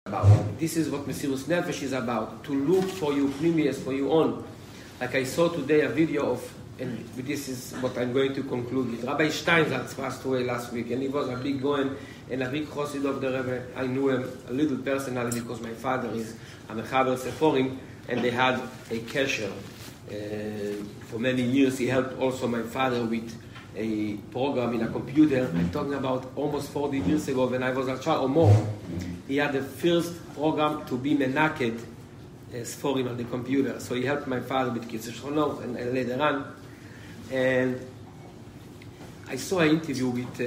about. This is what Mesirus Nefesh is about, to look for your pnimius, for your own. Like I saw today a video of, and this is what I'm going to conclude with. Rabbi Steinsaltz passed away last week, and he was a big Goen and a big Chosid of the Rebbe. I knew him a little personally because my father is a Mechaber Seforim, and they had a kesher. For many years he helped also my father with a program in a computer. I'm talking about almost 40 years ago when I was a child or more. He had the first program to be menaked Sforim on the computer. So he helped my father with Kitzur Shchonot and later on. And I saw an interview with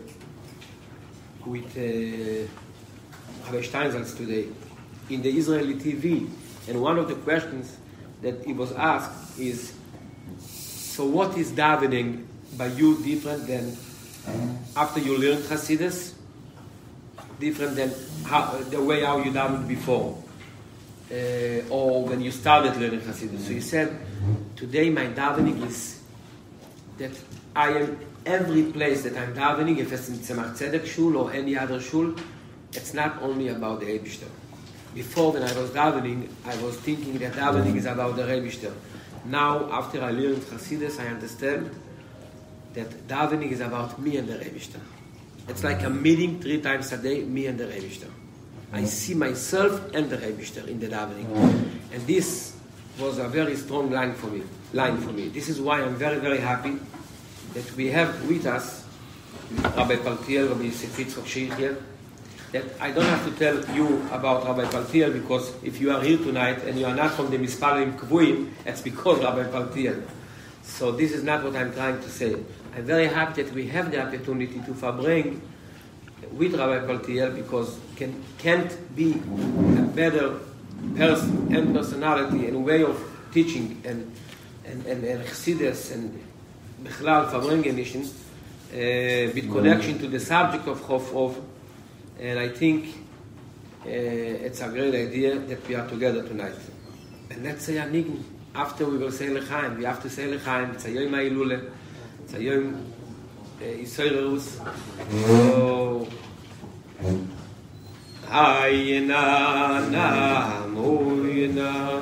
Rabbi Steinsaltz today in the Israeli TV. And one of the questions that he was asked is, so what is davening by you different than after you learned Hasidus, different than the way how you davened before, or when you started learning Hasidus? So he said, today my davening is that I am every place that I'm davening, if it's in Tzemach Tzedek Shul or any other shul, it's not only about the Eibishter. Before, when I was davening, I was thinking that davening is about the Eibishter. Now, after I learned Hasidus, I understand that davening is about me and the Eibishter. It's like a meeting 3 times a day, me and the Eibishter. I see myself and the Eibishter in the davening. And this was a very strong line for me. This is why I'm very, very happy that we have with us Rabbi Paltiel, Rabbi Yitzchak Sheikhel, that I don't have to tell you about Rabbi Paltiel, because if you are here tonight and you are not from the Mispalim Kvuim, it's because Rabbi Paltiel. So this is not what I'm trying to say. I'm very happy that we have the opportunity to bring with Rabbi Paltiel, because can't be a better person and personality and way of teaching and Chassidus and Bechlal Fabringen with connection to the subject of Chof. And I think it's a great idea that we are together tonight. And let's say Anign. After we will say L'chaim. We have to say L'chaim. It's a Yom Ha'ilule. It's a Yom Yisraelus. So, Hayina Namu Yina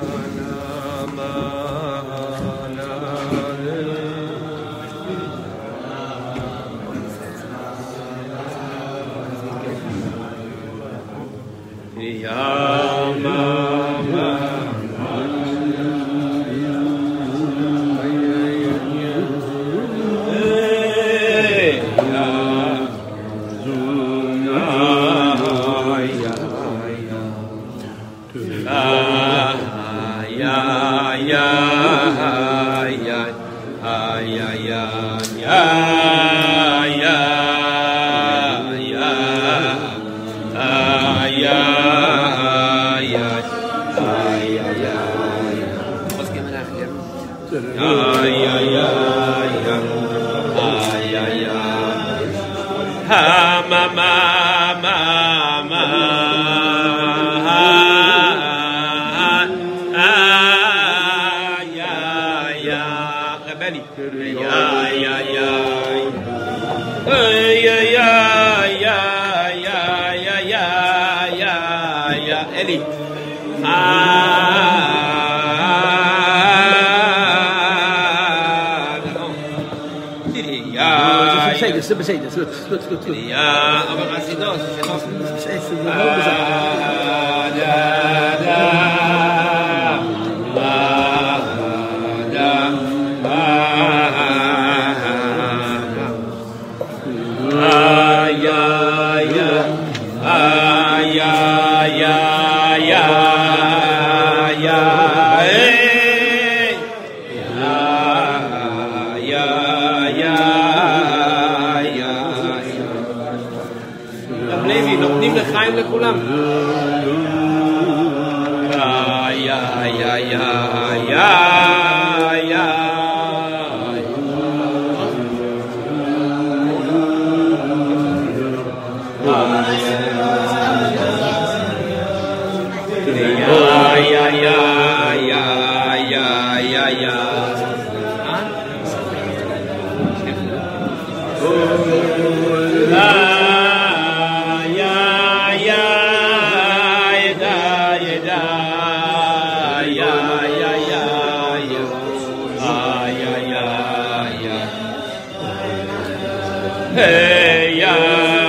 Hey, ja.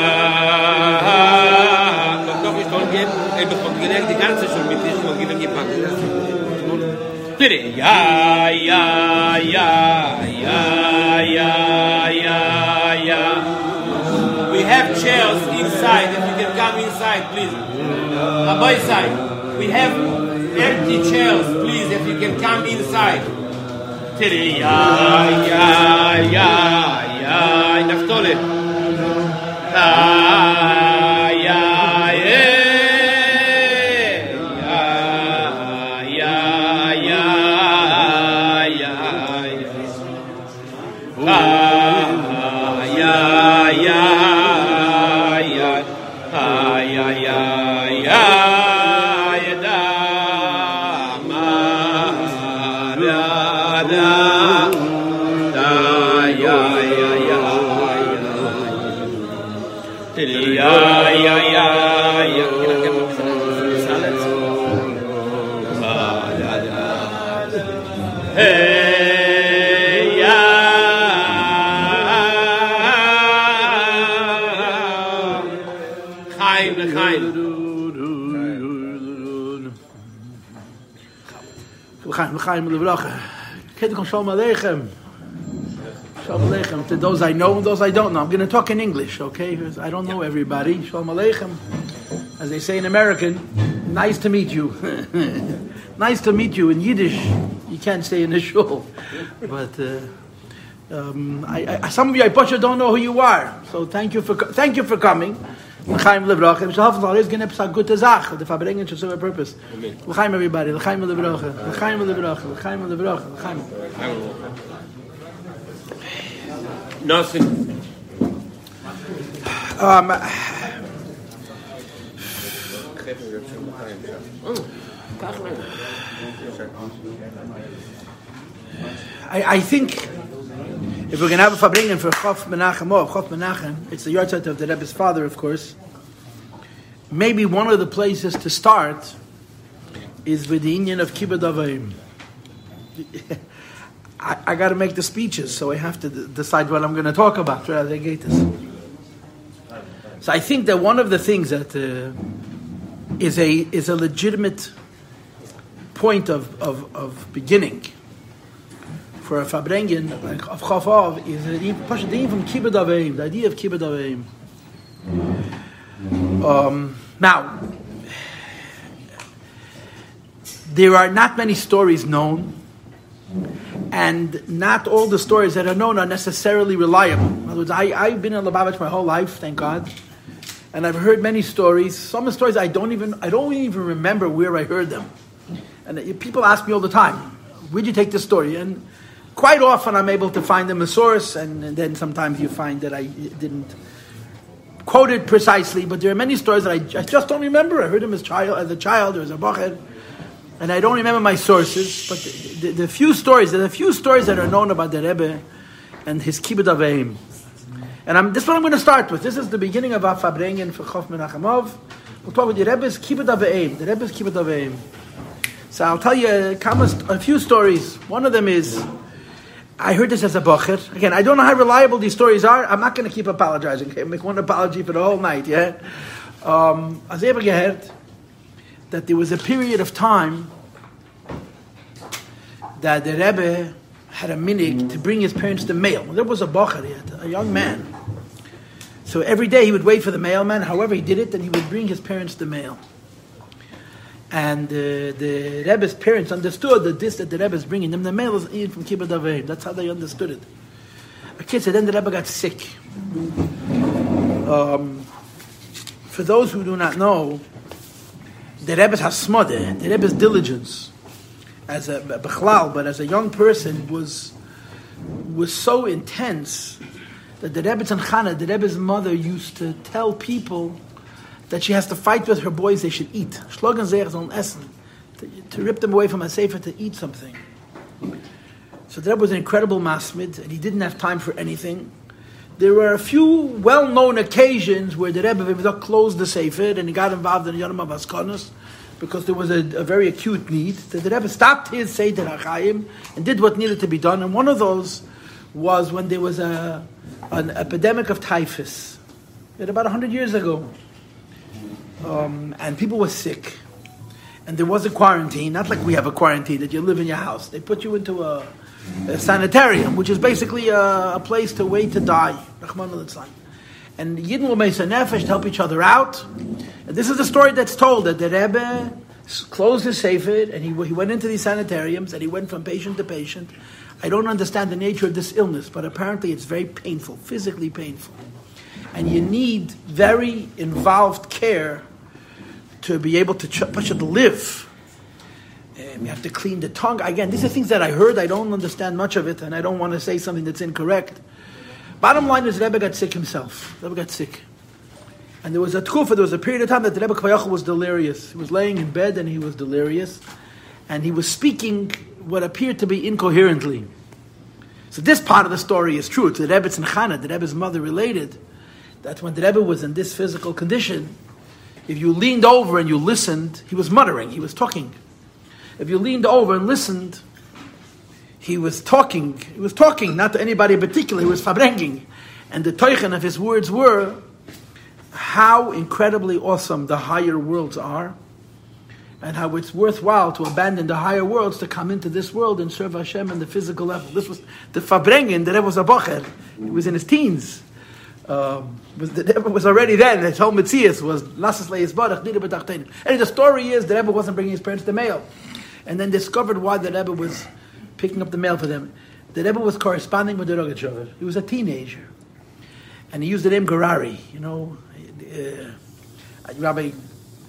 Doch nicht von geben, ich bekomme gelernt die ganze schon mit dich und geben gepackt. Bitte. Ja. We have chairs inside. If you can come inside, please. On my side. We have empty chairs, please. If you can come inside. Tiri, ja. Naftole. Shalom Aleichem. Shalom Aleichem. To those I know and those I don't know. I'm going to talk in English, okay? Because I don't know everybody. Shalom Aleichem. As they say in American, nice to meet you. Nice to meet you. In Yiddish, you can't say in the shul. But some of you, I bet you don't know who you are. So thank you for coming. L'chaim Levracha. We shall have always going to have a good zach. The Fabrengen should serve a purpose. L'chaim everybody. L'chaim Levracha. L'chaim Levracha. L'chaim Levracha. L'chaim. Nothing. I think if we're going to have a Fabrengen for Chof Menachem, it's the yahrzeit of the Rebbe's father, of course. Maybe one of the places to start is with the Indian of Kibbud Avayim. I got to make the speeches, so I have to decide what I'm going to talk about. So I think that one of the things that is a legitimate point of beginning for a Fabrengen of Chafov is the from Kibbud Avayim, the idea of Kibbud Avayim. Now, there are not many stories known, and not all the stories that are known are necessarily reliable. In other words, I've been in Lubavitch my whole life, thank God, and I've heard many stories. Some of the stories I don't even remember where I heard them. And people ask me all the time, where'd you take this story? And quite often I'm able to find them a source, and then sometimes you find that I didn't quote it precisely, but there are many stories that I just don't remember. I heard them as a child or as a bacher, and I don't remember my sources. But the few stories, there are a few stories that are known about the Rebbe and his Kibbud Avayim. And this is what I'm going to start with. This is the beginning of our Fabrengen for Chof Menachemov. We'll talk with the Rebbe's Kibbud Avayim. The Rebbe's Kibbud Avayim. So I'll tell you a few stories. One of them is, I heard this as a bacher. Again, I don't know how reliable these stories are. I'm not going to keep apologizing. Okay? Make one apology for the whole night. Yeah. As I ever heard that there was a period of time that the Rebbe had a minig to bring his parents the mail. There was a bacher, a young man. So every day he would wait for the mailman. However he did it, then he would bring his parents the mail. And the Rebbe's parents understood that the Rebbe is bringing them the mail is even from Kibbud Avayim. That's how they understood it. A kid said, then the Rebbe got sick. For those who do not know, the Rebbe's hasmada, the Rebbe's diligence, as a bechlal, but as a young person, was so intense that the Rebbe's Chana, the Rebbe's mother, used to tell people that she has to fight with her boys, they should eat. Shlogen zeh sollen essen. To rip them away from a sefer to eat something. So the Rebbe was an incredible masmid, and he didn't have time for anything. There were a few well-known occasions where the Rebbe closed the sefer, and he got involved in the Yom HaVaskanos, because there was a very acute need. The Rebbe stopped his Seder HaChaim and did what needed to be done, and one of those was when there was a an epidemic of typhus. About 100 years ago. And people were sick. And there was a quarantine, not like we have a quarantine that you live in your house. They put you into a sanitarium, which is basically a place to wait to die. And Yidden will make a nefesh to help each other out. And this is the story that's told, that the Rebbe closed his sefer, and he went into these sanitariums, and he went from patient to patient. I don't understand the nature of this illness, but apparently it's very painful, physically painful. And you need very involved care to be able to live. You have to clean the tongue. Again, these are things that I heard. I don't understand much of it, and I don't want to say something that's incorrect. Bottom line is, Rebbe got sick himself. Rebbe got sick. And there was a period of time that the Rebbe Kvayachal was delirious. He was laying in bed and he was delirious. And he was speaking what appeared to be incoherently. So this part of the story is true. To the Rebbe's Nechana, the Rebbe's mother related that when the Rebbe was in this physical condition, if you leaned over and you listened, he was muttering, he was talking. If you leaned over and listened, he was talking not to anybody in particular, he was fabrenging. And the teichen of his words were how incredibly awesome the higher worlds are, and how it's worthwhile to abandon the higher worlds to come into this world and serve Hashem on the physical level. This was the fabrengen, the Rebbe was a bocher. He was in his teens. The Rebbe was already then, his whole Metzias was Lasses Leis Barach, Nida B'Tachtein. And the story is the Rebbe wasn't bringing his parents the mail. And then discovered why the Rebbe was picking up the mail for them. The Rebbe was corresponding with the Rogatchover. He was a teenager. And he used the name Gerari. You know, Rabbi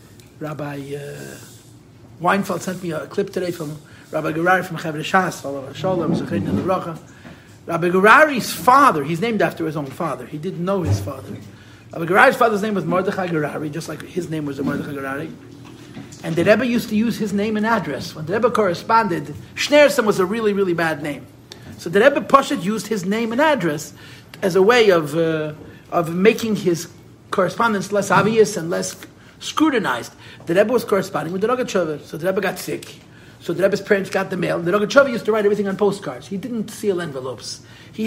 Weinfeld sent me a clip today from Rabbi Gerari from Chevre Shas, Shalom, Zechrin and Racha. Rabbi Gerari's father, he's named after his own father. He didn't know his father. Rabbi Gerari's father's name was Mordechai Gerari, just like his name was Mordechai Gerari. And the Rebbe used to use his name and address. When the Rebbe corresponded, Schneerson was a really, really bad name. So the Rebbe Poshet used his name and address as a way of making his correspondence less obvious and less scrutinized. The Rebbe was corresponding with the Rogatchover. So the Rebbe got sick. So the Rebbe's parents got the mail. The Rogatchover used to write everything on postcards. He didn't seal envelopes.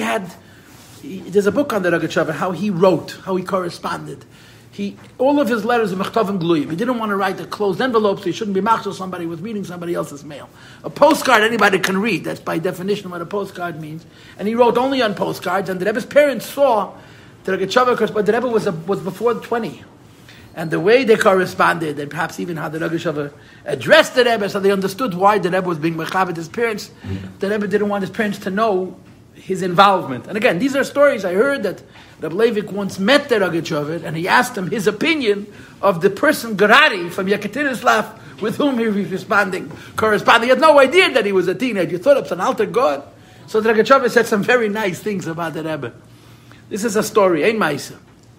There's a book on the Rogatchover, how he wrote, how he corresponded. All of his letters are mechtavim gluyim. He didn't want to write a closed envelope, so he shouldn't be machshel somebody was reading somebody else's mail. A postcard anybody can read. That's by definition what a postcard means. And he wrote only on postcards. And the Rebbe's parents saw the Rogatchover, but the Rebbe was before 20. And the way they corresponded, and perhaps even how the Rogatchover addressed the Rebbe, so they understood why the Rebbe was being mechavet his parents. The Rebbe didn't want his parents to know his involvement. And again, these are stories I heard that Reb Leivik once met the Rogatchover, and he asked him his opinion of the person Gerari from Yekaterinslav with whom he was corresponding. He had no idea that he was a teenager. You thought it was an alter god. So the Rogatchover said some very nice things about the Rebbe. This is a story, Ein Maisa.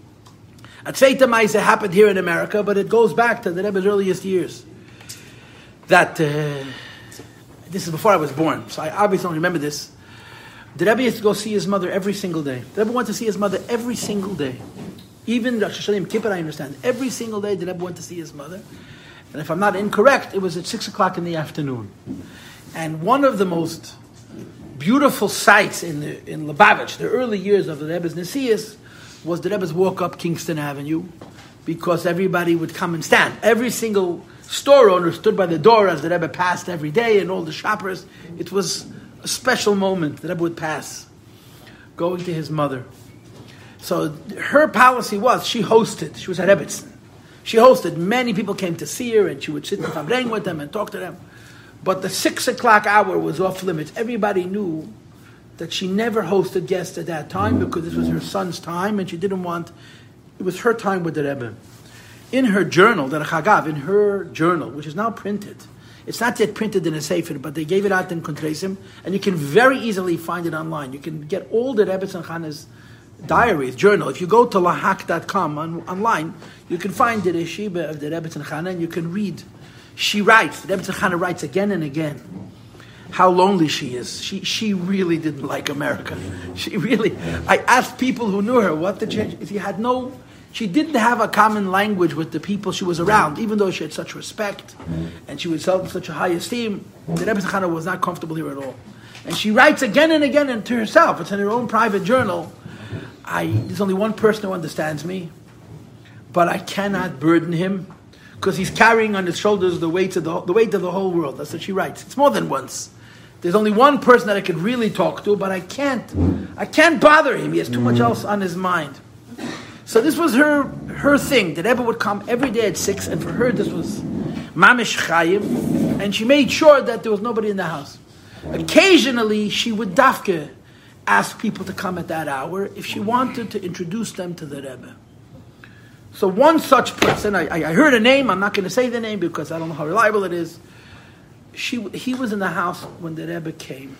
A Tzveita Maisa happened here in America, but it goes back to the Rebbe's earliest years. That, this is before I was born, so I obviously don't remember this. The Rebbe used to go see his mother every single day. The Rebbe went to see his mother every single day. Even Rosh Hashanah Kippur, I understand. Every single day the Rebbe went to see his mother. And if I'm not incorrect, it was at 6 o'clock in the afternoon. And one of the most beautiful sights in Lubavitch, the early years of the Rebbe's Nesias, was the Rebbe's walk up Kingston Avenue, because everybody would come and stand. Every single store owner stood by the door as the Rebbe passed every day, and all the shoppers. It was a special moment that Rebbe would pass, going to his mother. So her policy was, she hosted. She was a Rebbetzin. She hosted. Many people came to see her, and she would sit and fabreng with them and talk to them. But the 6 o'clock hour was off limits. Everybody knew that she never hosted guests at that time, because this was her son's time, and she didn't want, it was her time with the Rebbe. In her journal, the Chagav, in her journal, which is now printed, it's not yet printed in a sefer, but they gave it out in Kontresim, and you can very easily find it online. You can get all the Rebbe Chana's diaries, journal. If you go to lahak.com online, you can find the Yeshiva of the Rebbe Chana, and you can read. She writes, the Rebbe Chana writes again and again how lonely she is. She really didn't like America. I asked people who knew her what the change. She didn't have a common language with the people she was around, even though she had such respect and she was held in such a high esteem. The Rebbe Chana was not comfortable here at all. And she writes again and again to herself, it's in her own private journal, there's only one person who understands me, but I cannot burden him because he's carrying on his shoulders the weight of the whole world. That's what she writes. It's more than once. There's only one person that I could really talk to, but I can't bother him. He has too much else on his mind. So this was her thing. The Rebbe would come every day at 6, and for her this was mamish chayim, and she made sure that there was nobody in the house. Occasionally, she would dafke ask people to come at that hour if she wanted to introduce them to the Rebbe. So one such person, I heard a name, I'm not going to say the name because I don't know how reliable it is. He was in the house when the Rebbe came.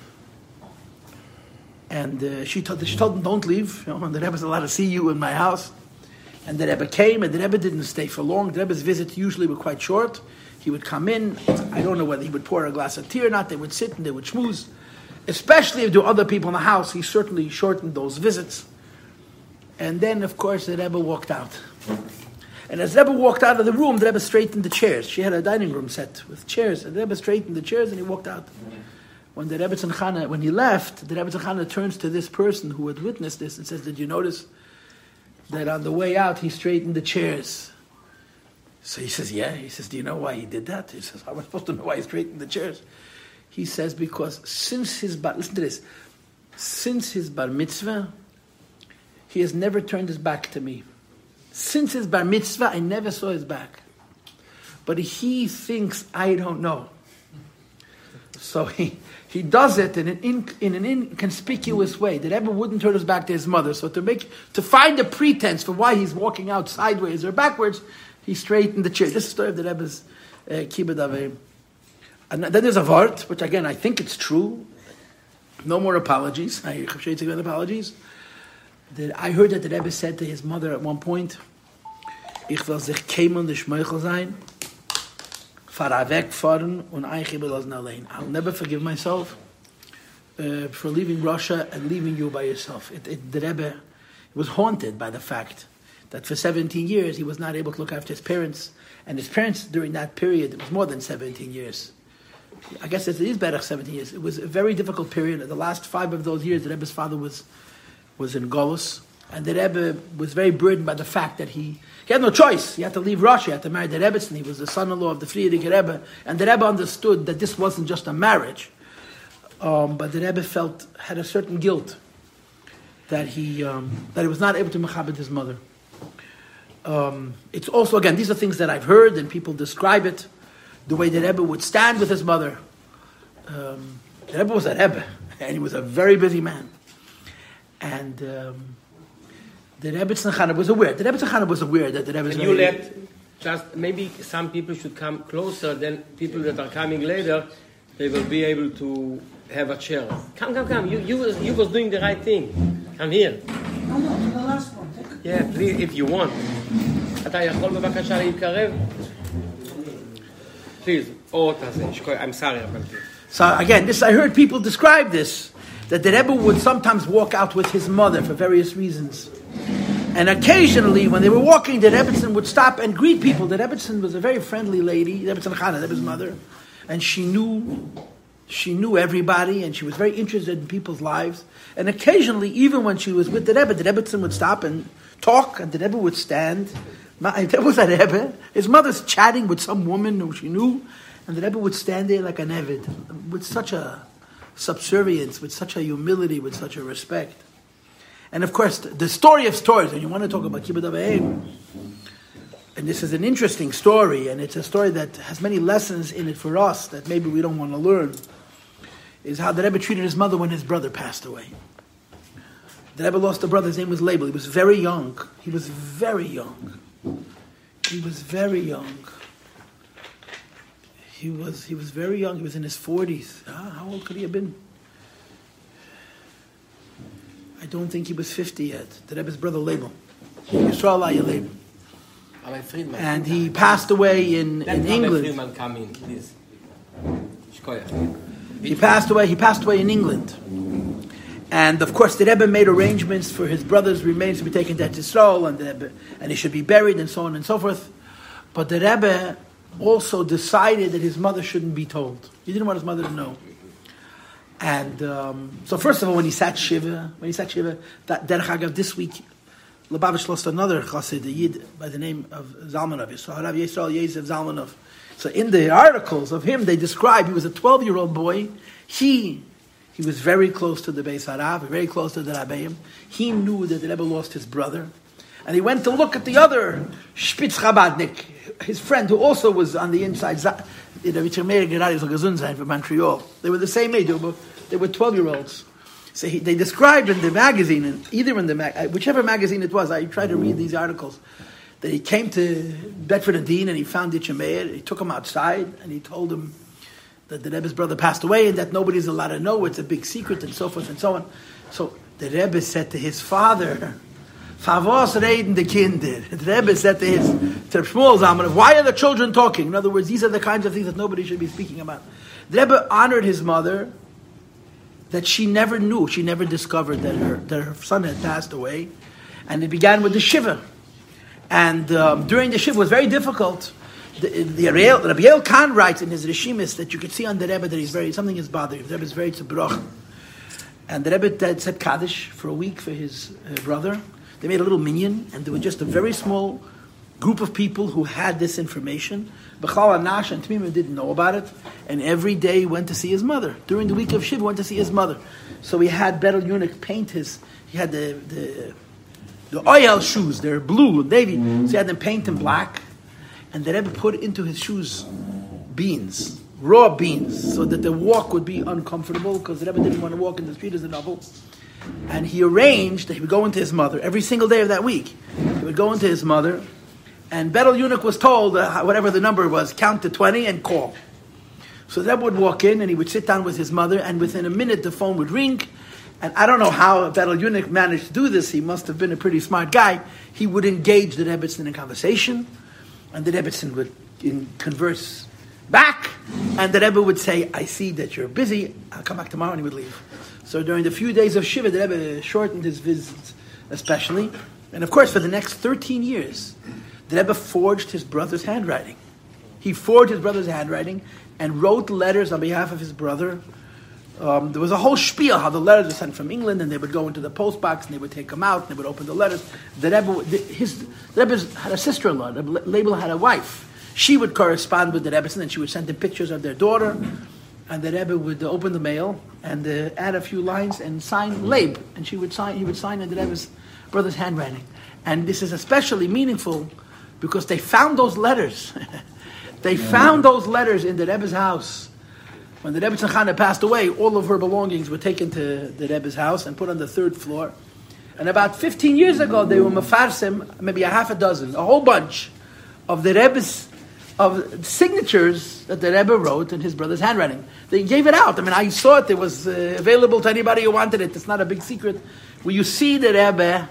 And she told him, don't leave. The Rebbe's allowed to see you in my house. And the Rebbe came, and the Rebbe didn't stay for long. The Rebbe's visits usually were quite short. He would come in. I don't know whether he would pour a glass of tea or not. They would sit and they would schmooze. Especially if there were other people in the house, he certainly shortened those visits. And then, of course, the Rebbe walked out. And as the Rebbe walked out of the room, the Rebbe straightened the chairs. She had a dining room set with chairs. And the Rebbe straightened the chairs and he walked out. When the Rebbe Tzimchana, when he left, the Rebbe Tzimchana turns to this person who had witnessed this and says, did you notice that on the way out he straightened the chairs? So he says, yeah. He says, do you know why he did that? He says, how am I supposed to know why he straightened the chairs? He says, because since his bar mitzvah, he has never turned his back to me. Since his bar mitzvah, I never saw his back. But he thinks I don't know. So he does it in an inconspicuous way. The Rebbe wouldn't turn his back to his mother. So to find a pretense for why he's walking out sideways or backwards, he straightened the chair. This is the story of the Rebbe's Kibbud Aveim. And then there's a vart, which again, I think it's true. No more apologies. I apologies. I heard that the Rebbe said to his mother at one point, Ich will sich kämen de Schmeichel sein, fahre wegfahren und eigentlich belassen allein. I'll never forgive myself for leaving Russia and leaving you by yourself. The Rebbe was haunted by the fact that for 17 years he was not able to look after his parents. And his parents during that period, it was more than 17 years. I guess it is better 17 years. It was a very difficult period. The last 5 of those years, the Rebbe's father was in Golus. And the Rebbe was very burdened by the fact that he had no choice. He had to leave Russia. He had to marry the Rebbetzin. He was the son-in-law of the Friedrich Rebbe. And the Rebbe understood that this wasn't just a marriage. But the Rebbe had a certain guilt that he was not able to mechabed his mother. It's also, again, these are things that I've heard and people describe it. The way the Rebbe would stand with his mother. The Rebbe was a Rebbe. And he was a very busy man. And the Rebbe Tzimchana was aware. The Rebbe Tzimchana was aware that the Rebbe. And you let just maybe some people should come closer. Then people that are coming later, they will be able to have a chair. Come. You was doing the right thing. Come here. No, the last one. Yeah, please, if you want. אתה יכול בבקשה להתקרב? Please. I'm sorry about this. So again, I heard people describe this. That the Rebbe would sometimes walk out with his mother for various reasons. And occasionally, when they were walking, the Rebbetzin would stop and greet people. The Rebbetzin was a very friendly lady, Rebbetzin Chana, the Rebbe's mother. And she knew everybody, and she was very interested in people's lives. And occasionally, even when she was with the Rebbetzin would stop and talk, and the Rebbe would stand. There was a Rebbe. His mother's chatting with some woman who she knew, and the Rebbe would stand there like an Eved, with such a subservience, with such a humility, with such a respect. And of course, the story of stories, and you want to talk about Kibbud Aveim, and this is an interesting story, and it's a story that has many lessons in it for us that maybe we don't want to learn, is how the Rebbe treated his mother when his brother passed away. The Rebbe lost a brother, his name was Leibel. He was very young. He was very young. He was very young. He was in his 40s. How old could he have been? I don't think he was 50 yet. The Rebbe's brother Leibel. Yisrael Leibel. And he passed away in England. He passed away in England. And of course the Rebbe made arrangements for his brother's remains to be taken to Yisrael, and he should be buried and so on and so forth. But the Rebbe also decided that his mother shouldn't be told. He didn't want his mother to know. And so first of all, when he sat Shiva, that Derech Agav this week, Lubavitch lost another Chassid, a Yid by the name of Zalmanov, so Rav Yisrael Yosef Zalmanov. So in the articles of him, they describe he was a 12-year-old boy. He was very close to the Beis Harav, very close to the Rabbeim. He knew that the Rebbe lost his brother. And he went to look at the other Spitz Chabadnik, his friend, who also was on the inside, from Montreal. They were the same age, they were 12-year-olds. So they described in the magazine, and whichever magazine it was, I tried to read these articles, that he came to Bedford and Dean and he found Yitzhak Meir. He took him outside and he told him that the Rebbe's brother passed away and that nobody's allowed to know, it's a big secret, and so forth and so on. So the Rebbe said to his father, Favos reden de Kinder. The Rebbe said to Shmuel Zalmanov, why are the children talking? In other words, these are the kinds of things that nobody should be speaking about. The Rebbe honored his mother, that she never knew, she never discovered that her son had passed away. And it began with the Shiva. And during the Shiva, it was very difficult. The Rabbi Yael Kahn writes in his Rishimis that you could see on the Rebbe that something is bothering him. The Rebbe is very tzibroch. And the Rebbe said Kaddish for a week for his brother. They made a little minyan, and there was just a very small group of people who had this information. B'chal Anash and Tmimim didn't know about it, and every day he went to see his mother. During the week of Shiva, he went to see his mother. So he had Beryl Eunuch paint he had the oil shoes, they're blue, navy, so he had them paint in black, and the Rebbe put into his shoes beans, raw beans, so that the walk would be uncomfortable, because the Rebbe didn't want to walk in the street as a novel. And he arranged that he would go into his mother every single day of that week. He would go into his mother, and Beryl Eunuch was told, whatever the number was, count to 20 and call. So the Rebbe would walk in, and he would sit down with his mother, and within a minute the phone would ring. And I don't know how Beryl Eunuch managed to do this. He must have been a pretty smart guy. He would engage the Rebbetzin in conversation, and the Rebbetzin would converse back, and the Rebbe would say, I see that you're busy, I'll come back tomorrow, and he would leave. So during the few days of Shiva, the Rebbe shortened his visits especially. And of course, for the next 13 years, the Rebbe forged his brother's handwriting. He forged his brother's handwriting and wrote letters on behalf of his brother. There was a whole spiel how the letters were sent from England, and they would go into the post box, and they would take them out, and they would open the letters. The Rebbe had a sister-in-law. The Leibel had a wife. She would correspond with the Rebbe, and she would send him pictures of their daughter. And the Rebbe would open the mail and add a few lines and sign Leib, and he would sign in the Rebbe's brother's handwriting. And this is especially meaningful because they found those letters. They found those letters in the Rebbe's house. When the Rebbe Tzachana passed away, all of her belongings were taken to the Rebbe's house and put on the third floor. And about 15 years ago, they were mefarsim, maybe a half a dozen, a whole bunch of the Rebbe's of signatures that the Rebbe wrote in his brother's handwriting. They gave it out. I mean, I saw it. It was available to anybody who wanted it. It's not a big secret. When you see the Rebbe,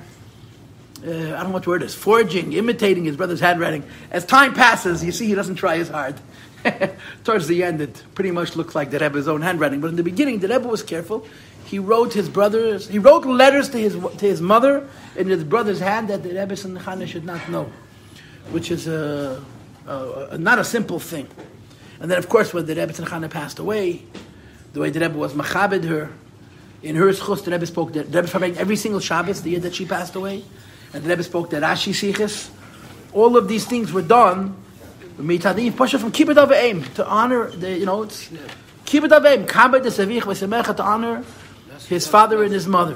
I don't know what word it is, forging, imitating his brother's handwriting, as time passes, you see he doesn't try as hard. Towards the end, it pretty much looks like the Rebbe's own handwriting. But in the beginning, the Rebbe was careful. He wrote letters to his mother in his brother's hand that the Rebbe Tzachana should not know, which is not a simple thing. And then, of course, when the Rebbe Tzachana passed away, the way the Rebbe was machabed her, in her schus, the Rebbe spoke, the Rebbe spoke every single Shabbos, the year that she passed away, and the Rebbe spoke the Rashi Sichos. All of these things were done Mitadim Pasha from Kibbut Aveim to honor it's Kibbut Aveim, Kabed Sevich Vesemecha, to honor his father and his mother.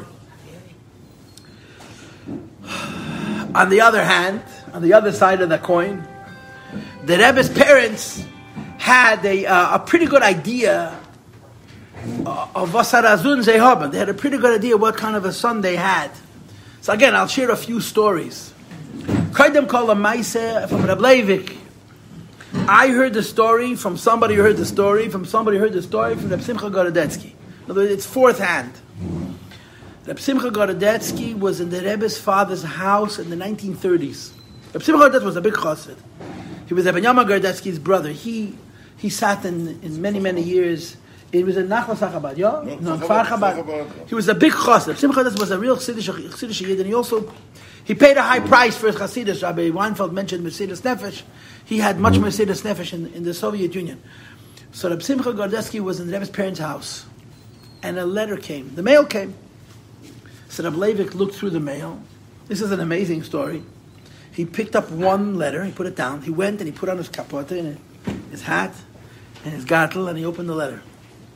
On the other hand, on the other side of the coin, the Rebbe's parents had a pretty good idea of Vasarazun Zehaben. They had a pretty good idea what kind of a son they had. So again, I'll share a few stories. Kaidem Kol Maise from Reb Leivik. I heard the story from somebody who heard the story from somebody who heard the story from Reb Simcha Gorodetsky. In other words, it's fourth hand. Reb Simcha Gorodetsky was in the Rebbe's father's house in the 1930s. Reb Simcha Gorodetsky was a big chassid. He was Reb Yama Gorodetsky's brother. He sat in many years. It was in Nachlas HaChabad, yeah? No, Kfar Chabad. He was a big chassid. Reb Simcha Gorodetsky was a real Chassidish Yid, and he paid a high price for his Chassidus. Rabbi Weinfeld mentioned Mercedes Nefesh. He had much Mercedes Nefesh in the Soviet Union. So Reb Simcha Gorodetsky was in the Rebbe's parents' house. and a letter came. The mail came. So Reb Leivik looked through the mail. This is an amazing story. He picked up one letter, he put it down. He went and he put on his kapote and his hat and his gartel, and he opened the letter.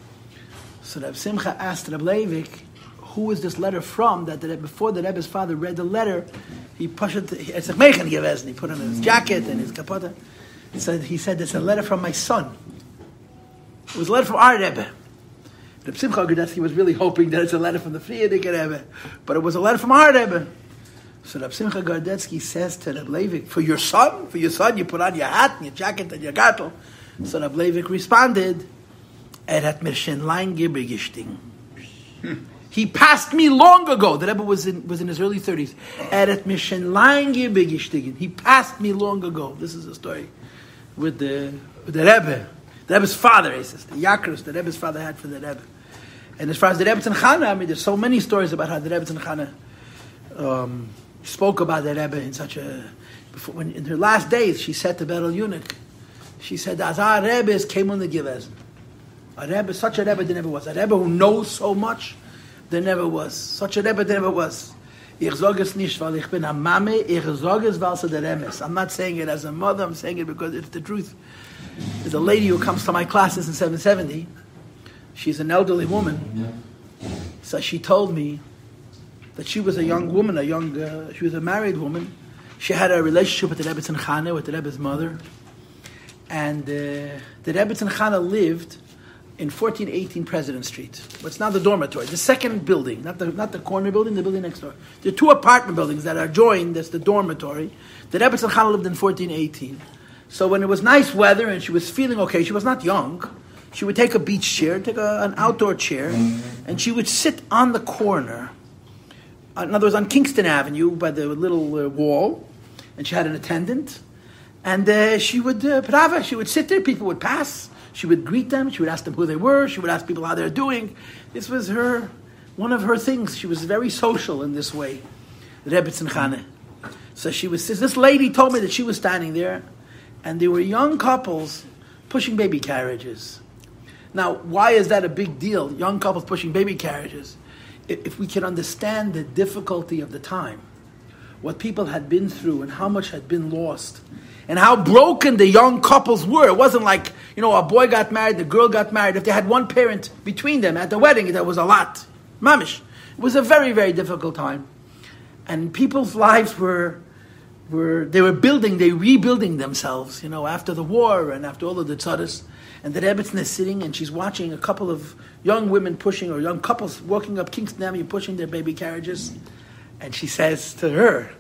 So Reb Simcha asked Reb Leivik, who is this letter from? That before the Rebbe's father read the letter, he pushed it. It's a meichen gewesen. He put on his jacket and his kapote. So he said, "It's a letter from my son." It was a letter from our Rebbe. Reb Simcha Gordetsky was really hoping that it's a letter from the Frierdiker Rebbe, but it was a letter from our Rebbe. So Reb Simcha Gordetsky says to Reb Leivik, "For your son, you put on your hat and your jacket and your gartel." So Reb Leivik responded, hat mir schon lang gebegishting. He passed me long ago. The Rebbe was in his early 30s. hat mir schon lang gebegishting. He passed me long ago. This is a story with the Rebbe. The Rebbe's father, he says, the Yakrus, the Rebbe's father had for the Rebbe. And as far as the Rebbe Tzanchana, I mean, there's so many stories about how the Rebbe Tzanchana spoke about the Rebbe in such a... when in her last days, she said to Berel Yunik, she said, "As our Rebbe came on the Givez. A Rebbe, such a Rebbe there never was. A Rebbe who knows so much, there never was. Such a Rebbe there never was. Ich sage es nicht, weil ich bin a Mame, ich sage es, weil es der Emes. I'm not saying it as a mother, I'm saying it because it's the truth. There's a lady who comes to my classes in 770. She's an elderly woman. So she told me that she was a young woman, she was a married woman. She had a relationship with the Rebbe Tzanchana, with the Rebbe's mother. And the Rebbe Tzanchana lived in 1418 President Street. What's now the dormitory, the second building, not the corner building, the building next door. There are two apartment buildings that are joined. That's the dormitory. The Rebbe Tzanchana lived in 1418. So when it was nice weather and she was feeling okay, she was not young, she would take a beach chair, take an outdoor chair, and she would sit on the corner. In other words, on Kingston Avenue by the little wall, and she had an attendant, and she would sit there. People would pass. She would greet them. She would ask them who they were. She would ask people how they're doing. This was one of her things. She was very social in this way, Rebbe Tzanchana. So this lady told me that she was standing there, and there were young couples pushing baby carriages. Now, why is that a big deal? Young couples pushing baby carriages. If we can understand the difficulty of the time, what people had been through and how much had been lost, and how broken the young couples were. It wasn't like, a boy got married, the girl got married. If they had one parent between them at the wedding, that was a lot. Mamish. It was a very, very difficult time. And people's lives were rebuilding themselves, after the war and after all of the tzaddis. And the Rebbetzin is sitting and she's watching a couple of young women pushing, or young couples walking up Kingston Avenue pushing their baby carriages. And she says to her,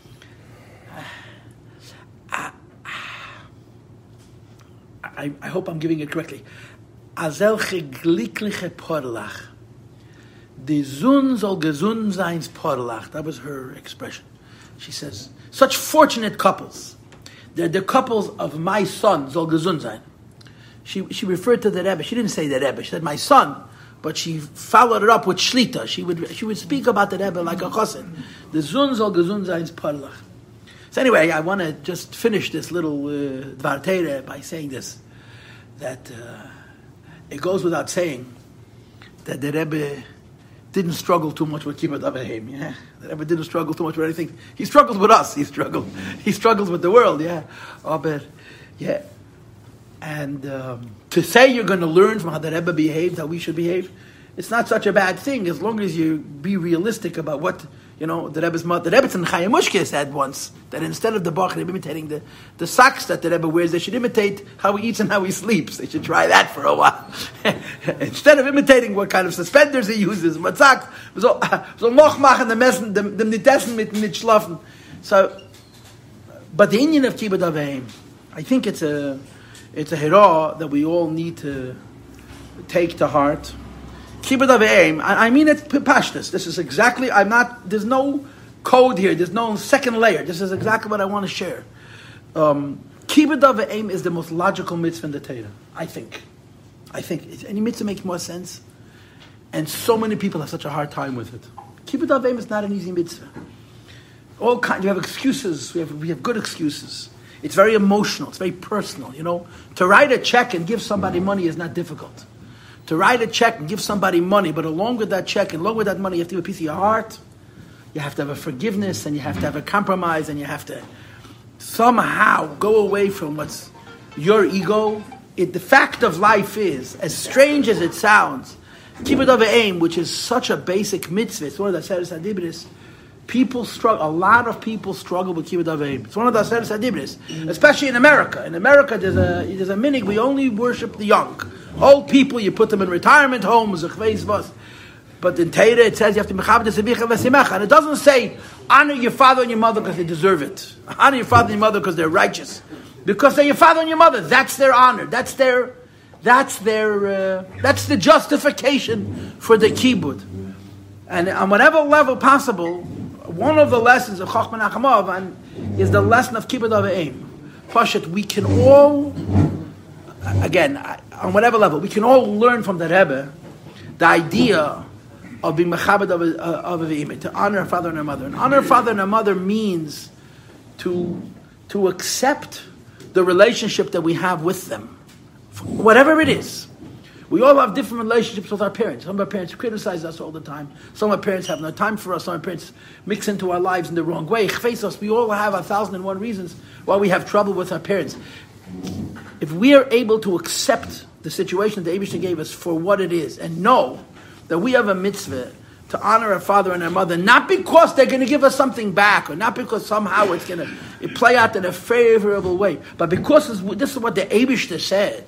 I hope I'm giving it correctly. Azelche glickliche porlach. Die Zun soll gesund seins porlach. That was her expression. She says, such fortunate couples. They're the couples of my son, soll gesund sein. She referred to the Rebbe. She didn't say the Rebbe. She said my son, but she followed it up with shlita. She would speak about the Rebbe like a chassid. The Zun soll gesund seins porlach. So anyway, I want to just finish this little Dvar Teire by saying this, that it goes without saying that the Rebbe didn't struggle too much with Kibbutz Avahim. Yeah, the Rebbe didn't struggle too much with anything. He struggled with us. He struggles with the world. Yeah, but yeah. And to say you're going to learn from how the Rebbe behaved, how we should behave, it's not such a bad thing as long as you be realistic about what the Rebbe's mother. The Rebbe Tzanchaya Mushke said once that instead of the bachar imitating the socks that the Rebbe wears, they should imitate how he eats and how he sleeps. They should try that for a while. Instead of imitating what kind of suspenders he uses, what socks, so noch machen dem nicht essen mit schlafen. So, but the Indian of Kibbutz Avahim, I think it's a hira that we all need to take to heart. Kibbutz Avahim, I mean it pashtus. This is exactly, there's no code here, there's no second layer. This is exactly what I want to share. Kibbutz Avahim is the most logical mitzvah in the Torah, I think. Any mitzvah makes more sense. And so many people have such a hard time with it. Kibbutz Avahim is not an easy mitzvah. You have excuses, we have good excuses. It's very emotional, it's very personal, To write a check and give somebody money is not difficult. to write a check and give somebody money, but along with that check and along with that money, you have to give a piece of your heart. You have to have a forgiveness, and you have to have a compromise, and you have to somehow go away from what's your ego. The fact of life is, as strange as it sounds, kibbud av v'eim, which is such a basic mitzvah, it's one of the Aseres HaDibros. People struggle. A lot of people struggle with kibbud av v'eim. It's one of the Aseres HaDibros, especially in America. In America, there's a minig. We only worship the young, old people. You put them in retirement homes. But in Torah it says you have to mechabed sevicha v'simecha, and it doesn't say honor your father and your mother because they deserve it. Honor your father and your mother because they're righteous, because they're your father and your mother. That's their honor. That's the justification for the kibbud. And on whatever level possible, one of the lessons of Chochmah Nachamov is the lesson of kibbud av v'eim. Pashat, we can all, again, on whatever level, we can all learn from the Rebbe the idea of being mechabed of v'eim, to honor our father and our mother. And honor our father and our mother means to accept the relationship that we have with them, whatever it is. We all have different relationships with our parents. Some of our parents criticize us all the time. Some of our parents have no time for us. Some of our parents mix into our lives in the wrong way. We all have 1,001 reasons why we have trouble with our parents. If we are able to accept the situation that the Eibishter gave us for what it is, and know that we have a mitzvah to honor our father and our mother, not because they're going to give us something back, or not because somehow it's going to play out in a favorable way, but because this is what the Eibishter said.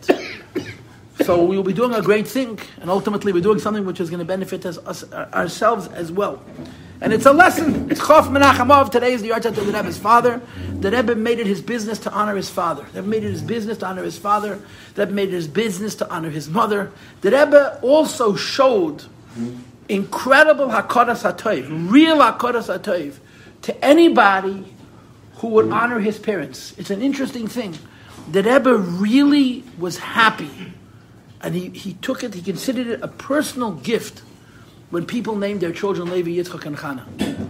So we will be doing a great thing, and ultimately we're doing something which is going to benefit us ourselves as well. And it's a lesson. It's Chochmah Nachamov. Today is the yahrzeit of the Rebbe's father. The Rebbe made it his business to honor his father. The Rebbe made it his business to honor his father. The Rebbe made it his business to honor his mother. The Rebbe also showed incredible hakaras hatoiv, real hakaras hatoiv, to anybody who would honor his parents. It's an interesting thing. The Rebbe really was happy, and he took it. He considered it a personal gift when people named their children Levi, Yitzchak, and Chana.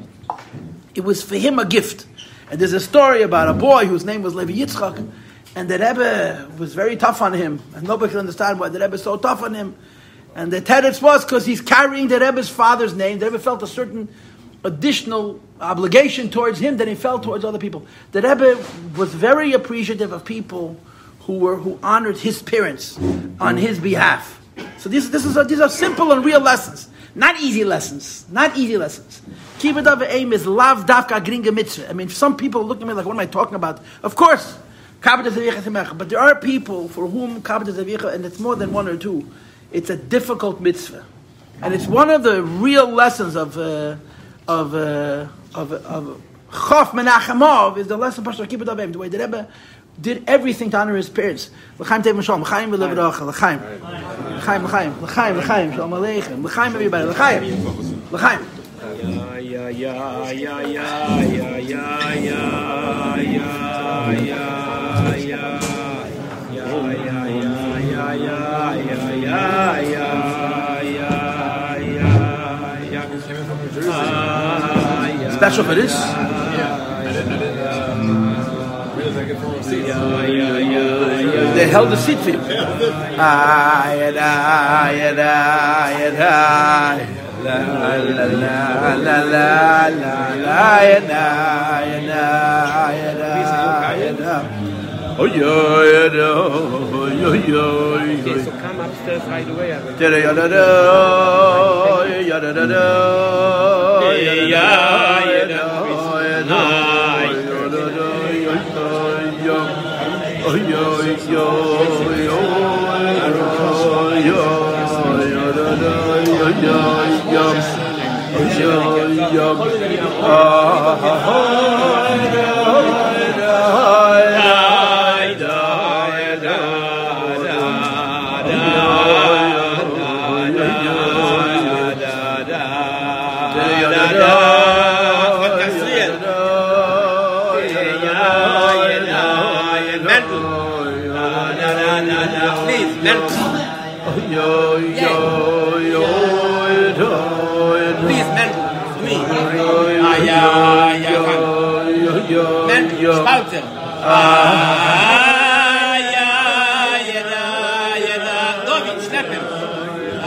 It was for him a gift. And there's a story about a boy whose name was Levi Yitzchak, and the Rebbe was very tough on him, and nobody could understand why the Rebbe was so tough on him. And the teretz was because he's carrying the Rebbe's father's name. The Rebbe felt a certain additional obligation towards him than he felt towards other people. The Rebbe was very appreciative of people who honored his parents on his behalf. So these are simple and real lessons. Not easy lessons. Kibbud av v'eim is lav dafka gringa mitzvah. I mean, some people look at me like, what am I talking about? Of course, kabbalah zevicha semecha. But there are people for whom kabbalah zevicha, and it's more than one or two, it's a difficult mitzvah. And it's one of the real lessons of Chochmah Nachamov is the lesson of kibbud av v'eim, the way the Rebbe did everything to honor his parents. L'chaim tev m'shalom, l'chaim v'levracha, l'chaim, l'chaim, l'chaim, l'chaim, l'chaim, shalom aleichem, l'chaim everybody, l'chaim, l'chaim. Ya ya ya ya ya ya ya ya. Special for this. They held the seat for you. Okay, so come upstairs right away.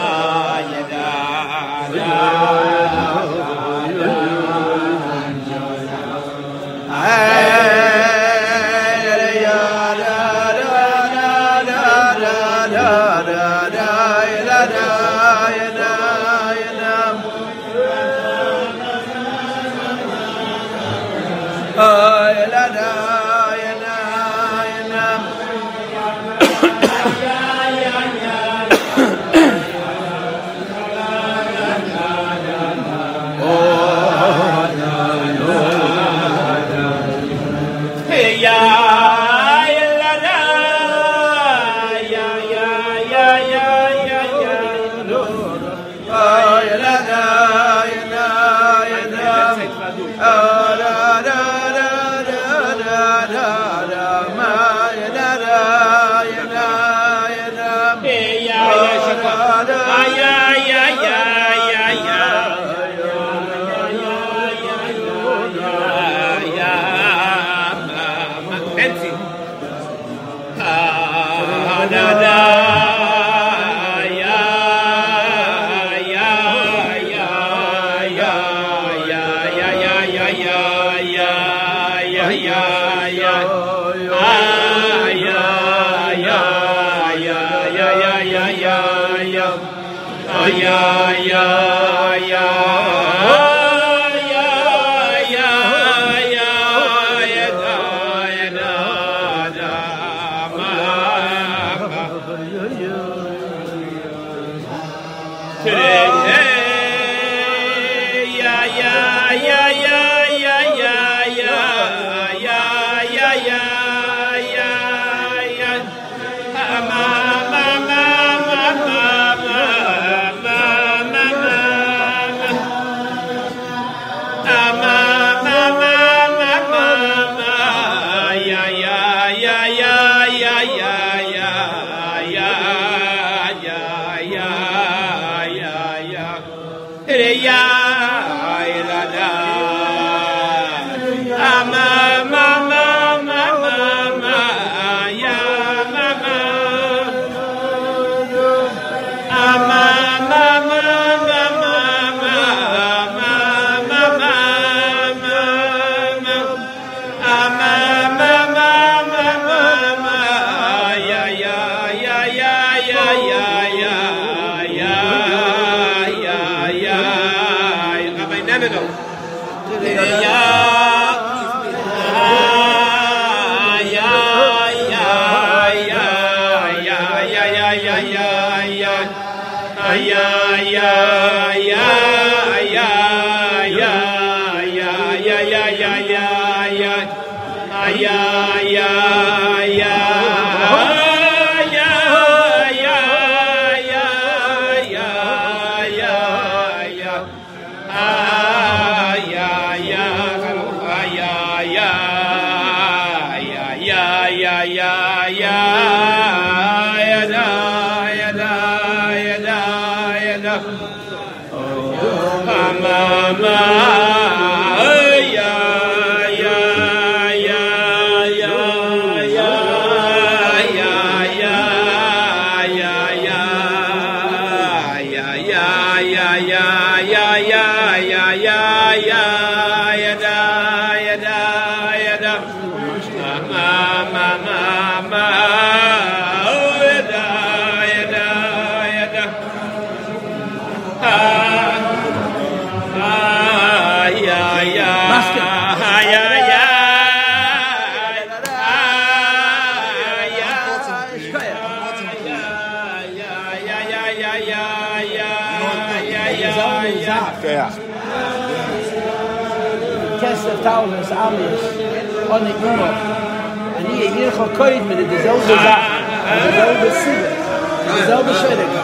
Thousands Amish on the Ummah, and hier gekoid met dezelfde zaken, dezelfde zielen, dezelfde shedek.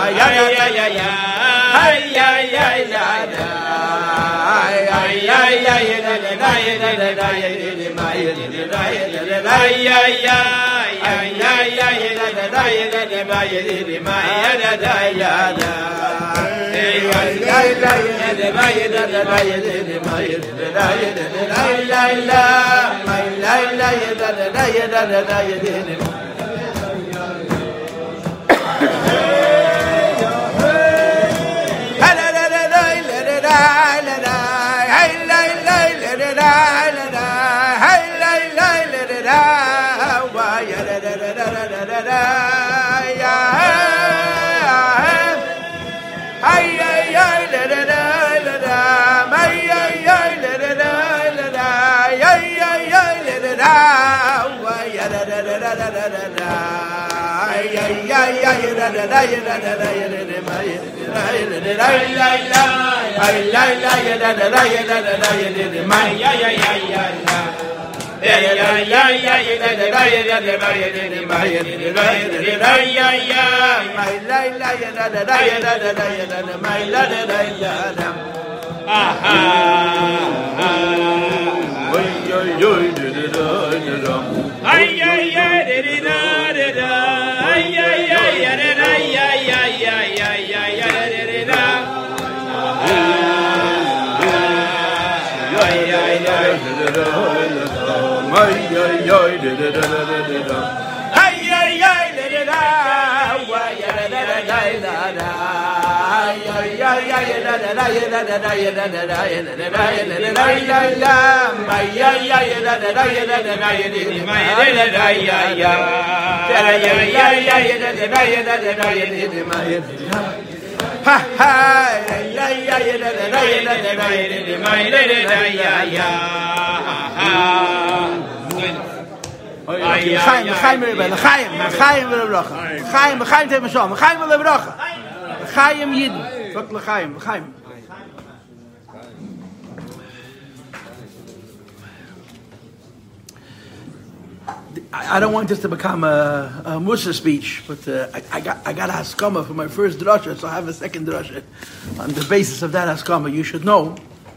I don't want this to become a Musa speech, but I got haskama for my first drasha, so I have a second drasha. On the basis of that haskama, you should know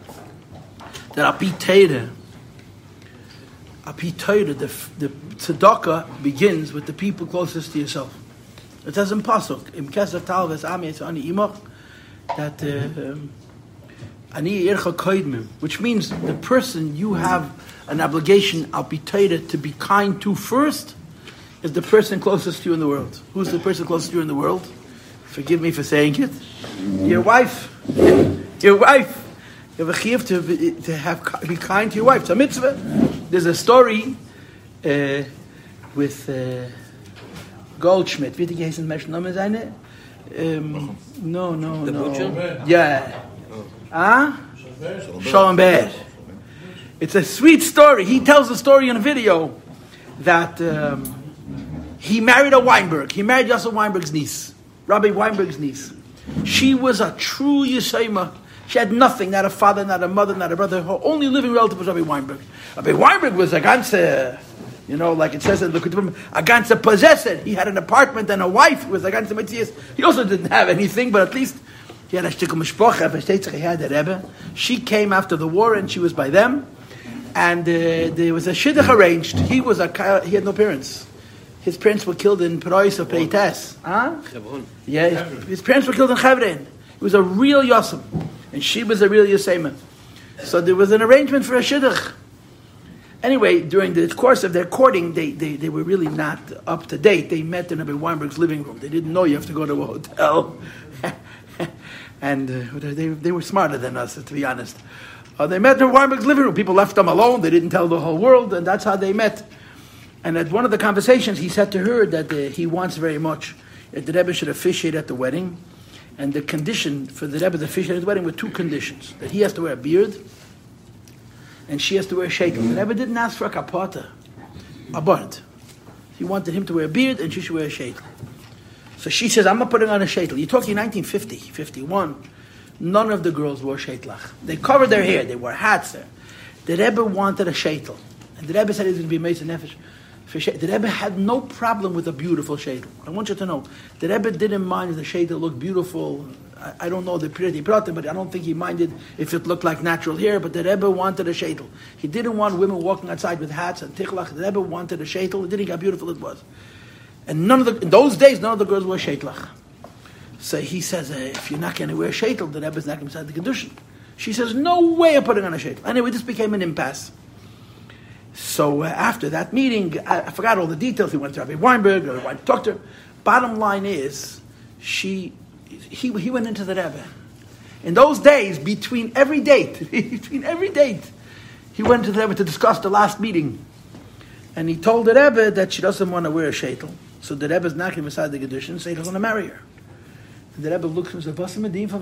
that Api Teire, the tzedakah begins with the people closest to yourself. It says in pasuk, "Im kesef talves ami ani imach," that ani ircha koidmim, which means the person you have an obligation, Api Teire, to be kind to first, is the person closest to you in the world. Who's the person closest to you in the world? Forgive me for saying it. Your wife. Your wife. You have a chiyuv to be kind to your wife. It's a mitzvah. There's a story with Goldschmidt. Wie die heißen Menschen Namen seine? No. Butcher? Yeah. Schallenberg. It's a sweet story. He tells a story in a video that he married a Weinberg. He married Yosef Weinberg's niece, Rabbi Weinberg's niece. She was a true Yesema. She had nothing, not a father, not a mother, not a brother. Her only living relative was Rabbi Weinberg. Rabbi Weinberg was a ganze, like it says in the Ketuvim, a ganze possessor. He had an apartment and a wife who was a ganze Matthias. He also didn't have anything, but at least he had a shtickle mishpocha. He had a Rebbe. She came after the war and she was by them. And there was a shidduch arranged. He had no parents. His parents were killed in Perois of Peites. Yeah, his parents were killed in Hebron. He was a real Yosem. And she was a real Yosema. So there was an arrangement for a shidduch. Anyway, during the course of their courting, they were really not up to date. They met in Rabbi Weinberg's living room. They didn't know you have to go to a hotel. And they were smarter than us, to be honest. They met in Weinberg's living room. People left them alone. They didn't tell the whole world, and that's how they met. And at one of the conversations, he said to her that he wants very much that the Rebbe should officiate at the wedding. And the condition for the Rebbe to officiate at the wedding were two conditions. That he has to wear a beard, and she has to wear a sheitel. The Rebbe didn't ask for a kapata, a bard. He wanted him to wear a beard, and she should wear a sheitel. So she says, I'm not putting on a sheitel. You're talking 1950, 51. None of the girls wore sheitlach. They covered their hair. They wore hats. The Rebbe wanted a sheitel. And the Rebbe said he was going to be Mesa Nefesh. The Rebbe had no problem with a beautiful sheitel. I want you to know, the Rebbe didn't mind if the sheitel looked beautiful. I don't know the pretty pratim, but I don't think he minded if it looked like natural hair. But the Rebbe wanted a sheitel. He didn't want women walking outside with hats and tichlach. The Rebbe wanted a sheitel. He didn't care how beautiful it was. And in those days, none of the girls wore sheitlach. So he says, if you're not going to wear a sheitel, the Rebbe's not going to decide the condition. She says, no way of putting on a sheitel. Anyway, this became an impasse. So after that meeting, I forgot all the details. He went to Rabbi Weinberg, Rabbi Weinberg talked to her. Bottom line is, he went into the Rebbe. In those days, between every date, he went to the Rebbe to discuss the last meeting. And he told the Rebbe that she doesn't want to wear a sheitel. So the Rebbe's not going to decide the condition and say he's going to marry her. And the Rebbe looked at him and said,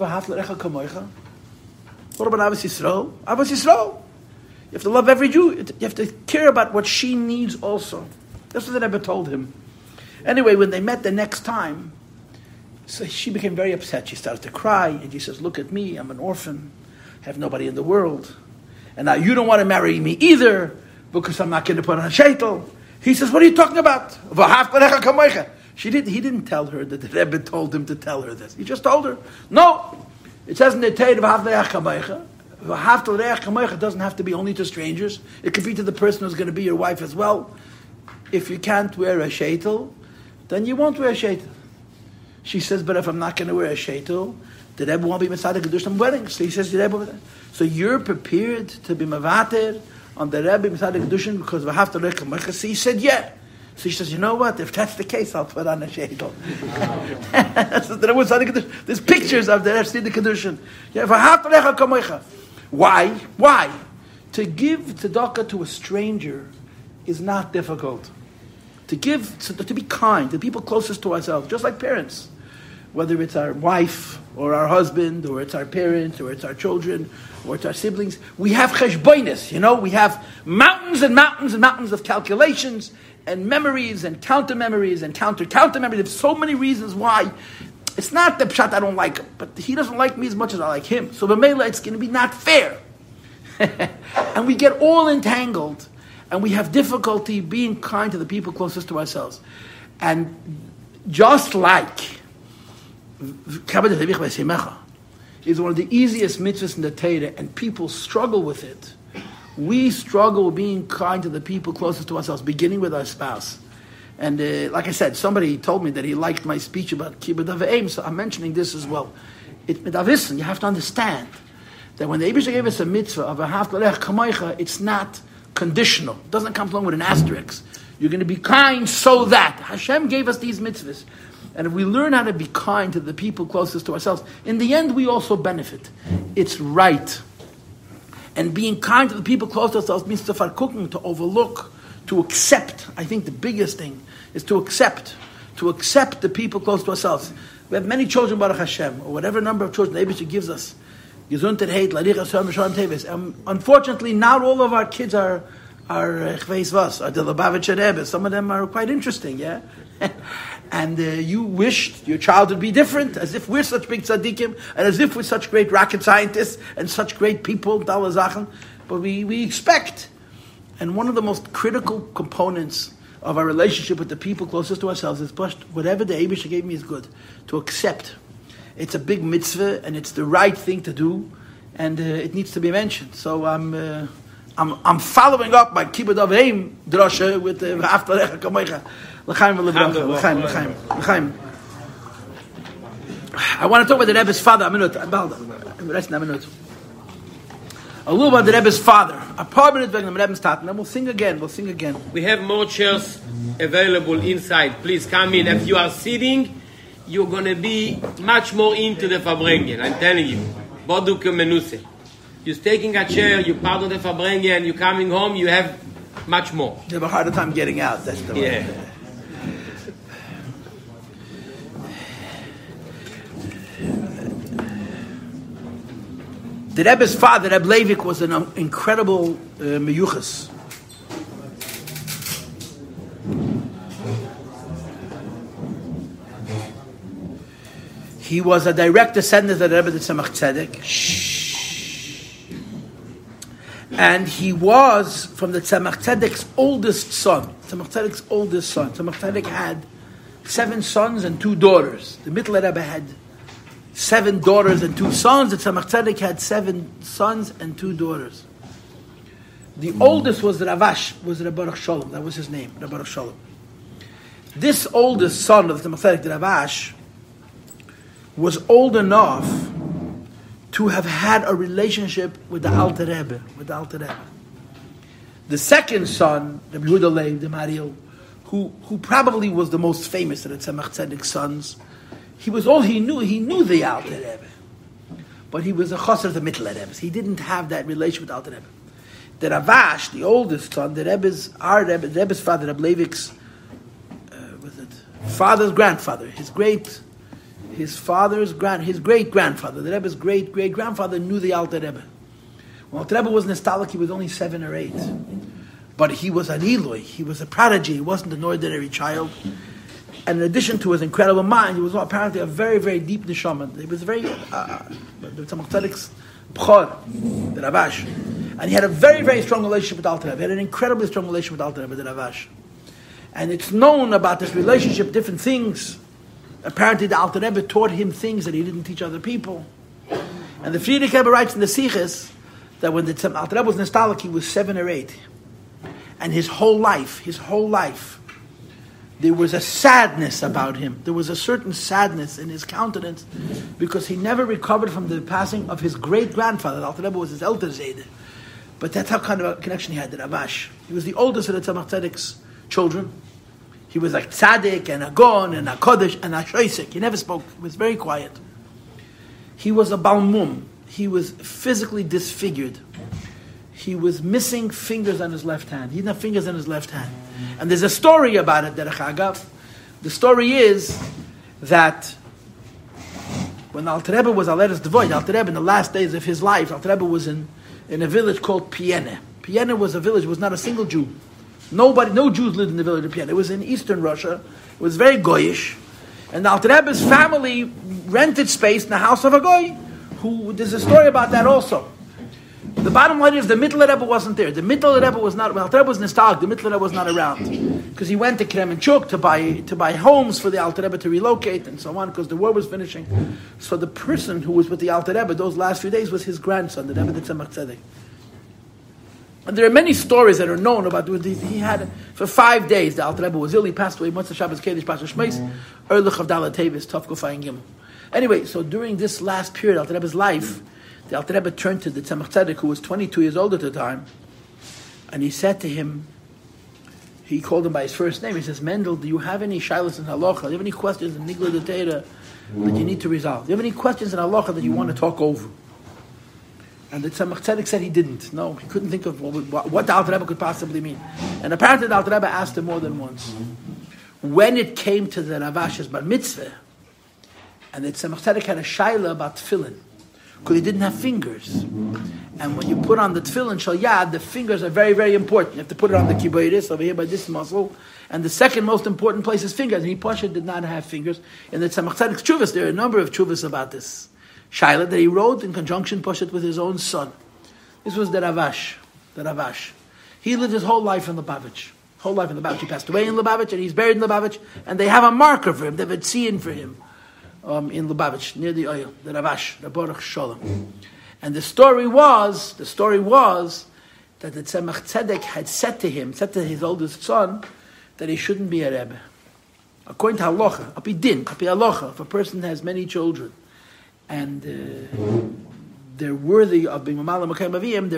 what about Abbas Yisrael? Abbas Yisrael! You have to love every Jew. You have to care about what she needs also. That's what the Rebbe told him. Anyway, when they met the next time, so she became very upset. She started to cry, and she says, look at me, I'm an orphan. I have nobody in the world. And now you don't want to marry me either, because I'm not going to put on a sheitel. He says, what are you talking about? He didn't tell her that the Rebbe told him to tell her this. He just told her, no. It says in the Torah, it doesn't have to be only to strangers. It could be to the person who's going to be your wife as well. If you can't wear a sheitel, then you won't wear a sheitel. She says, but if I'm not going to wear a sheitel, the Rebbe won't be Mitzvah Kedushin wedding. So he says, the Rebbe, so you're prepared to be Mavater on the Rebbe Mitzvah Kedushin because of Haftar Lechamecha? So he said, yeah. So she says, you know what? If that's the case, I'll put on a sheitel. There's pictures of the Rebbe Kedushin. Yeah, why? To give tzedakah to a stranger is not difficult. To be kind to people closest to ourselves, just like parents. Whether it's our wife, or our husband, or it's our parents, or it's our children, or it's our siblings. We have cheshbonis, we have mountains and mountains and mountains of calculations, and memories, and counter-memories, and counter-memories. There's so many reasons why. It's not the pshat I don't like him, but he doesn't like me as much as I like him. So b'meila, it's going to be not fair. And we get all entangled, and we have difficulty being kind to the people closest to ourselves. And just like is one of the easiest mitzvahs in the Torah, and people struggle with it. We struggle with being kind to the people closest to ourselves, beginning with our spouse. And like I said, somebody told me that he liked my speech about Kibbud Av V'Eim, so I'm mentioning this as well. You have to understand that when the Eibusha gave us a mitzvah of a Haftar Lecha Kamocha, it's not conditional. It doesn't come along with an asterisk. You're going to be kind so that. Hashem gave us these mitzvahs. And if we learn how to be kind to the people closest to ourselves, in the end we also benefit. It's right. And being kind to the people close to ourselves means to farkuken, to overlook, to accept. I think the biggest thing is to accept the people close to ourselves. We have many children, Baruch Hashem, or whatever number of children the Eibusha gives us. Unfortunately, not all of our kids are the Lubavitcher Rebbe. Some of them are quite interesting, yeah? And you wished your child would be different, as if we're such big tzaddikim, and as if we're such great rocket scientists, and such great people, but we expect. And one of the most critical components of our relationship with the people closest to ourselves is whatever the Eibusha gave me is good, to accept. It's a big mitzvah, and it's the right thing to do, and it needs to be mentioned. So I'm following up my Kibbud Av V'Eim drasha with Haftar Lecha Kamocha. L'chaim v'lebracha. L'chaim. I want to talk about the Rebbe's father. A minute. A little about the Rebbe's father. A paar minutes wegen dem Rebbe's Tat, and then we'll sing again. We have more chairs available inside. Please come in. If you are sitting, you're going to be much more into the Farbrengen. I'm telling you. Boduk menuse. You're taking a chair, you're part of the Farbrengen, you're coming home, you have much more. You have a harder time getting out. That's the way. Yeah. The Rebbe's father, Rebbe Leivik, was an incredible meyuchas. He was a direct descendant of the Rebbe Tzemach Tzedek. And he was from the Tzemach Tzedek's oldest son. Tzemach Tzedek's oldest son. Tzemach Tzedek had 7 sons and 2 daughters. The Mittler Rebbe had 7 daughters and 2 sons. The Tzemach Tzedek had 7 sons and 2 daughters. The oldest was the Ravash, was the Baruch Shalom. That was his name, the Baruch Shalom. This oldest son of the Tzemach Tzedek, the Ravash, was old enough to have had a relationship with the Alter Rebbe, The second son, the Yehuda Leib, the Mariel, who probably was the most famous of the Tzemach Tzedek's sons, he knew the Alter Rebbe. But he was a chasser of the Mittler Rebbe. He didn't have that relation with the Alter Rebbe. The Ravash, the oldest son, the Rebbe's father, Reb Leivik's, father's grandfather, his great grandfather, the Rebbe's great grandfather knew the Alter Rebbe. When Alter Rebbe was nostalgic, he was only 7 or 8, but he was an Eloi. He was a prodigy. He wasn't an ordinary child. And in addition to his incredible mind, he was apparently a very, very deep neshama. He was very the Tzemach Tzedek's bchor, the Ravash, and he had a very, very strong relationship with Alter Rebbe. He had an incredibly strong relationship with Alter Rebbe, the Ravash. And it's known about this relationship, different things. Apparently the Alter Rebbe taught him things that he didn't teach other people. And the Frierdiker Rebbe writes in the Siches that when the Alter Rebbe was nostalgic, he was 7 or 8. And his whole life, there was a sadness about him. There was a certain sadness in his countenance because he never recovered from the passing of his great-grandfather. The Alter Rebbe was his elder Zayde. But that's how kind of a connection he had to Ravash. He was the oldest of the Tzemach Tzedek's children. He was like tzaddik and a gon and a kodesh and a shoisek. He never spoke. He was very quiet. He was a balmum. He was physically disfigured. He was missing fingers on his left hand. He didn't have fingers on his left hand. And there's a story about it, Derech Agav. The story is that when Alter Rebbe was Aleres Devoid, Alter Rebbe in the last days of his life, Alter Rebbe was in a village called Piene. Piene was a village, was not a single Jew. No Jews lived in the village of Piene. It was in eastern Russia. It was very goyish. And the Alter Rebbe's family rented space in the house of a goy. There's a story about that also. The bottom line is the Mittler Rebbe wasn't there. The Mittler Rebbe was not. Well, Alter Rebbe was nostalgic. The Mittler Rebbe was not around because he went to Kremenchuk to buy homes for the Alter Rebbe to relocate and so on because the war was finishing. So the person who was with the Alter Rebbe those last few days was his grandson, the Rebbe the Tzemach Tzedek. And there are many stories that are known about what he had. For 5 days, the Alter Rebbe was ill. He passed away. Motzei Shabbos Kedesh Pasha Shmeis, Erlich of Dalet Tevis, Tov Kufay Gimel. Anyway, so during this last period, Alter Rebbe's life, the Alter Rebbe turned to the Tzemach Tzedek, who was 22 years old at the time, and he said to him, he called him by his first name. He says, Mendel, do you have any shilas in halacha? Do you have any questions in Nigla de Teira that you need to resolve? Do you have any questions in halacha that you want to talk over? And the Tzemach Tzedek said he didn't. No, he couldn't think of what the Alter Rebbe could possibly mean. And apparently the Alter Rebbe asked him more than once. When it came to the Ravash's bar mitzvah, and the Tzemach Tzedek had a shaila about tefillin, because he didn't have fingers. And when you put on the tefillin shal yad, the fingers are very, very important. You have to put it on the kibbutz over here by this muscle. And the second most important place is fingers. And Pasha did not have fingers. In the Tzemach Tzedek's tshuvas, there are a number of tshuvas about this shaila that he wrote in conjunction Pashat with his own son. This was the Ravash. He lived his whole life in Lubavitch. He passed away in Lubavitch and he's buried in Lubavitch. And they have a marker for him. They have a tziyun for him. In Lubavitch, near the oil, the Ravash, the Baruch Shalom. And the story was that the Tzemach Tzedek had said to his oldest son, that he shouldn't be a Rebbe. According to halacha, api din, api halacha, if a person has many children, and they're worthy of being Mamala Makayim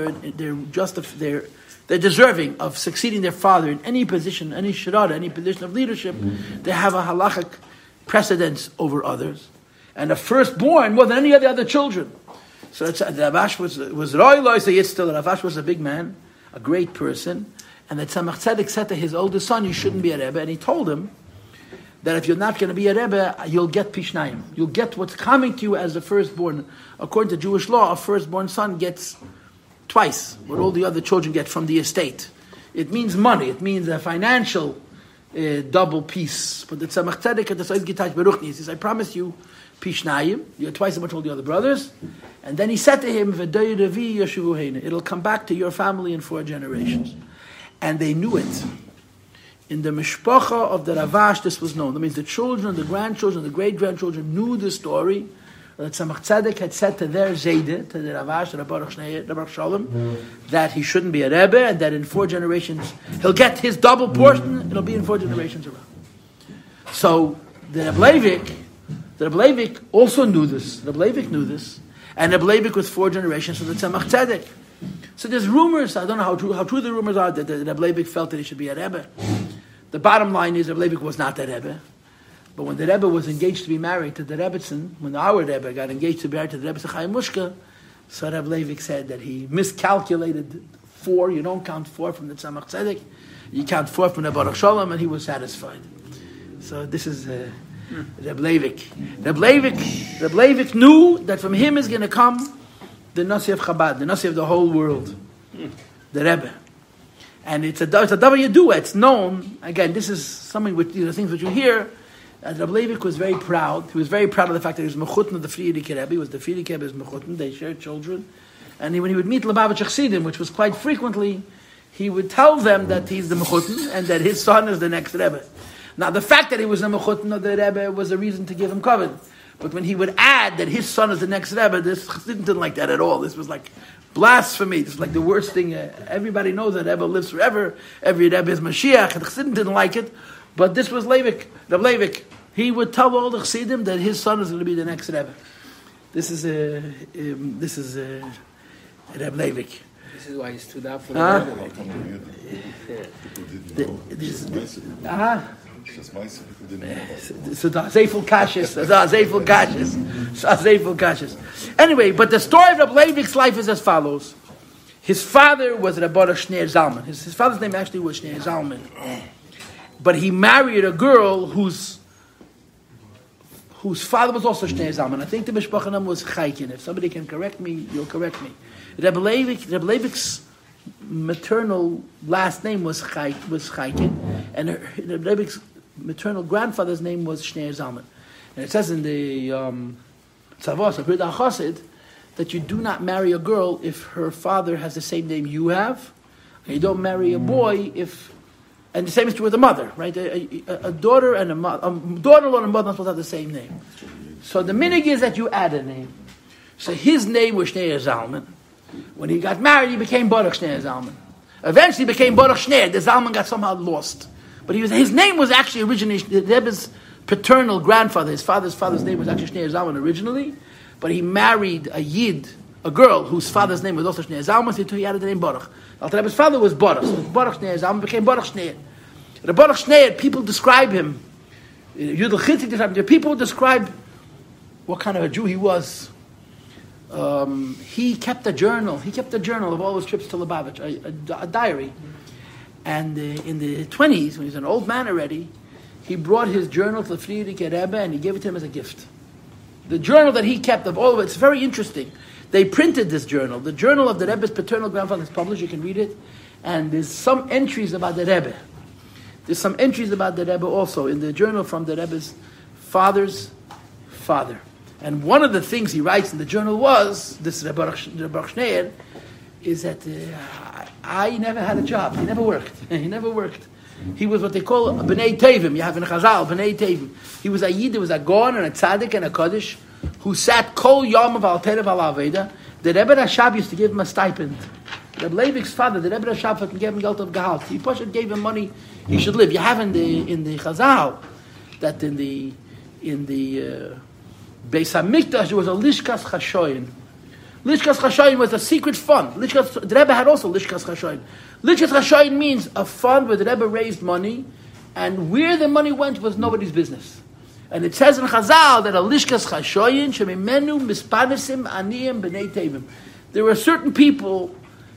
Aviyim, they're deserving of succeeding their father in any position, any shirada, any position of leadership. They have a halachic precedence over others, and a firstborn more than any of the other children. So the Ravash was Roy so yet still the Ravash was a big man, a great person, and the Tzemach Tzedek said to his oldest son, you shouldn't be a Rebbe, and he told him that if you're not going to be a Rebbe, you'll get Pishnayim. You'll get what's coming to you as the firstborn. According to Jewish law, a firstborn son gets twice what all the other children get from the estate. It means money. It means a financial double piece. But the Tzemach Tzedek at the Soid Gitach Beruchni, he says, I promise you, Pishnayim, you're twice as much all the other brothers. And then he said to him, V'day Revi Yeshuvu Heina, it'll come back to your family in 4 generations. And they knew it. In the Mishpacha of the Ravash, this was known. That means the children, the grandchildren, the great-grandchildren knew the story. That Tzemach Tzedek had said to their Zayde, to the Ravash, to the Baruch Shalom, that he shouldn't be a Rebbe, and that in 4 generations, he'll get his double portion, it'll be in 4 generations around. So, the Rebbe Leivik also knew this. The Rebbe Leivik knew this. And Rebbe Leivik was 4 generations from the Tzemach Tzedek. So there's rumors, I don't know how true the rumors are, that the Rebbe Leivik felt that he should be a Rebbe. The bottom line is Rebbe Leivik was not a Rebbe. But when the Rebbe was engaged to be married to the Rebbetzin, when our Rebbe got engaged to be married to the Rebbetzin Chaim Mushka, so Rebbe Leivik said that he miscalculated 4. You don't count 4 from the Tzemach Tzedek. You count 4 from the Baruch Shalom, and he was satisfied. So this is Rebbe Leivik. Rebbe Leivik knew that from him is going to come the Nasi of Chabad, the Nasi of the whole world, the Rebbe. And it's a davar yedua. It's known. Again, this is something which these are things which you hear. Rebbe Leivik was very proud. He was very proud of the fact that he was mechutn of the Frierdiker Rebbe. He was the Frierdiker Rebbe's mechutn. They shared children. And when he would meet Lubavitch Chassidim, which was quite frequently, he would tell them that he's the mechutn and that his son is the next Rebbe. Now, the fact that he was the mechutn of the Rebbe was a reason to give him kavod. But when he would add that his son is the next Rebbe, this Chassidim didn't like that at all. This was like blasphemy. This is like the worst thing. Everybody knows that Rebbe lives forever. Every Rebbe is Mashiach. The Chassidim didn't like it. But this was Leivik, Rebbe Leivik. He would tell all the Chassidim that his son is going to be the next Rebbe. This is Rebbe Leivik. This is why he stood up for the Rebbe. So the Zeifel Kashis. Anyway, but the story of Rebbe Leivik's life is as follows. His father was Rebbe Shneir Zalman. His father's name actually was Shneir Zalman. But he married a girl whose father was also Shneir Zalman. I think the Mishpacha name was Chaikin. If somebody can correct me, you'll correct me. Rebbe Leivik's maternal last name was Chaikin, and Rebbe Leivik's maternal grandfather's name was Shneir Zalman. And it says in the Tzavos of Pirda Chosid that you do not marry a girl if her father has the same name you have, and you don't marry a boy if. And the same is true with a mother, right? A daughter and a daughter-in-law and a mother are supposed to have the same name. So the minig is that you add a name. So his name was Shneir Zalman. When he got married, he became Baruch Shneir Zalman. Eventually, he became Baruch Shneir. The Zalman got somehow lost, but his name was actually originally the Rebbe's paternal grandfather. His father's name was actually Shneir Zalman originally, but he married a Yid, a girl whose father's name was also Shneir Zalman, so he added the name Baruch. The Rebbe's father was Baruch, so Baruch Shneir Zalman became Baruch Shneir. The Baruch Shneir, people describe him. Yudel Chitzik described him. People describe what kind of a Jew he was. He kept a journal. He kept a journal of all his trips to Lubavitch, a diary. And in the 20s, when he was an old man already, he brought his journal to the Frierdiker Rebbe and he gave it to him as a gift. The journal that he kept of all of it, it's very interesting. They printed this journal. The journal of the Rebbe's paternal grandfather is published. You can read it. And there's some entries about the Rebbe. There's some entries about the Rebbe also in the journal from the Rebbe's father's father. And one of the things he writes in the journal was, this Rebbe Shneir, is that I never had a job. He never worked. He was what they call a B'nai Tevim. You have in Chazal, B'nai Tevim. He was a Yid, there was a Gaon and a Tzaddik and a Kaddish who sat Kol Yom of Al Terev Al Aveda. The Rebbe Rashab used to give him a stipend. Rebbe Leivik's father, the Rebbe Rashab, gave him Geld of Gehalt. He gave him money he should live. You have in the Chazal that in the Beis Hamikdash there was a Lishkas Chashoyin. Lishkas Chashoyin was a secret fund. The Rebbe had also Lishkas Chashoyin. Lishkas Chashoyin means a fund where the Rebbe raised money, and where the money went was nobody's business. And it says in Chazal that a Lishkas Chashoyin shemimenu mispanesim aniyim b'nei tevim. There were certain people,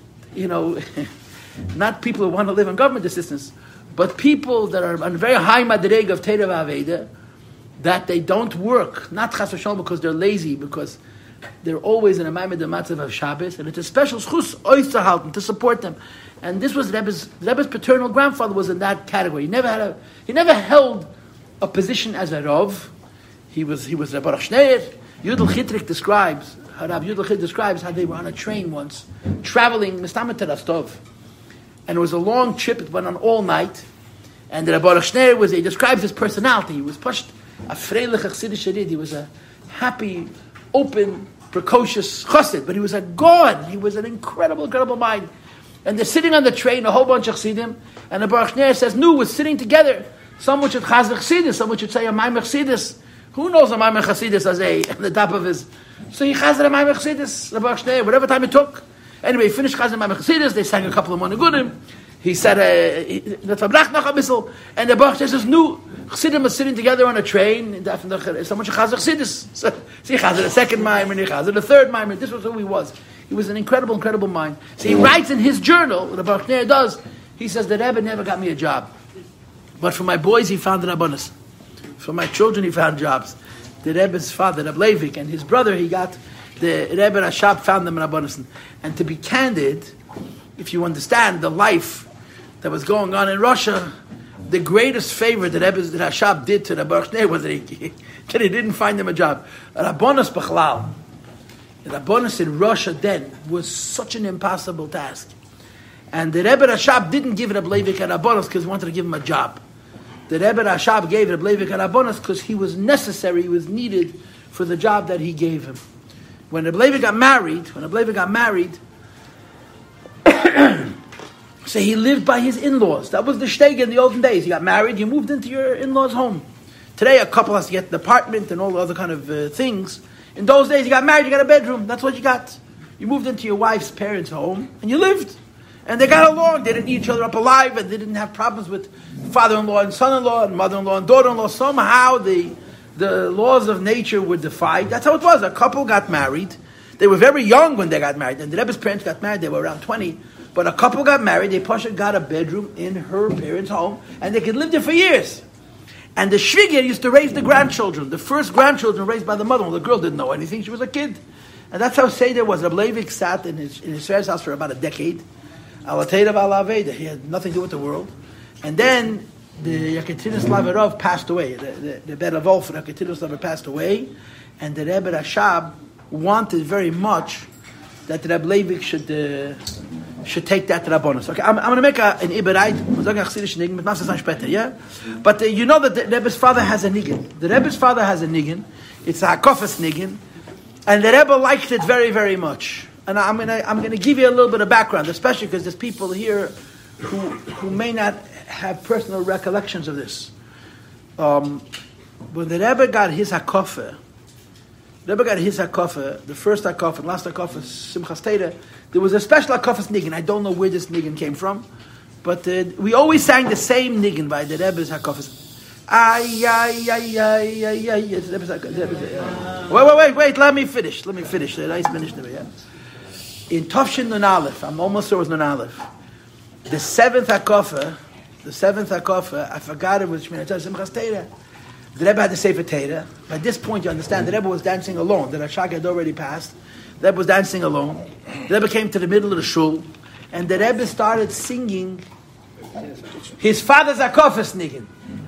not people who want to live on government assistance, but people that are on very high madreg of Terev Aveda, that they don't work, not Chas v'Shalom because they're lazy, because they're always in a Maimed Matzav of Shabbos, and it's a special schus oitzerhalten to support them. And this was Rebbe's paternal grandfather was in that category. He never held a position as a Rav. He was Rebbe Baruch Schneier. Yudel Chitrik describes how they were on a train once, traveling Mistamet to Rostov. And it was a long trip, it went on all night. And the Rebbe Baruch Schneier he describes his personality. He was pushed a freilich Chassidish Yid. He was a happy, open, precocious chassid, but he was a god. He was an incredible mind. And they're sitting on the train, a whole bunch of chassidim, and the Baruch Ner says, "No, we're sitting together. Someone should chazer chassidus. Someone should say a maimer chassidus. Who knows a maimer chassidus as on the top of his?" So he chazer a maimer chassidus. The Baruch Ner, whatever time it took. Anyway, he finished chazer maimer chassidus. They sang a couple of monagudim. He said, and the Baruch Ner says, "No, chassidim are sitting together on a train. Someone should chazer chassidus." So he chazer the second maimer, and he chazer the third maimer. This was who he was. He was an incredible mind. So he writes in his journal, what the Baruch Ner does, he says, the Rebbe never got me a job. But for my boys, he found an abundance. For my children, he found jobs. The Rebbe's father, Reb Leivik, and his brother, the Rebbe Rashab found them in abundance. And to be candid, if you understand the life that was going on in Russia, the greatest favor that Rebbe Rashab did to the Baruch Ner was that he didn't find him a job. Rabbonos Bechlal. The Rabbonos in Russia then was such an impossible task. And the Rebbe Rashab didn't give Reb Leivik a Rabbonos because he wanted to give him a job. The Rebbe Rashab gave Reb Leivik a Rabbonos because he was necessary, he was needed for the job that he gave him. When Reb Leivik got married, so he lived by his in-laws. That was the shteg in the olden days. You got married, you moved into your in-laws' home. Today a couple has to get an apartment and all the other kind of things. In those days, you got married, you got a bedroom. That's what you got. You moved into your wife's parents' home, and you lived. And they got along. They didn't eat each other up alive, and they didn't have problems with father-in-law and son-in-law, and mother-in-law and daughter-in-law. Somehow, the laws of nature were defied. That's how it was. A couple got married. They were very young when they got married. And the Rebbe's parents got married. They were around 20. But a couple got married. They got a bedroom in her parents' home, and they could live there for years. And the shviger used to raise the grandchildren. The first grandchildren raised by the mother. The girl didn't know anything. She was a kid. And that's how Seder was. Reb Leivik sat in his parents' house for about a decade. He had nothing to do with the world. And then the Yekaterinos Lavarov passed away. The Rebbe Wolf and Yekaterinos Lavarov passed away. And the Rebbe Rashab wanted very much that Reb Leivik should take that Rabbonos. Okay, I'm going to make an Iberite, yeah? But you know that the Rebbe's father has a niggin. The Rebbe's father has a niggin. It's a hakofas niggin. And the Rebbe liked it very, very much. And I'm going to give you a little bit of background, especially because there's people here who may not have personal recollections of this. When the Rebbe got his hakofa, the first hakofa and last hakofa, Simchas Torah, there was a special hakofas niggin. I don't know where this niggin came from, but we always sang the same niggin by the Rebbe's hakofas. Wait, let me finish. In Tofshin Nun Aleph, I'm almost sure it was Nun Aleph, the seventh hakofa, I forgot it was Shmini Atzeret Simchas Torah. The Rebbe had the Sefer Torah. By this point, you understand, the Rebbe was dancing alone. The Rashag had already passed. The Rebbe was dancing alone. The Rebbe came to the middle of the shul, and the Rebbe started singing his father's hakofas niggin.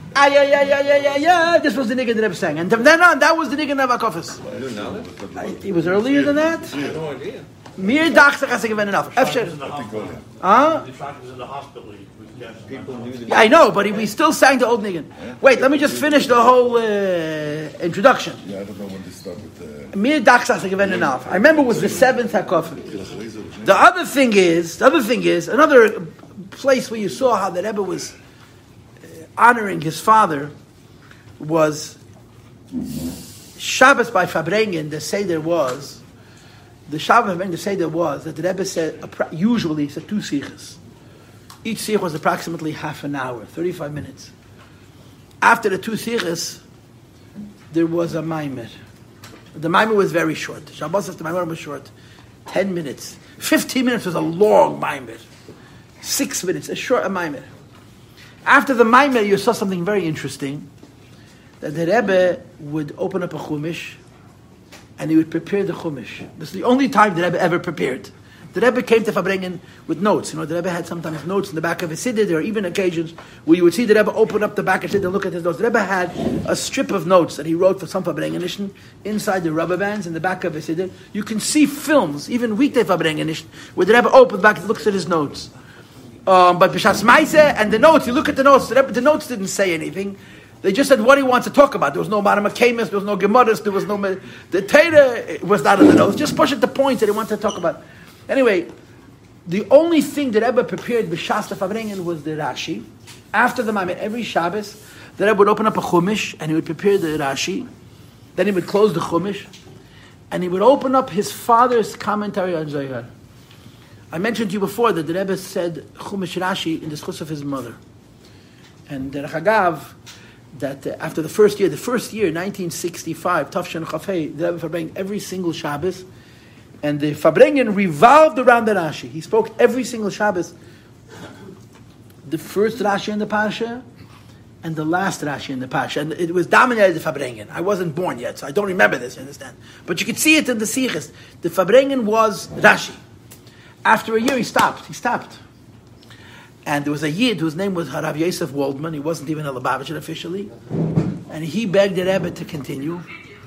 This was the niggin the Rebbe sang. And from then on, that was the niggin of hakofas. It was earlier than that? I had no idea. Mir dachte has given enough. The fact was in the hospital. People knew the Yeah, I know, but we still sang the old niggin. Wait, let me just finish the whole introduction. Yeah, I don't know when they start with Mir dachte has given enough. I remember it was the seventh hakofah. The other thing is another place where you saw how the Rebbe was honoring his father was Shabbos by Fabrengen. The Seder was that the Rebbe said usually he said 2 sichos. Each sicha was approximately half an hour, 35 minutes. After the 2 sichos, there was a maimer. The maimer was very short. Shabbos says the maimer was short, 10 minutes. 15 minutes was a long maimer. 6 minutes, a short maimer. After the maimer, you saw something very interesting. That the Rebbe would open up a chumash, and he would prepare the Chumash. This is the only time the Rebbe ever prepared. The Rebbe came to Farbrengen with notes. The Rebbe had sometimes notes in the back of his siddur. There are even occasions where you would see the Rebbe open up the back of his siddur and look at his notes. The Rebbe had a strip of notes that he wrote for some Farbrengenischen inside the rubber bands in the back of his siddur. You can see films, even weekday Farbrengenischen, where the Rebbe opens back and looks at his notes. But B'Shas Maaseh and the notes, you look at the notes, the notes didn't say anything. They just said what he wants to talk about. There was no Marama Kamis, there was no Gemaras, there was no... The Torah was not in the notes. Just push at the points that he wanted to talk about. Anyway, the only thing that Rebbe prepared B'Shas Farbrengen was the Rashi. After the Maimed, every Shabbos, the Rebbe would open up a Chumash and he would prepare the Rashi. Then he would close the Chumash and he would open up his father's commentary on Zohar. I mentioned to you before that the Rebbe said Chumash Rashi in the schus of his mother. And Derech Hagav, that after the first year, 1965, Tafshin Chafei, the Rebbe Farbrengen every single Shabbos, and the Farbrengen revolved around the Rashi. He spoke every single Shabbos, the first Rashi in the Parsha, and the last Rashi in the Parsha. And it was dominated the Farbrengen. I wasn't born yet, so I don't remember this, you understand? But you could see it in the Sichos. The Farbrengen was Rashi. After a year, he stopped. And there was a Yid whose name was Harav Yosef Waldman. He wasn't even a Lubavitcher officially. And he begged the Rebbe to continue.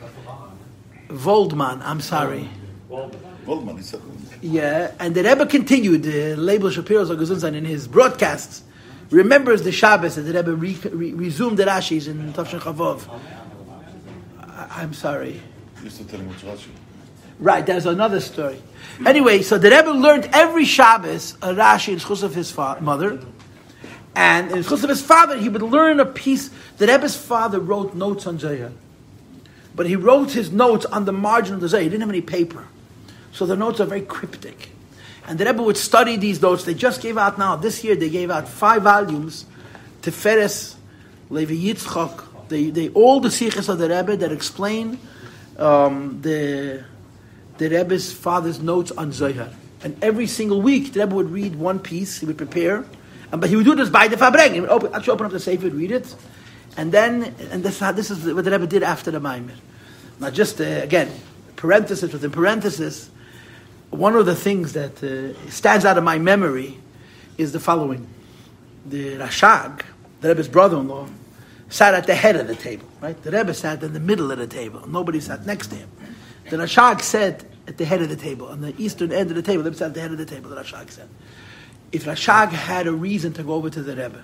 Waldman, I'm sorry. Waldman, he said. Yeah, and the Rebbe continued. The label Shapiro Zagazunzan in his broadcasts remembers the Shabbos that the Rebbe resumed the Rashis in Tafshin Chavov. I'm sorry. You used to tell him which Rashi. Right, there's another story. Anyway, so the Rebbe learned every Shabbos a Rashi in schus of his mother, and in schus of his father he would learn a piece. The Rebbe's father wrote notes on Zohar, but he wrote his notes on the margin of the Zohar. He didn't have any paper, so the notes are very cryptic. And the Rebbe would study these notes. They just gave out now, this year they gave out 5 volumes, Tiferes, Levi Yitzchok, all the Sichos of the Rebbe that explain the Rebbe's father's notes on Zohar. And every single week, the Rebbe would read one piece, he would prepare, but he would do this by the Farbrengen. He would open up the Sefer, read it, and this is what the Rebbe did after the Maimer. Now just, again, parenthesis within parenthesis, one of the things that stands out of my memory is the following. The Rashag, the Rebbe's brother-in-law, sat at the head of the table, right? The Rebbe sat in the middle of the table. Nobody sat next to him. The Rashag said at the head of the table, on the eastern end of the table, the Rebbe sat at the head of the table, the Rashag said. If Rashag had a reason to go over to the Rebbe,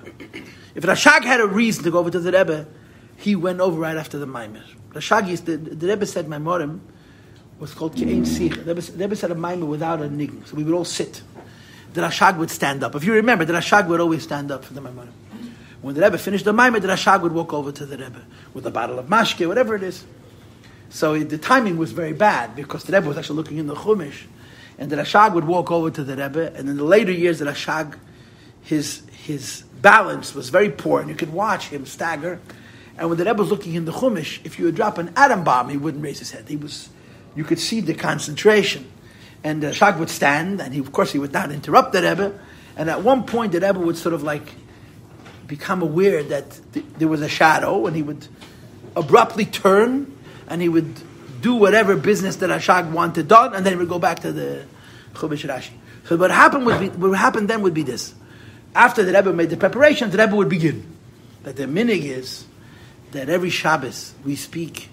he went over right after the Maimer. Rashag, the Rebbe said Maimorim was called Ke'ein Sich. The Rebbe said a Maimer without a niggun, so we would all sit. The Rashag would stand up. If you remember, the Rashag would always stand up for the Maimorim. When the Rebbe finished the Maimer, the Rashag would walk over to the Rebbe with a bottle of mashke, whatever it is. So the timing was very bad because the Rebbe was actually looking in the Chumash, and the Rashag would walk over to the Rebbe. And in the later years, the Rashag, his balance was very poor, and you could watch him stagger. And when the Rebbe was looking in the Chumash, if you would drop an atom bomb, he wouldn't raise his head. You could see the concentration. And the Rashag would stand, and of course he would not interrupt the Rebbe. And at one point, the Rebbe would sort of become aware that there was a shadow, and he would abruptly turn, and he would do whatever business that Rashag wanted done, and then he would go back to the Chumash Rashi. So what happened then would be this. After the Rebbe made the preparation, the Rebbe would begin. That the minig is that every Shabbos we speak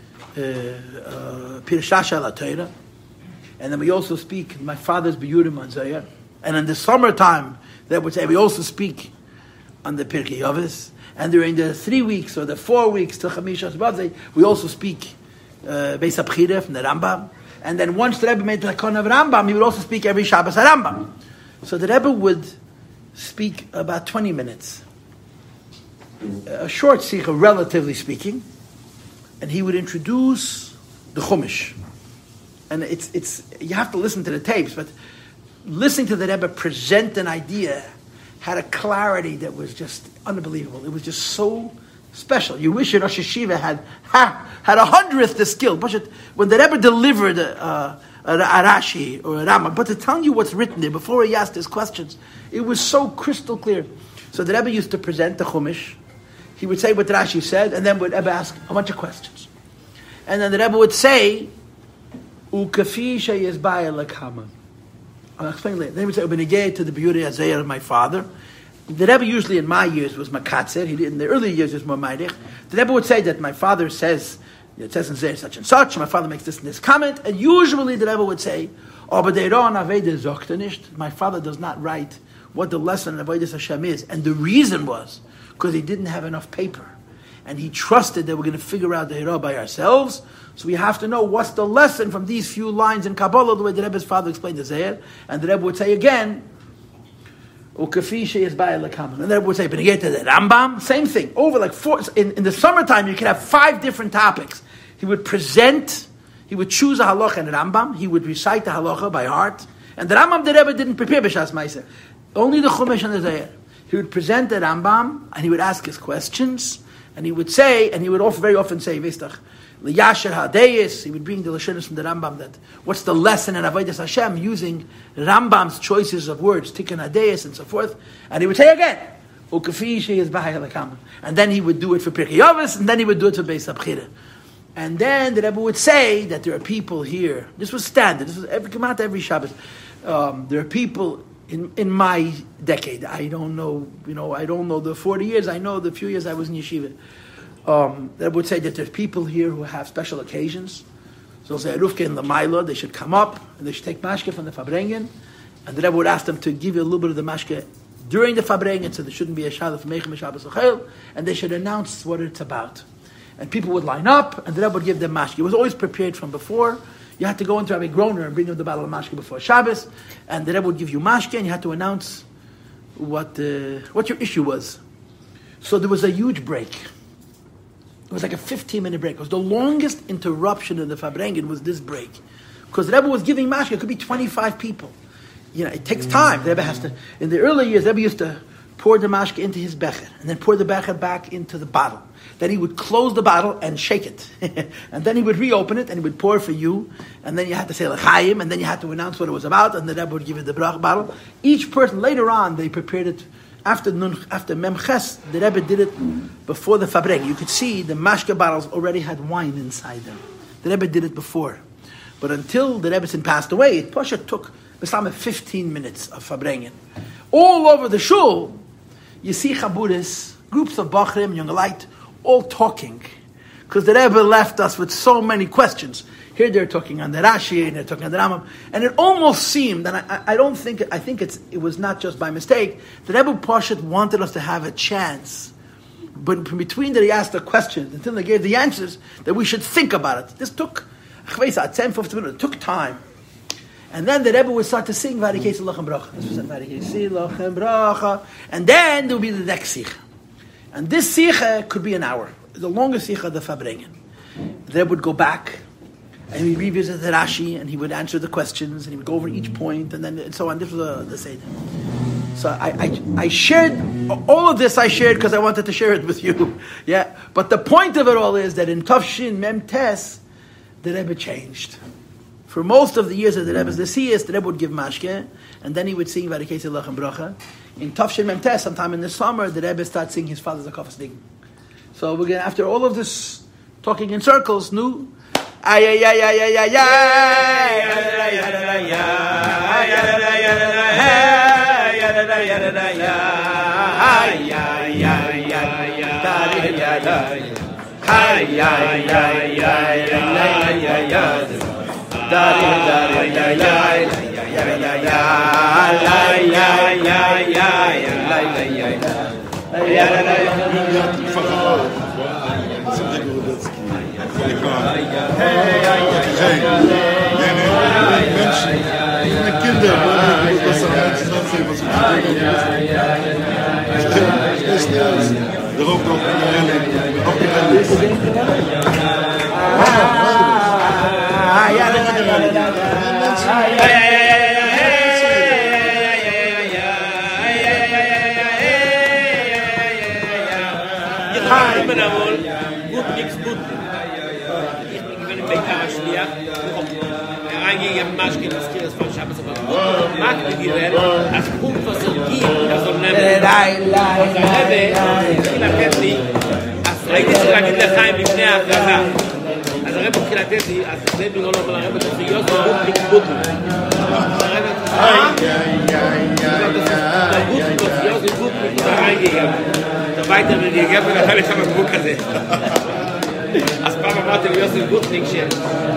Pirshasha la Torah, and then we also speak my father's Biyurim on Zohar. And in the summertime, that would say we also speak on the Pirkei Avos. And during the 3 weeks or the 4 weeks till Chamishas B'Av, we also speak Beis HaBchira from the Rambam. And then once the Rebbe made the Lakon of Rambam, he would also speak every Shabbos at Rambam. So the Rebbe would speak about 20 minutes. A short sikha, relatively speaking. And he would introduce the Chumash. And it's you have to listen to the tapes, but listening to the Rebbe present an idea had a clarity that was just unbelievable. It was just so special. You wish your Rosh Hashiva had 100th the skill. When the Rebbe delivered a Rashi or a Rama, but to tell you what's written there before he asked his questions, it was so crystal clear. So the Rebbe used to present the Chumash. He would say what Rashi said, and then would Rebbe ask a bunch of questions. And then the Rebbe would say Ukafi sheyizbaya lekama. I'll explain later. Then he would say, "Ubenegay to the beauty Azayah of my father." The Rebbe usually in my years was makatzer. He did in the early years was more maidich. The Rebbe would say that my father says, it says in Zayah such and such. My father makes this and this comment, and usually the Rebbe would say, "Oh, but my father does not write what the lesson of Avodas Hashem is," and the reason was because he didn't have enough paper, and he trusted that we're going to figure out the Hira by ourselves. So we have to know what's the lesson from these few lines in Kabbalah, the way the Rebbe's father explained the Zayah, and the Rebbe would say again, and the Rebbe would say, but again to the Rambam, same thing. Over like four in the summertime, you could have 5 different topics. He would present. He would choose a halacha and a Rambam. He would recite the halacha by heart. And the Rambam, the Rebbe didn't prepare b'shas ma'aser. Only the Chumash and the Zayah. He would present the Rambam, and he would ask his questions, and he would say, and he would very often say, Vestach, L'yasher ha'deis, he would bring the Lashonos from the Rambam, that what's the lesson in Avodas Hashem, using Rambam's choices of words, Tikkun ha'deis, and so forth. And he would say again, Ukafi sheyizbaya lekama. And then he would do it for Pirkei Avos, and then he would do it for Beis HaBchira. And then the Rebbe would say that there are people here. This was standard. This was every Shabbos. There are people in my decade. I don't know. I don't know the 40 years. I know the few years I was in yeshiva. That would say that there's people here who have special occasions. So say Rufke and Lamaila, they should come up and they should take mashke from the Fabrengen, and the Rebbe would ask them to give you a little bit of the mashke during the Fabrengen, so there shouldn't be a shadow of Meichem Shabbos Ochel, and they should announce what it's about. And people would line up, and the Rebbe would give them mashke. It was always prepared from before. You had to go into Rabbi Groner and bring him the bottle of mashke before Shabbos, and the Rebbe would give you mashke, and you had to announce what your issue was. So there was a huge break. It was like a 15-minute break. It was the longest interruption in the Fabrengen was this break. Because the Rebbe was giving mashke, it could be 25 people. It takes time. The Rebbe has to, in the early years, the Rebbe used to pour the mashke into his becher, and then pour the becher back into the bottle. Then he would close the bottle and shake it. And then he would reopen it and he would pour for you. And then you had to say l'chaim, and then you had to announce what it was about, and the Rebbe would give you the brach bottle. Each person, later on, they prepared it after Memches, the Rebbe did it before the Fabreng. You could see the mashke bottles already had wine inside them. The Rebbe did it before. But until the Rebbe passed away, it took 15 minutes of Fabrengen. All over the shul, you see chaburis, groups of bachrim, young light, all talking. Because the Rebbe left us with so many questions. Here they're talking on the Rashi, and they're talking on the Rambam. And it almost seemed, and I think it was not just by mistake, the Rebbe Poshet wanted us to have a chance. But from between that he asked the questions, until they gave the answers, that we should think about it. This took, 10-15 minutes, it took time. And then the Rebbe would start to sing Varikei Lochem Bracha. This was Varikei Lochem Bracha. And then there would be the next Sikha. And this Sikha could be an hour. The longest Sikha of the Fabrengen. The Rebbe would go back, and he revisit the Rashi, and he would answer the questions, and he would go over each point, and so on. This was the Seder. So I shared, all of this I shared because I wanted to share it with you. Yeah. But the point of it all is that in Tafshin Mem Tes, the Rebbe changed. For most of the years of the Rebbe's Nesias, the Rebbe would give mashke, and then he would sing Varikei Lochem Bracha. In Tafshin Mem Tes, sometime in the summer, the Rebbe starts singing his father's Zakafas Ding. So we're going to, after all of this talking in circles, new. Als Punkt, was gibt, das soll nehmen. Und der Rebbe, ich erkenne nicht, als Reite zu sagen, der Chaim לפני ההכרחה. אז הרב קראתי אז זה בגלל אבל הרב תפיוס בוט weiter will die geben da ich habe Buch הזה אז פעם אמרתי לי יוסף גוטניק ש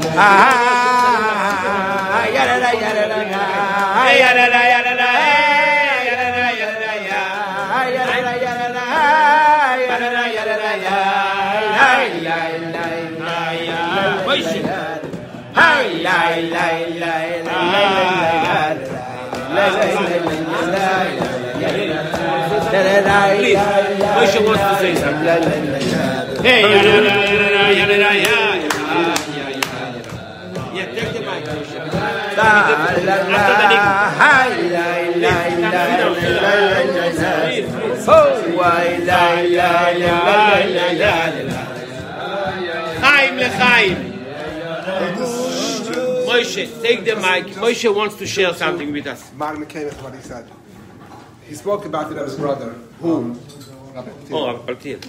Please, Moshe wants to say something. Hey, yeah, take the mic, Moshe. Chaim lechaim. Moshe, take the mic. Moshe wants to share something with us. Mark McCain is what he said. He spoke about it of his brother. Who? Paltiel.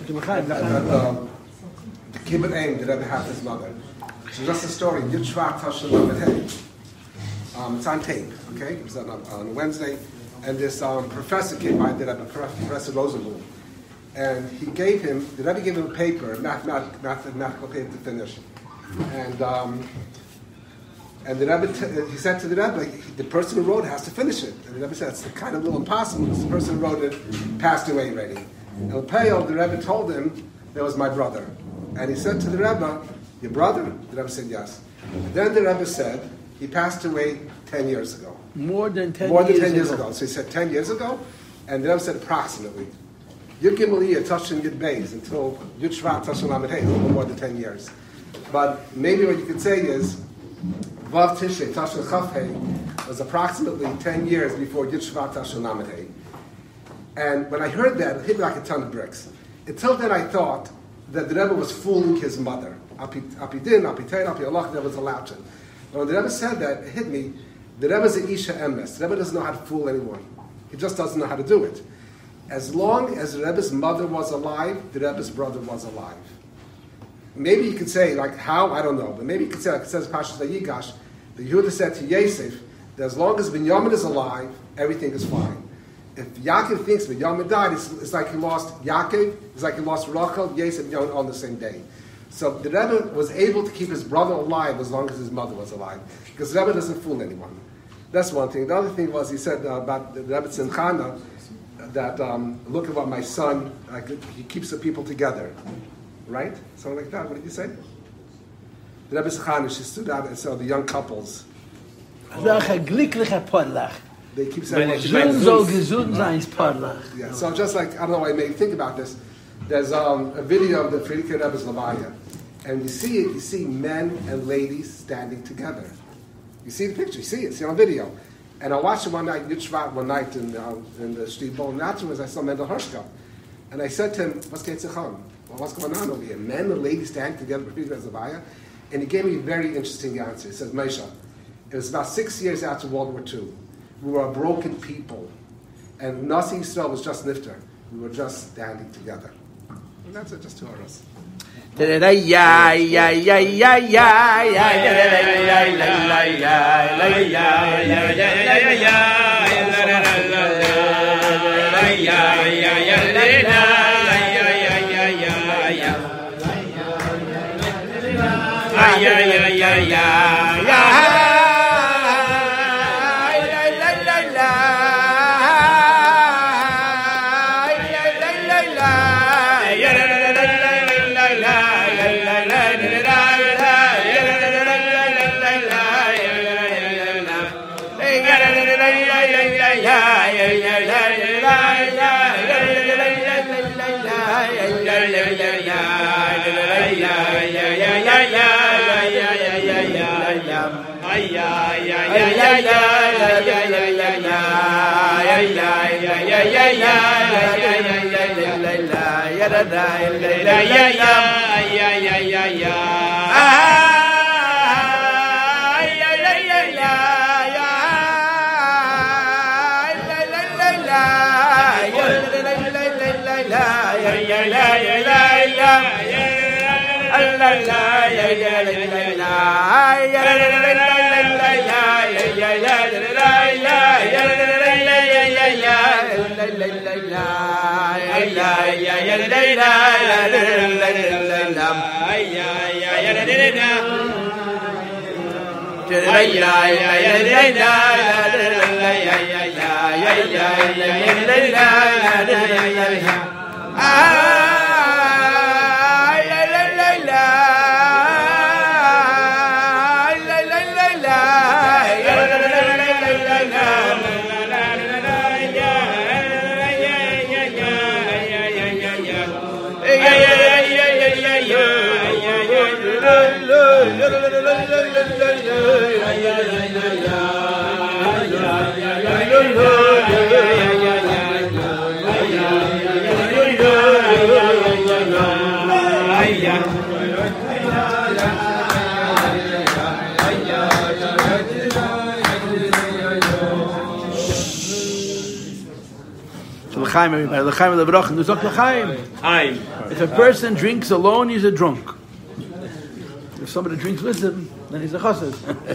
The kibbutz aim that Rebbe had his mother. So just a story. Yitzhak Tashalam it's on tape, okay? It was on a Wednesday. And this professor came by, the Rebbe, Professor Rosenblum. And he gave him, the Rebbe gave him a paper, a mathematical paper to finish. And the Rebbe, he said to the Rebbe, the person who wrote it has to finish it. And the Rebbe said, it's kind of a little impossible because the person who wrote it passed away already. And the Rebbe told him, that was my brother. And he said to the Rebbe, your brother? The Rebbe said, yes. And then the Rebbe said, he passed away 10 years ago. More than 10 years ago. So he said 10 years ago, and the Rebbe said approximately. Yud Gimel Iyah touching Yud Beis until Yud Shvat touching Lamed Hey, a little more than 10 years. But maybe what you could say is, Vav Tishrei Tashon Chaf Hey was approximately 10 years before Yud Shvat Tashon Lamed Hey. And when I heard that, it hit me like a ton of bricks. Until then I thought that the Rebbe was fooling his mother. Apidin, Apitein, Apialach, that was allowed to. But when the Rebbe said that, it hit me, the Rebbe is an Isha Emes. The Rebbe doesn't know how to fool anyone. He just doesn't know how to do it. As long as the Rebbe's mother was alive, the Rebbe's brother was alive. Maybe you could say, like, how? I don't know. But maybe you could say, like it says Pashas Vayigash, the Yehuda said to Yosef, that as long as Binyamin is alive, everything is fine. If Yaakov thinks Binyamin died, it's like he lost Yaakov, it's like he lost Rachel, Yosef, and Binyamin on the same day. So the Rebbe was able to keep his brother alive as long as his mother was alive. Because the Rebbe doesn't fool anyone. That's one thing. The other thing was, he said about the Rebbe Tzimchana, that look at what my son, he keeps the people together. Right? Something like that. What did you say? The Rebbe Tzimchana, she stood out and saw the young couples. They keep saying, yeah, so just like, I don't know, I may think about this. There's a video of the Frierdiker Rebbe's Levaya, and you see men and ladies standing together. You see the picture, you see it, see it on video. And I watched it one night, Yitzhak, one night in the street bowl, and afterwards I saw Mendel Hershka. And I said to him, what's going on over here? Men and ladies standing together for Frierdiker Rebbe's Levaya? And he gave me a very interesting answer. He says, Moshe, it was about 6 years after World War II. We were a broken people. And Nasi Yisrael was just Nifter. We were just standing together. And that's it, just 2 hours. la L'chaim, everybody. L'chaim levrach. Nuzok l'chaim. If a person drinks alone, he's a drunk. If somebody drinks with him, then he's a chassid.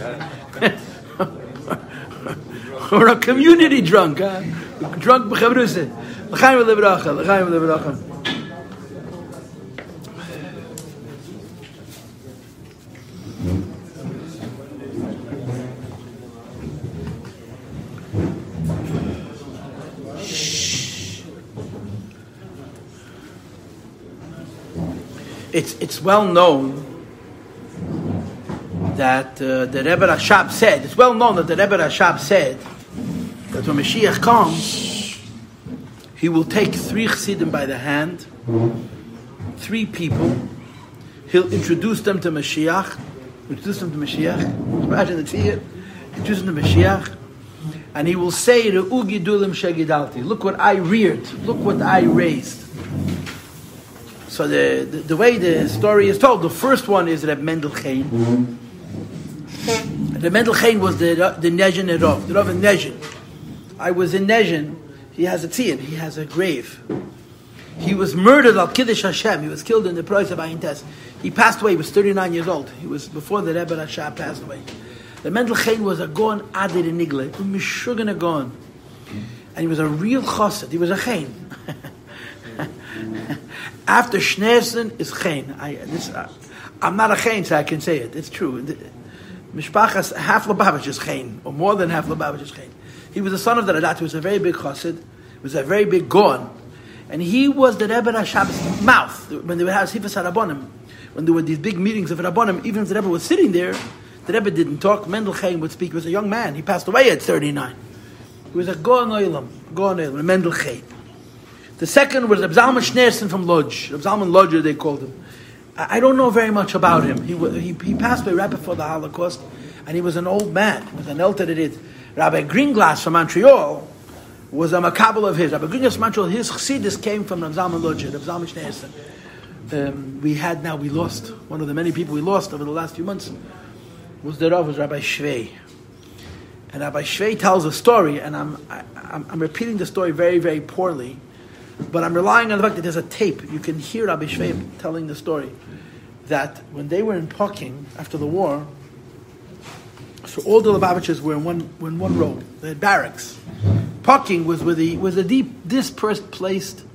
Or a community drunk. Drunk b'chavruse. L'chaim levrach. L'chaim levrach. It's well known that the Rebbe Rashab said, it's well known that the Rebbe Rashab said that when Mashiach comes, he will take 3 chassidim by the hand, 3 people, he'll introduce them to Mashiach, imagine it's here, introduce them to Mashiach, and he will say, Re'u gidulim shegidalti, look what I reared, look what I raised. So the way the story is told, the first one is Reb Mendel Chaim. Reb Mendel Chaim was the Nezhin Erov, the Rav in Nezhin. I was in Nezhin. He has a tziyun, he has a grave. He was murdered al Kiddush Hashem. He was killed in the price of Ayin Tes. He passed away. He was 39 years old. He was before the Rebbe Rashab passed away. The Mendel Chaim was a Gon Adir in Nigle, a Mishugan Gon, and he was a real chassid. He was a Chaim. After Schneerson is Chaim. I'm not a Chaim, so I can say it. It's true. Mishpachas, half Lubavitch is Chaim, or more than half Lubavitch is Chaim. He was the son of the Radat, who was a very big chassid, was a very big Gon, and he was the Rebbe Rashab's mouth. When they would have Sifas HaRabbonim, when there were these big meetings of Rabbonim, even if the Rebbe was sitting there, the Rebbe didn't talk. Mendel Chaim would speak. He was a young man. He passed away at 39. He was a Gon Oilam, Mendel Chaim. The second was Reb Zalman Schneerson from Lodz. Reb Zalman Lodger, they called him. I don't know very much about him. He passed away right before the Holocaust, and he was an old man. He was an elder that did. Rabbi Greenglass from Montreal was a makabel of his. Rabbi Greenglass from Montreal, his chassidus came from Reb Zalman Lodger, Reb Zalman Schneerson. We lost, one of the many people we lost over the last few months, was Rabbi Shvei. And Rabbi Shvei tells a story, and I'm repeating the story very, very poorly, but I'm relying on the fact that there's a tape. You can hear Rabbi Shvei telling the story that when they were in Poking after the war, so all the Lubavitchers were in one row. They had barracks. Poking was a deep displaced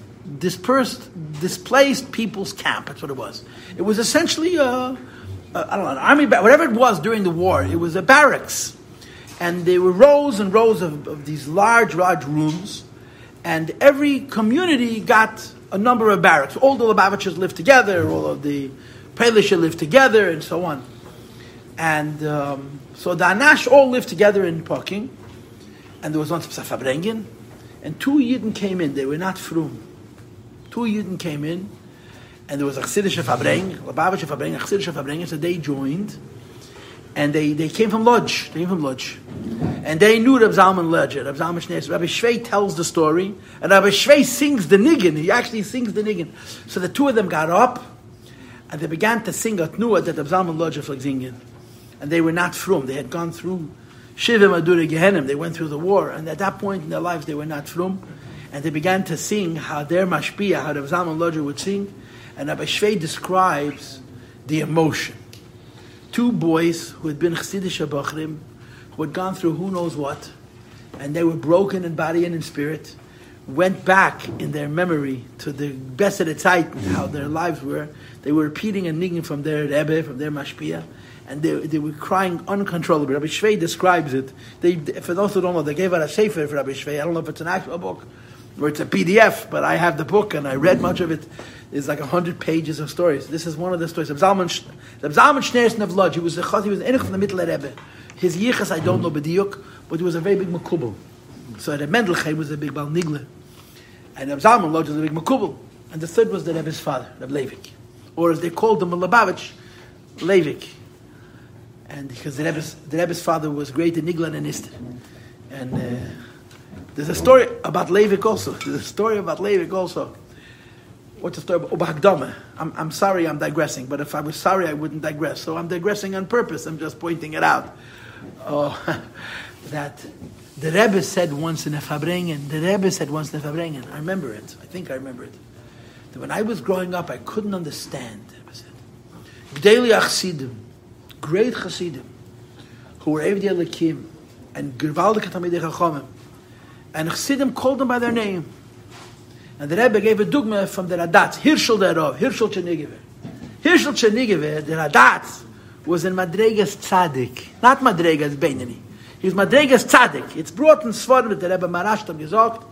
people's camp. That's what it was. It was essentially an army, whatever it was during the war. It was a barracks, and there were rows and rows of these large rooms. And every community got a number of barracks. All the Lubavitchers lived together, all of the Pelishah lived together, and so on. And so the Anash all lived together in Poking, and there was one Psa Fabrengen, and 2 Yidden came in. They were not frum. 2 Yidden came in, and there was a Chassidish Fabreng, Lubavitcher Fabreng, a Chassidish Fabreng, so they joined, and they came from Lodz. And they knew Reb Zalman Lodger, Reb Zalman Schneerson. Rabbi Shvei tells the story, and Rabbi Shvei sings the niggin. He actually sings the niggin. So the 2 of them got up, and they began to sing a tnuah that Reb Zalman Lodger was singing. And they were not frum. They had gone through Shivim Adura Gehenim. They went through the war, and at that point in their lives, they were not frum. And they began to sing how their mashpia, how Reb Zalman Lodger would sing. And Rabbi Shvei describes the emotion. Two boys who had been Chassidish Bachrim, who had gone through who knows what, and they were broken in body and in spirit, went back in their memory to the best of the time, how their lives were. They were repeating and nigging from their Rebbe, from their Mashpia, and they were crying uncontrollably. Rabbi Shvei describes it. For those who don't know, they gave out a sefer for Rabbi Shvei. I don't know if it's an actual book or it's a PDF, but I have the book and I read much of it. It's like 100 pages of stories. This is one of the stories. The Zalman Schneerson of Lodz, he was an Enig from the Mittler Rebbe. His yichas, I don't know b'diuk, but he was a very big makubal. So the Mendelchem was a big Bal Nigle. And the Zalman Lodz was a big makubal. And the third was the Rebbe's father, Reb Leivik. Or as they called him, Lubavitch, Leivik. And because the Rebbe's father was great in Nigla and Nister. And there's a story about Leivik also. What's the story about Hakdama? I'm sorry I'm digressing, but if I was sorry I wouldn't digress. So I'm digressing on purpose. I'm just pointing it out. That the Rebbe said once in a Fabrengen, I remember it. I think I remember it. That when I was growing up, I couldn't understand. The Rebbe said, Gdei Chassidim, great Chassidim, who were Evdei Elikim, and Gervaldik Talmidei Chachamim, and Chassidim called them by their name. And the Rebbe gave a dogma from the Radatz, Hirschel derov, Hirschel Chenigever. Hirschel Chenigever, the Radatz, was in Madregas Tzadik, not Madregas Beinani. He was Madregas Tzadik. It's brought in Svarim that the Rebbe Marashtam gesagt,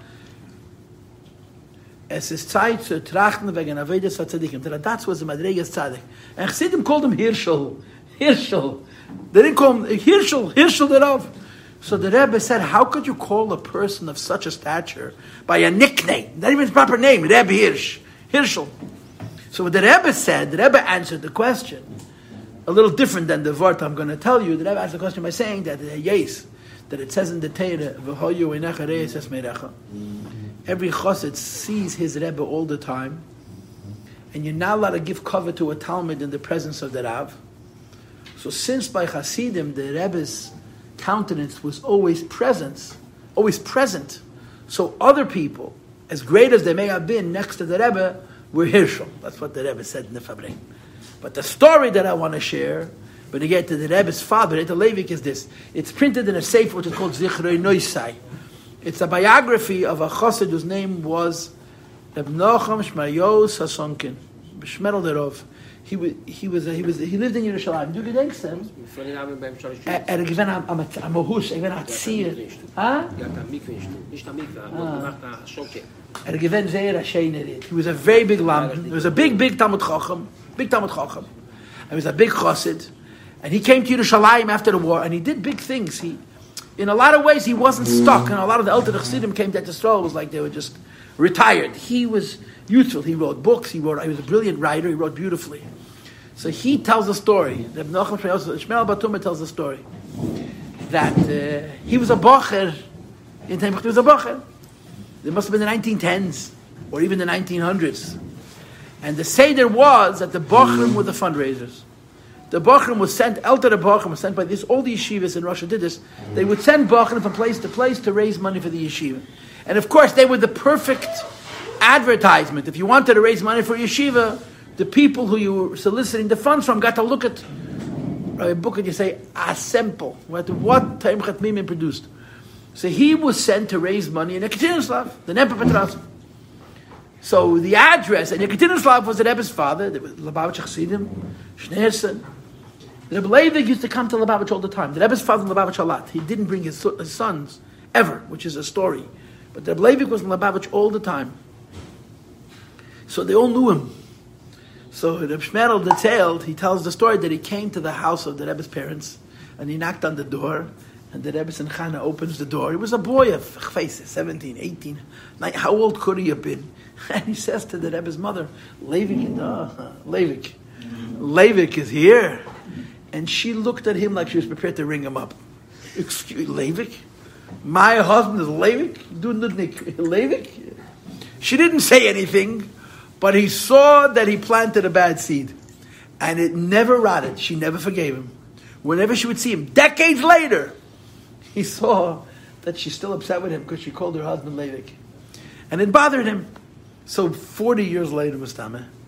es ist Zeit zu trachten wegen Avedes HaTzadikim. The Radatz was in Madregas Tzadik. And Chassidim called him Hirschel. They didn't call him Hirschel derov. So the Rebbe said, how could you call a person of such a stature by a nickname? Not even his proper name, Rebbe Hirschel. So what the Rebbe said, the Rebbe answered the question, a little different than the word I'm going to tell you. The Rebbe answered the question by saying that that it says in the Torah, every chassid sees his Rebbe all the time, and you're not allowed to give cover to a Talmud in the presence of the Rav. So since by Hasidim, the Rebbe's countenance was always present. So other people, as great as they may have been next to the Rebbe, were Hirschel. That's what the Rebbe said in the Fabrik. But the story that I want to share, when you get to the Rebbe's father, the Leivik, is this. It's printed in a sefer which is called Zichrei Noisai. It's a biography of a chassid whose name was Reb Nocham Shmayos Hasonkin, B'Shmerel Derov. He lived in Yerushalayim. Du gedenkst ihm? Gewann am Husch, gewann Zier. Gewann sehr schöner. He was a very big lamb. He was a big Talmud Chacham. And he was a big chassid. And he came to Yerushalayim after the war, and he did big things. In a lot of ways, he wasn't stuck. And a lot of the Elter Chassidim came to Yisrael. It was like they were just retired. He was youthful. He wrote books. He was a brilliant writer. He wrote beautifully. So he tells a story. Shmuel Batuma tells a story that he was a bocher. He was a bocher. It must have been the 1910s or even the 1900s. And the seder was that the bochrim were the fundraisers. The bochrim was sent. Elter bochrim was sent by this. All the yeshivas in Russia did this. They would send bochrim from place to place to raise money for the yeshiva. And of course, they were the perfect advertisement. If you wanted to raise money for yeshiva, the people who you were soliciting the funds from got to look at a book and you say, simple. What Taim Chatmimim produced. So he was sent to raise money in Yekaterinslav, the Nepa Petras. So the address, and Yekaterinslav was the Rebbe's father, there was Lubavitch Chassidim, Schneerson. The Rebbe Leivik used to come to Lubavitch all the time. The Rebbe's father in Lubavitch a lot. He didn't bring his sons, ever, which is a story. But the Rebbe Leivik was in Lubavitch all the time. So they all knew him. So Reb Shmerel detailed, he tells the story that he came to the house of the Rebbe's parents, and he knocked on the door, and the Rebbe Simchana opens the door. He was a boy of 17, 18. How old could he have been? And he says to the Rebbe's mother, Leivik is here. And she looked at him like she was prepared to ring him up. Excuse Leivik? My husband is Leivik? Leivik? She didn't say anything. But he saw that he planted a bad seed. And it never rotted. She never forgave him. Whenever she would see him, decades later, he saw that she's still upset with him because she called her husband Leivik. And it bothered him. So 40 years later, Mustama,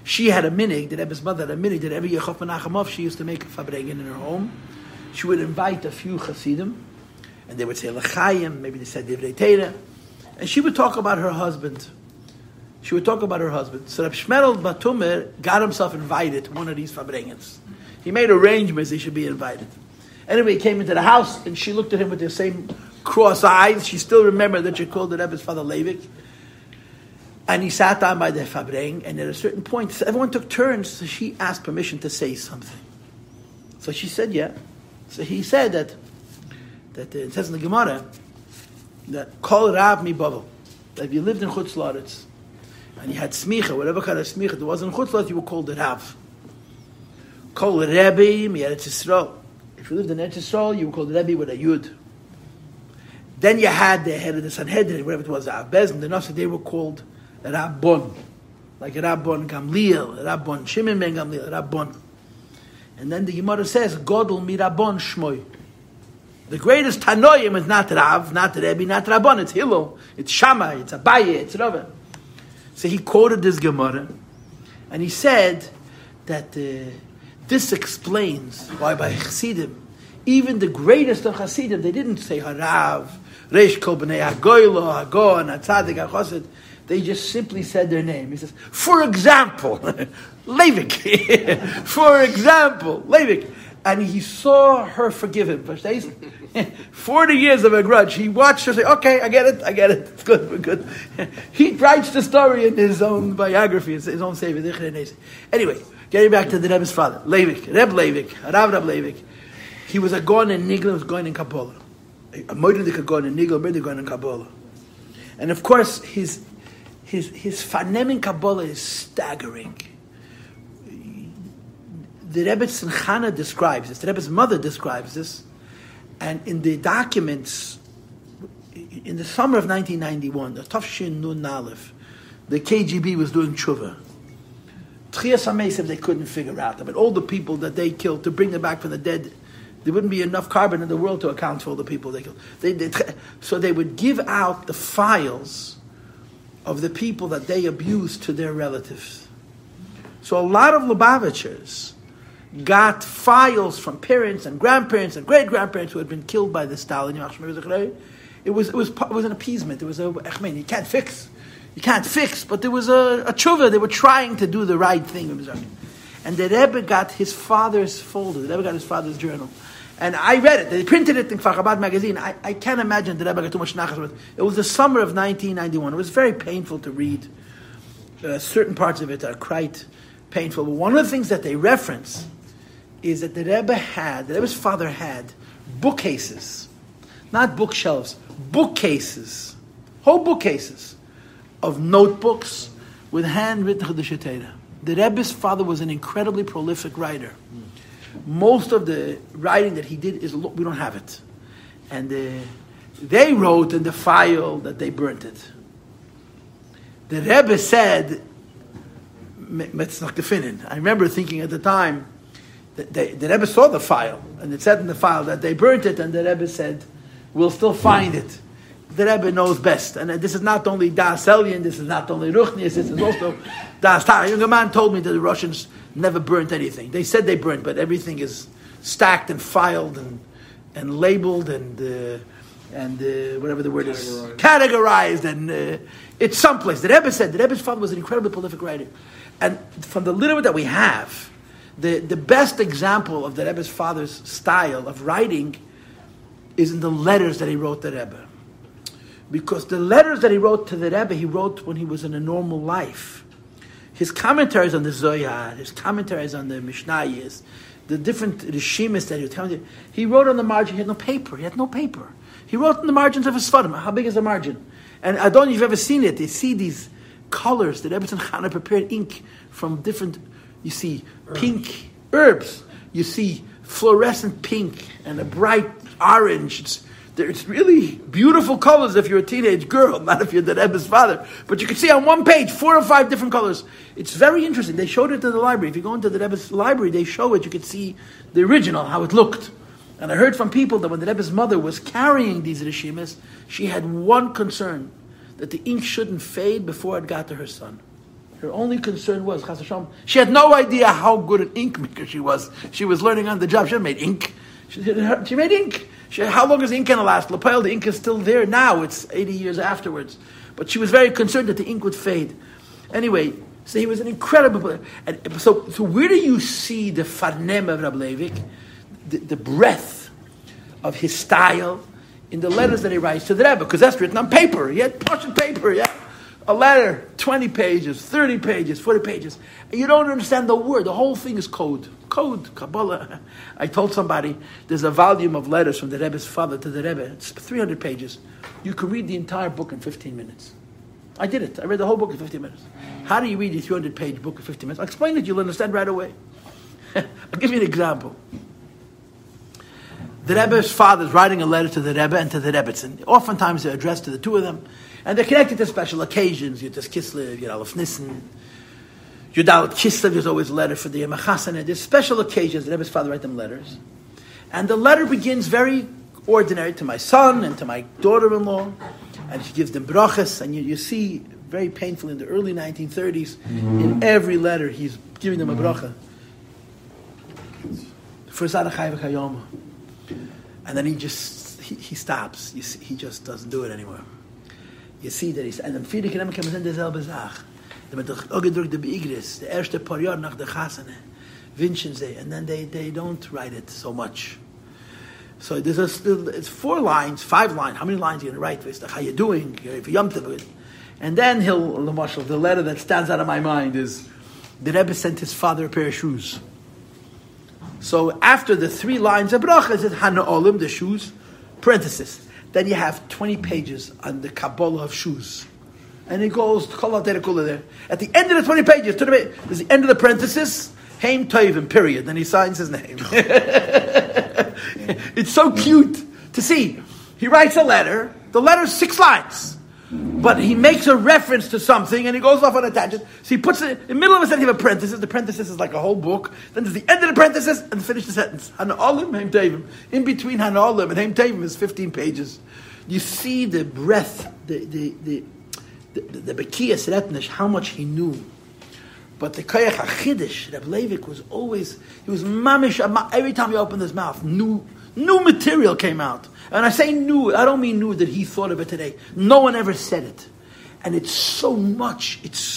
she had a minig, the Rebbe's mother had a minig, that every Yechov Menachemov, she used to make a fabrengen in her home. She would invite a few Hasidim, and they would say L'chaim, maybe they said Divrei Torah, and she would talk about her husband. So Reb Shmerel Batumer got himself invited to one of these fabrengens. He made arrangements he should be invited. Anyway, he came into the house, and she looked at him with the same cross eyes. She still remembered that she called the Rebbe's father Leivik. And he sat down by the fabreng, and at a certain point, everyone took turns, so she asked permission to say something. So she said, yeah. So he said that it says in the Gemara, that Kol Rav mi Bavel, that if you lived in Chutz La'aretz, and you had smicha, whatever kind of smicha there was in Chutz La'aretz, you were called the Rav. Kol Rebbe mi Eretz Yisrael. If you lived in Eretz Yisrael, you were called Rebbe with a Yud. Then you had the head of the Sanhedrin, whatever it was, the Abbez, and the Nasa, they were called Rabbon. Like Rabbon Gamliel, Rabbon Shimon ben Gamliel, Rabbon. And then the Gemara says, Godel mi Rabbon Shmoy. The greatest Tanoim is not Rav, not Rebbe, not Rabbon, it's Hillel, it's Shammai, it's Abaye, it's Rava. So he quoted this Gemara, and he said that this explains why by Chassidim, even the greatest of Chassidim, they didn't say Harav, Reish Kol B'nei HaGoylo, HaGon, HaTzadik, HaChosed. They just simply said their name. He says, for example, Leivik. For example, Leivik. And he saw her forgive him. 40 years of a grudge. He watched her say, okay, I get it. It's good, we're good. He writes the story in his own biography, his own Sefer. Anyway, getting back to the Rebbe's father, Leivik, Reb Leivik, Rav Leivik. He was a Gon in Nigla, was going in Kabbalah. A Moedik Gon in Nigla, Moedik Gon in Kabbalah. And of course, his fanem in Kabbalah is staggering. The Rebbe Tzimchana describes this. The Rebbe's mother describes this. And in the documents, in the summer of 1991, the Tafshin Nun Aleph, the KGB was doing tshuva. Tchias HaMeisiv they couldn't figure out. I mean, all the people that they killed, to bring them back from the dead, there wouldn't be enough carbon in the world to account for all the people they killed. So they would give out the files of the people that they abused to their relatives. So a lot of Lubavitchers got files from parents and grandparents and great-grandparents who had been killed by the Stalin. It was an appeasement. It was you can't fix, but there was a tshuva. They were trying to do the right thing. And the Rebbe got his father's folder. The Rebbe got his father's journal. And I read it. They printed it in Kfar Chabad magazine. I can't imagine the Rebbe got too much nachas with it. It was the summer of 1991. It was very painful to read. Certain parts of it are quite painful. But one of the things that they reference is that the Rebbe's father had bookcases, not bookshelves, bookcases, whole bookcases of notebooks with handwritten Chiddushei Torah. The Rebbe's father was an incredibly prolific writer. Most of the writing that he did we don't have it. And they wrote in the file that they burnt it. The Rebbe said, I remember thinking at the time, the Rebbe saw the file, and it said in the file that they burnt it, and the Rebbe said, we'll still find it. The Rebbe knows best. And this is not only Das Elyon, this is not only Ruchnius, this is also Das Tar. A younger man told me that the Russians never burnt anything. They said they burnt, but everything is stacked and filed and labeled and whatever the word is, categorized, and it's someplace. The Rebbe said, the Rebbe's father was an incredibly prolific writer. And from the little bit that we have, the best example of the Rebbe's father's style of writing is in the letters that he wrote to the Rebbe. Because the letters that he wrote to the Rebbe, he wrote when he was in a normal life. His commentaries on the Zohar, his commentaries on the Mishnayos, the different Rishimis that he was telling you, he wrote on the margin. He had no paper. He wrote on the margins of his Sfarim. How big is the margin? And I don't know if you've ever seen it. You see these colors that Rebbe Tzimchana prepared ink from different. You see pink herbs. You see fluorescent pink and a bright orange. It's really beautiful colors if you're a teenage girl, not if you're the Rebbe's father. But you can see on one page 4 or 5 different colors. It's very interesting. They showed it in the library. If you go into the Rebbe's library, they show it. You can see the original, how it looked. And I heard from people that when the Rebbe's mother was carrying these Rishimis, she had one concern, that the ink shouldn't fade before it got to her son. Her only concern was, Chas Hashem, she had no idea how good an ink maker she was. She was learning on the job. She hadn't made ink. She made ink. How long is ink going to last? Lapel, the ink is still there now. It's 80 years afterwards. But she was very concerned that the ink would fade. Anyway, so he was an incredible... And so where do you see the farnem of Rab Leivik, the breadth of his style in the letters that he writes to the Rebbe? Because that's written on paper. He had parchment paper, yeah? A letter, 20 pages, 30 pages, 40 pages. And you don't understand the word. The whole thing is code. Code, Kabbalah. I told somebody, there's a volume of letters from the Rebbe's father to the Rebbe. It's 300 pages. You can read the entire book in 15 minutes. I did it. I read the whole book in 15 minutes. How do you read a 300-page book in 15 minutes? I'll explain it. You'll understand right away. I'll give you an example. The Rebbe's father is writing a letter to the Rebbe and to the Rebbetzin. Oftentimes they're addressed to the two of them. And they're connected to special occasions. Yud Kislev, Yud Aleph Nissen. Yud Aleph Kislev, there's always a letter for the Yom HaChasana. There's special occasions. The Rebbe's father writes them letters. And the letter begins very ordinary, to my son and to my daughter-in-law. And she gives them brachas. And you see, very painful, in the early 1930s, in every letter, he's giving them a bracha. For Zadachai v'Kayoma. And then he stops. You see, he just doesn't do it anymore. You see that he's... And then viele Kinder kommen in derselbe Sache. Da wird doch gedruckt der Beigris, der erste paar Jahre nach der Chasane, wünschen sie, and then they don't write it so much. So it's 4 lines, 5 lines. How many lines are you going to write? How you doing? And then the letter that stands out of my mind is, the Rebbe sent his father a pair of shoes. So after the 3 lines of bracha, it says Hana Olim, the shoes, parenthesis. Then you have 20 pages on the Kabbalah of shoes. And it goes, there. At the end of the 20 pages, there's the end of the parenthesis, Haim Tovim, period. Then he signs his name. It's so cute to see. He writes a letter, the letter's 6 lines. But he makes a reference to something and he goes off on a tangent. So he puts it in the middle of a sentence, you have a parenthesis. The parenthesis is like a whole book. Then there's the end of the parenthesis and finish the sentence. Hana Olim, Haim Tovim. In between Hana Olim and Haim Tovim is 15 pages. You see the breadth, the Bekiyas Retnish, how much he knew. But the Koyach HaChidish, Reb Leivik was always, he was mamish, every time he opened his mouth, new material came out. And I say new, I don't mean new that he thought of it today. No one ever said it. And it's so much,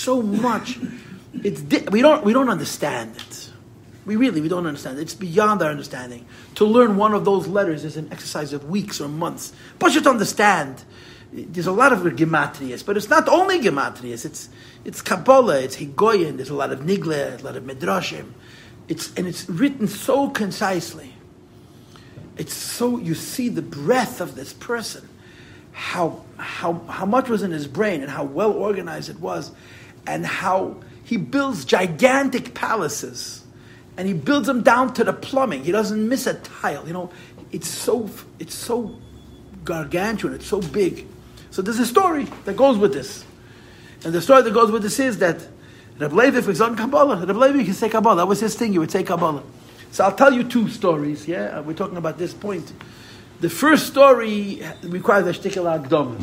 we don't understand it. We don't understand it. It's beyond our understanding. To learn one of those letters is an exercise of weeks or months. But you have to understand, there's a lot of gematrias, but it's not only gematrias. It's Kabbalah, it's Higoyen, there's a lot of Nigle, a lot of Midrashim. It's written so concisely. It's so, you see the breadth of this person, how much was in his brain and how well organized it was, and how he builds gigantic palaces, and he builds them down to the plumbing. He doesn't miss a tile. It's so gargantuan. It's so big. So there's a story that goes with this, and the story that goes with this is that Reb Leivik was on Kabbalah. Reb Leivik can say Kabbalah. That was his thing. He would say Kabbalah. So I'll tell you 2 stories, yeah? We're talking about this point. The first story requires a shtickle agdom.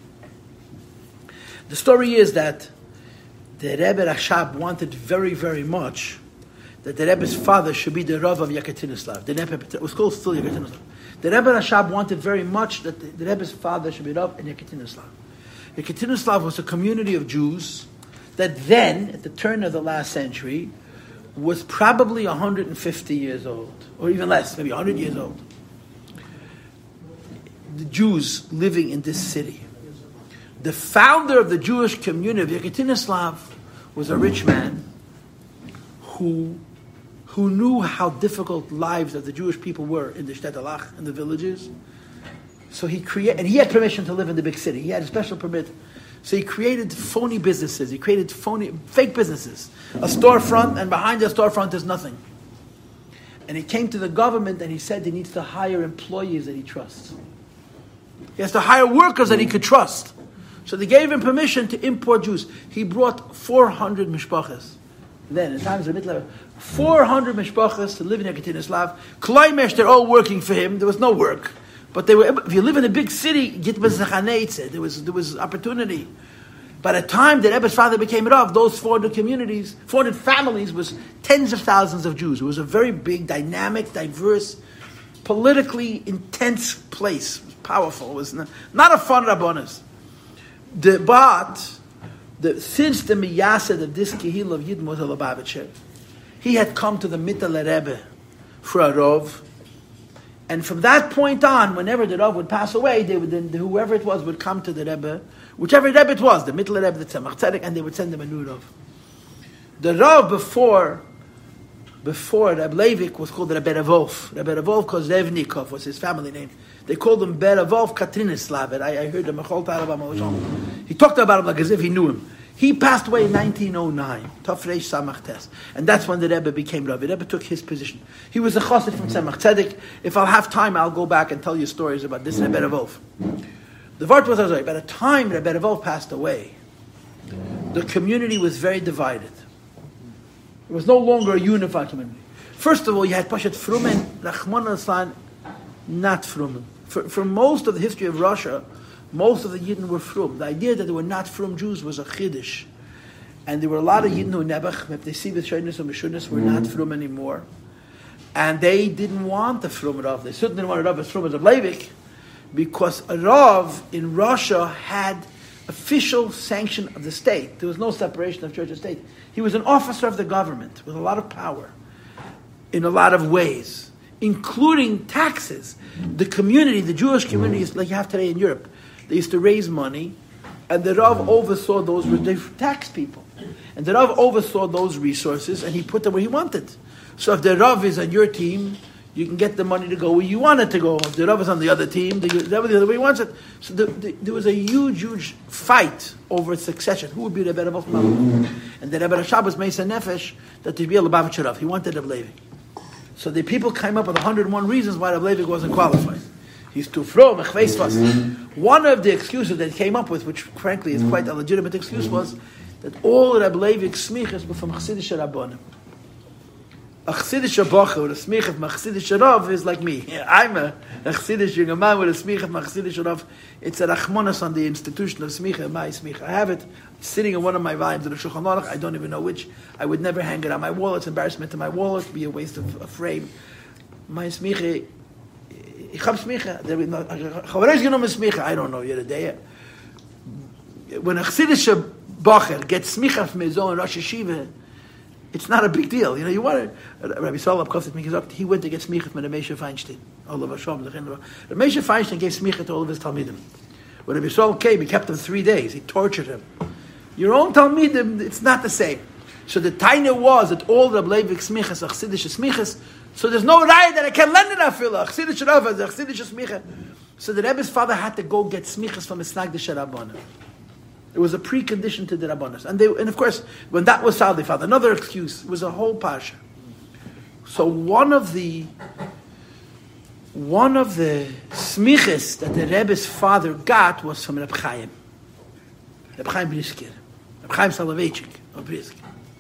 The story is that the Rebbe Rashab wanted very, very much that the Rebbe's father should be the Rav of Yekaterinslav. The Rebbe, it was called still Yekaterinslav. The Rebbe Rashab wanted very much that the Rebbe's father should be Rav in Yekaterinslav. Yekaterinslav was a community of Jews that then, at the turn of the last century, was probably 150 years old, or even less, maybe 100 years old. The Jews living in this city. The founder of the Jewish community of Yekaterinslav was a rich man who knew how difficult lives of the Jewish people were in the shtetl, in the villages. So he had permission to live in the big city. He had a special permit. So he created phony businesses. He created fake businesses. A storefront, and behind the storefront is nothing. And he came to the government and he said he needs to hire employees that he trusts. He has to hire workers that he could trust. So they gave him permission to import Jews. He brought 400 mishpachas. Then, in times of Hitler, 400 mishpachas to live in Yekaterinslav. Klaimesh, they're all working for him. There was no work. But they were. If you live in a big city, there was opportunity. By the time that Rebbe's father became Rav, those 400 communities, 400 families was tens of thousands of Jews. It was a very big, dynamic, diverse, politically intense place. It was powerful. It was not a fun Rabbonis. Since the Miyased of this Kehillah of Yidden was a Lubavitcher, he had come to the Mittel Rebbe for a Rov. And from that point on, whenever the Rav would pass away, whoever it was would come to the Rebbe, whichever Rebbe it was, the Mittel Rebbe, the Tzemach Tzedek, and they would send him a new Rav. The Rav before Reb Leivik was called Rebbe Revolf. Rebbe Revolf because Revnikov was his family name. They called him Ber Revolf Katrinislav. I heard him. He talked about him like as if he knew him. He passed away in 1909, Tafresh Samach Tes, and that's when the Rebbe became Rav. The Rebbe took his position. He was a chassid from Tzemach Tzedek. If I'll have time, I'll go back and tell you stories about this Rebbe Revolf. The Vart was as by the time Rebbe Revolf passed away, the community was very divided. It was no longer a unified community. First of all, you had Pashat Frumen, Rachmana litzlan, not Frumen. For most of the history of Russia, most of the Yidden were Frum. The idea that they were not Frum Jews was a Chiddush. And there were a lot of Yidden who Nebuch, if they see the Shaynis and Meshunas, were not Frum anymore. And they didn't want the Frum Rav. They certainly didn't want a Rav as Frum as a Leivik, because a Rav in Russia had official sanction of the state. There was no separation of church and state. He was an officer of the government with a lot of power in a lot of ways, including taxes. The community, the Jewish community, is like you have today in Europe. They used to raise money, and the Rav oversaw those, they tax people. And the Rav oversaw those resources, and he put them where he wanted. So if the Rav is on your team, you can get the money to go where you want it to go. If the Rav is on the other team, the Rav the other way he wants it. So there was a huge fight over succession. Who would be the Rebbe Rav? And the Rebbe Rashab was Meisa Nefesh that to be a Lubavitcher Rav. He wanted Rebbe Leivik. So the people came up with 101 reasons why Rebbe Leivik wasn't qualified. He's too from. One of the excuses that he came up with, which frankly is quite a legitimate excuse, was that all Rebbe Leivik's smichas were from Chassidish Rabbanim. A Chassidish Bacha with a smich of Chassidish Rav is like me. I'm a Chassidish young man with a smich of Chassidish Rav. It's a Rachmanas on the institution of smicha, my smicha. I have it sitting in one of my volumes in the Shulchan Aruch. I don't even know which. I would never hang it on my wall. It's embarrassment to my wall. It would be a waste of a frame. My smicha. Ich hab smicha. Chavarez genommen smicha. I don't know yet a day. When a Chassidish Bacher gets smicha from his own Rosh Yeshiva, it's not a big deal. You want to... Rabbi Solab Kofet Mikizok, he went to get smicha from Rabbi Moshe Feinstein. Rabbi Moshe Feinstein gave smicha to all of his Talmidim. When Rabbi Solab came, he kept him 3 days. He tortured him. Your own Talmidim, it's not the same. So the taina was that all Rabbi Leivik smichas are Chassidish smichas, so there's no right that I can lend it afila. Chassidish Rav is a Chassidish smicha. So the Rebbe's father had to go get smichas from his Snagdish Rabbanim. It was a precondition to the Rabbanos. And of course, when that was solved, they found another excuse. It was a whole parsha. So one of the smiches that the Rebbe's father got was from Reb Chaim. Reb Chaim Brisker. Reb Chaim Soloveitchik of Brisker.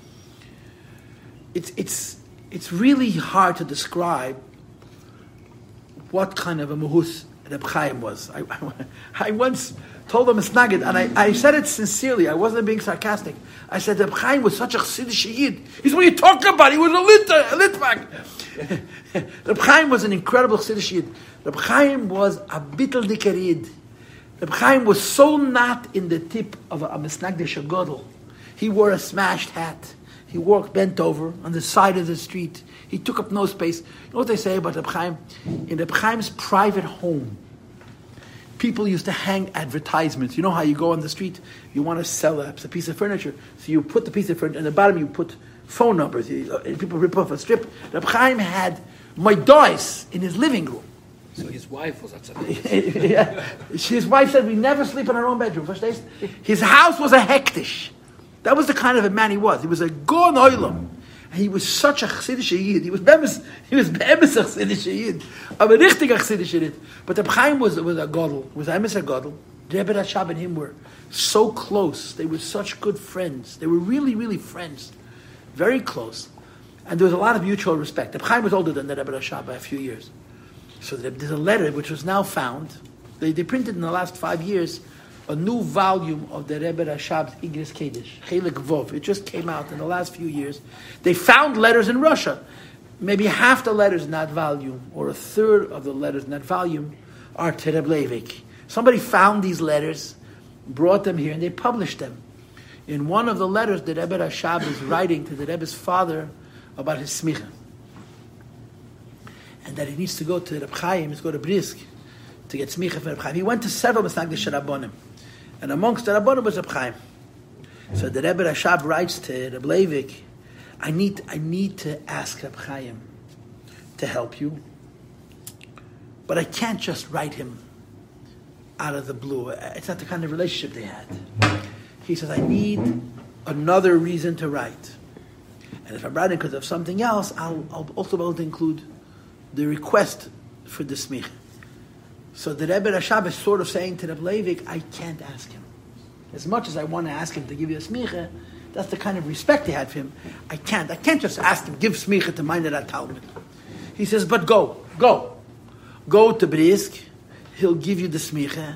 It's really hard to describe what kind of a muhus Reb Chaim was. I once told him it's nagid, and I said it sincerely. I wasn't being sarcastic. I said Reb Chaim was such a Chassidish Yid. He said, "What are you talking about? He was a Litvak." Reb Chaim was an incredible Chassidish Yid. Reb Chaim was a bittel diker Yid. Reb Chaim was so not in the tip of a misnagdish gadol. He wore a smashed hat. He walked bent over on the side of the street. He took up no space. You know what they say about Reb Chaim? In Reb Chaim's private home, people used to hang advertisements. You know how you go on the street, you want to sell a piece of furniture, so you put the piece of furniture, and at the bottom you put phone numbers. People rip off a strip. Reb Chaim had Moedois in his living room. So his wife was at Yeah. His wife said, we never sleep in our own bedroom. His house was a hektish. That was the kind of a man he was. He was a gon oilam. And he was such a Chassidish Yid. He was be'emes a Chassidish Yid. A richtig Chassidish Yid. But Reb Chaim was a gadol. Was a gadol. Rebbe Rashab and him were so close. They were such good friends. They were really, really friends. Very close. And there was a lot of mutual respect. Reb Chaim was older than the Rebbe Rashab by a few years. So there's a letter which was now found. They printed in the last 5 years a new volume of the Rebbe Rashab's Igris Kedesh, Chelik Vov. It just came out in the last few years. They found letters in Russia. Maybe half the letters in that volume, or a third of the letters in that volume, are to Rebbe Leivik. Somebody found these letters, brought them here, and they published them. In one of the letters, the Rebbe Rashab is writing to the Rebbe's father about his smicha. And that he needs to go to Reb Chaim, he needs to go to Brisk to get smicha for Reb Chaim. He went to several Mesnagdish Rabbonim. And amongst the Rabbonim was Reb Chaim. So the Rebbe Rashab writes to Reb Leivik, I need to ask Reb Chaim to help you, but I can't just write him out of the blue. It's not the kind of relationship they had. He says, I need another reason to write. And if I'm writing because of something else, I'll also be able to include the request for the smicha. So the Rebbe Rashab is sort of saying to Reb Leivik, I can't ask him. As much as I want to ask him to give you a smicha, that's the kind of respect he had for him. I can't just ask him, give smicha to mind that Talmud. He says, but go to Brisk, he'll give you the smicha.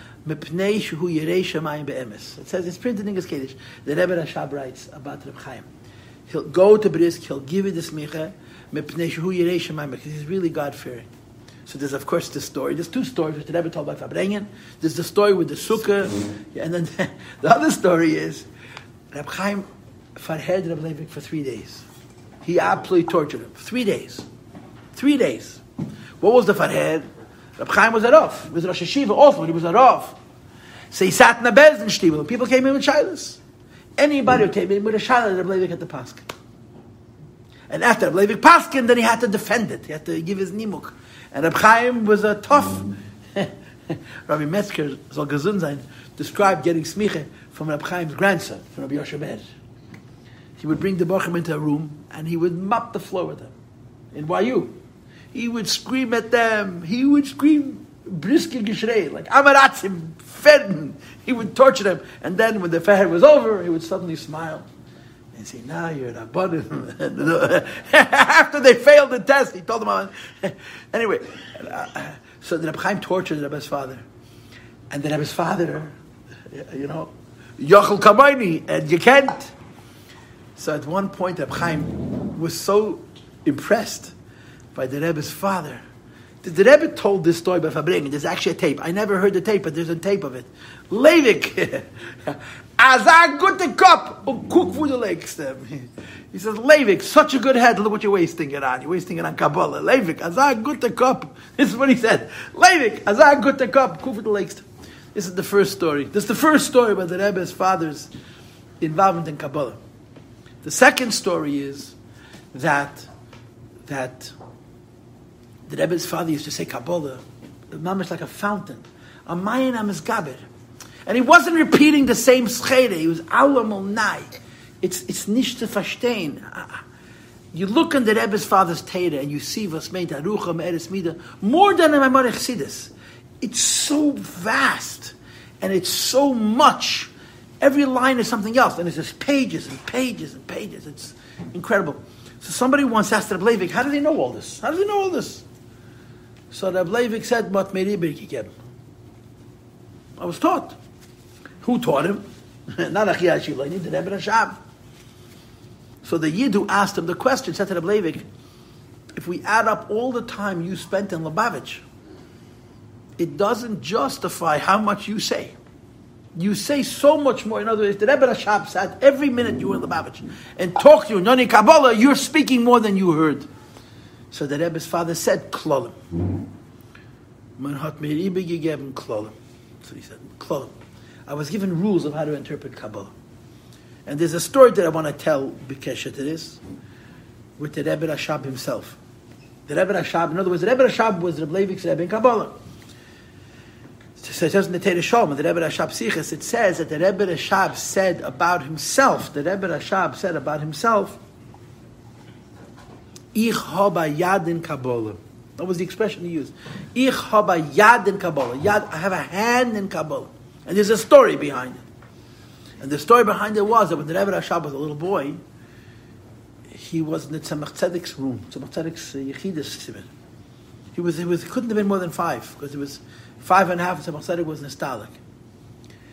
It says, it's printed in Igris Kedesh. The Rebbe Rashab writes about Reb Chaim. He'll go to Brisk, he'll give you the smicha, because he's really God-fearing. So there's, of course, this story. There's two stories which the Rebbe told by Fabrengen. There's the story with the sukkah, and then the other story is Reb Chaim farhed Reb Leivik for 3 days. He absolutely tortured him. 3 days. 3 days. What was the farhed? Reb Chaim was at off. He was Rosh Hashiva also, but he was at off. So he sat in a Bezdin Shtibel, and people came in with shilas. Anybody who came in with a shilas, Reb Leivik had to paskin. And after Reb Leivik paskin, then he had to defend it. He had to give his nimuk. And Reb Chaim was a tough. Rabbi Metzger, Zol Gesund sein, described getting smicha from Reb Chaim's grandson, from Rabbi Yoshe Ber. He would bring the bochum into a room, and he would mop the floor with them. In YU. He would scream at them. He would scream briske Gishrei, like Amaratzim, Ferden. He would torture them. And then when the fair was over, he would suddenly smile and say, now you're a Rabbanim. After they failed the test, he told them, anyway. So the Reb Chaim tortured the Rebbe's father. And the Rebbe's father, Yochel Kamayni, and you can't. So at one point, Reb Chaim was so impressed by the Rebbe's father. The Rebbe told this story by Fabrengen. There's actually a tape. I never heard the tape, but there's a tape of it. Leivik, as a good cup, cook for the legs. He says, Leivik, such a good head. Look what you're wasting it on. You're wasting it on Kabbalah. Leivik, as a good cup. This is what he said. Leivik, as a good cup, cook for the legs. This is the first story. This is the first story about the Rebbe's father's involvement in Kabbalah. The second story is that the Rebbe's father used to say Kabbalah, mamish like a fountain, a mayin amizgaber, and he wasn't repeating the same schere. He was alam al nai. It's nicht zu verstehen. You look in the Rebbe's father's Torah and you see was meant arucha me'eres mida more than in Maimonides Chassidus. It's so vast and it's so much. Every line is something else, and it's just pages and pages and pages. It's incredible. So somebody once asked Reb Leivik, how do they know all this? How do they know all this? So Reb Leivik said, I was taught. Who taught him? Not Achia Shiloni, the Rebbe Rashab. So the Yid who asked him the question said to Reb Leivik, if we add up all the time you spent in Lubavitch, it doesn't justify how much you say. You say so much more. In other words, the Rebbe Rashab said every minute you were in Lubavitch and talked to you in Yoni Kabbalah, you're speaking more than you heard. So the Rebbe's father said, Klolim. Man hat mir übergegeben Klolim. So he said, Klolim. I was given rules of how to interpret Kabbalah. And there's a story that I want to tell B'kesher to this with the Rebbe Rashab himself. The Rebbe Rashab, in other words, the Rebbe Rashab was Reb Leivik's Rebbe in Kabbalah. So it says in the Teirah Shalom, the Rebbe Rashab Sichas, it says that the Rebbe Rashab said about himself, Ich haba yad in Kabbalah. That was the expression he used. Ich haba yad in Kabbalah. Yad, I have a hand in Kabbalah. And there's a story behind it. And the story behind it was that when the Rebbe Rashab was a little boy, he was in the Tzemach Tzedek's room, Tzemach Tzedek's Yechidus Sibir. He couldn't have been more than 5, because it was 5.5, and Tzemach Tzedek was nostalgic.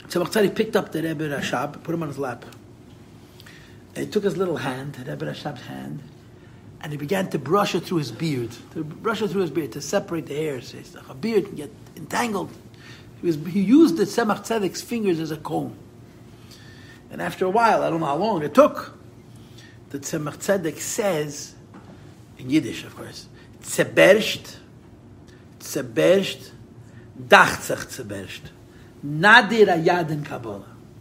Tzemach Tzedek picked up the Rebbe Rashab, put him on his lap. And he took his little hand, the Rebbe Rashab's hand, and he began to brush it through his beard, to separate the hairs. A beard can get entangled. He used the Tzemach Tzedek's fingers as a comb. And after a while, I don't know how long it took, the Tzemach Tzedek says, in Yiddish, of course, Tzebersht, Dachzach Tzebersht, Nadir Ayad in Kabbalah.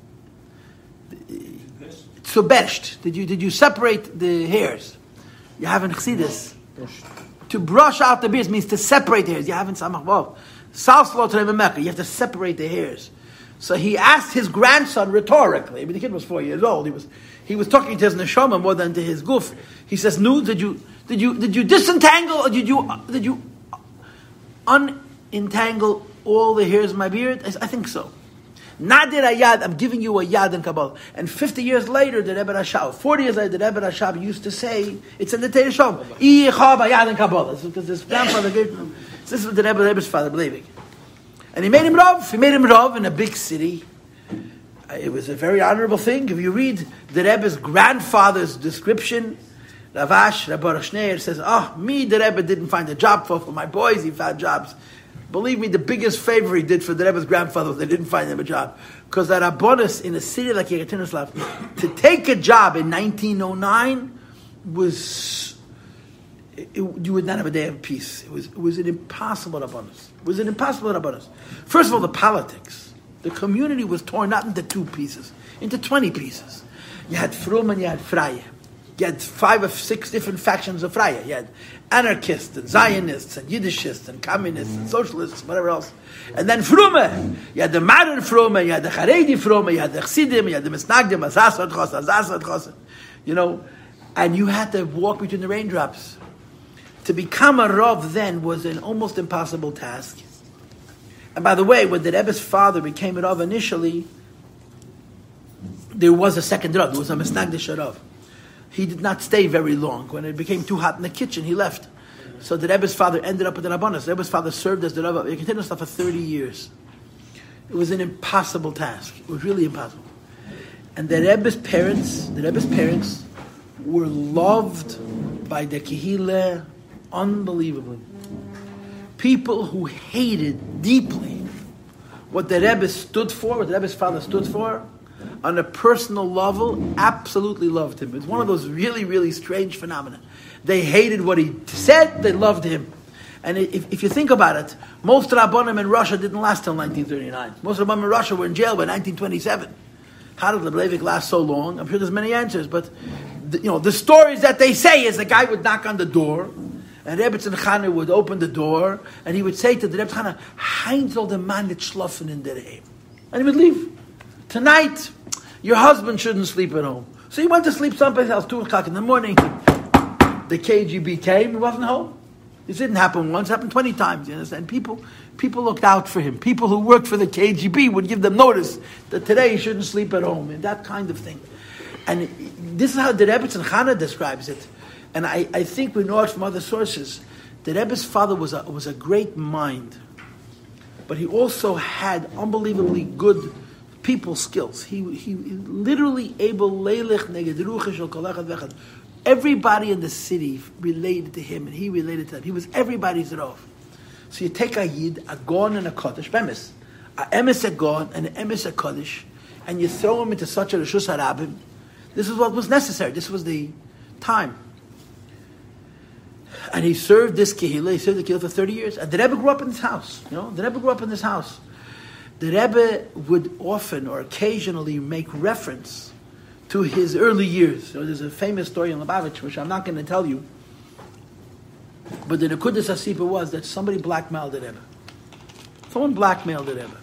Tzebersht. Did you separate the hairs? You haven't seen this. To brush out the beards means to separate the hairs. You haven't Samach Vav. Salslo to Mecca. You have to separate the hairs. So he asked his grandson rhetorically. I mean, the kid was 4 years old. He was talking to his neshama more than to his goof. He says, "No, did you disentangle or did you unentangle all the hairs of my beard?" I think so. Nadir Ayad, I'm giving you a yad in Kabbalah. And 50 years later, the Rebbe Rashab, 40 years later, the Rebbe Rashab used to say, it's in the Teirah Shalom, Ichav Ayad in Kabbalah. It's because his grandfather gave him. This is what the Rebbe's father believing. And he made him Rav. He made him Rav in a big city. It was a very honorable thing. If you read the Rebbe's grandfather's description, Ravash, Rabbi Roshneir says, me, the Rebbe, didn't find a job for my boys. He found jobs. Believe me, the biggest favor he did for the Rebbe's grandfather was they didn't find him a job. Because that Rabbonis in a city like Yekaterinslav, to take a job in 1909 was, you would not have a day of peace. It was an impossible Rabbonis. First of all, the politics. The community was torn not into 2 pieces, into 20 pieces. You had Frum and you had Freie. You had 5 or 6 different factions of Freie. You had anarchists and Zionists and Yiddishists and communists and socialists, whatever else. And then Frume. You had the modern Frume, you had the Haredi Frume, you had the Chassidim, you had the Misnagdim, Azasad Chosa. You know, and you had to walk between the raindrops. To become a Rav then was an almost impossible task. And by the way, when the Rebbe's father became a Rav initially, there was a second Rav. There was a Misnagdish Rav. He did not stay very long. When it became too hot in the kitchen, he left. So the Rebbe's father ended up with the Rabbanos. The Rebbe's father served as the Rav. He continued stuff for 30 years. It was an impossible task. It was really impossible. And the Rebbe's parents were loved by the Kehillah unbelievably. People who hated deeply what the Rebbe stood for, what the Rebbe's father stood for, on a personal level, absolutely loved him. It's one of those really, really strange phenomena. They hated what he said, they loved him. And if you think about it, most Rabbanim in Russia didn't last till 1939. Most Rabbanim in Russia were in jail by 1927. How did Lebleivik last so long? I'm sure there's many answers, but the stories that they say is the guy would knock on the door, and Rebbe Tzimchana would open the door, and he would say to the Rebbe Tzimchana, "Heinzel the man that schlafen in der Heim," and he would leave. Tonight, your husband shouldn't sleep at home. So he went to sleep someplace else, 2 o'clock in the morning. The KGB came, he wasn't home. This didn't happen once, it happened 20 times, you understand? People looked out for him. People who worked for the KGB would give them notice that today he shouldn't sleep at home, and that kind of thing. And this is how the Rebbe Tzimchana describes it. And I think we know it from other sources. The Rebbe's father was a great mind, but he also had unbelievably good people skills. He literally able leilech neged ruach shel kol echad vechad. Everybody in the city related to him, and he related to them. He was everybody's Rav. So you take a Yid, a Gon and a Kodesh, Bemis, a Emes a Gon and an Emes a Kodesh, and you throw him into such a Rishus HaRabim. This is what was necessary. This was the time. And he served this Kehillah. He served the Kehillah for 30 years. And the Rebbe grew up in this house. The Rebbe grew up in this house. The Rebbe would often or occasionally make reference to his early years. So there's a famous story in Lubavitch, which I'm not going to tell you. But the Nekudas HaSipa was that somebody blackmailed the Rebbe. Someone blackmailed the Rebbe.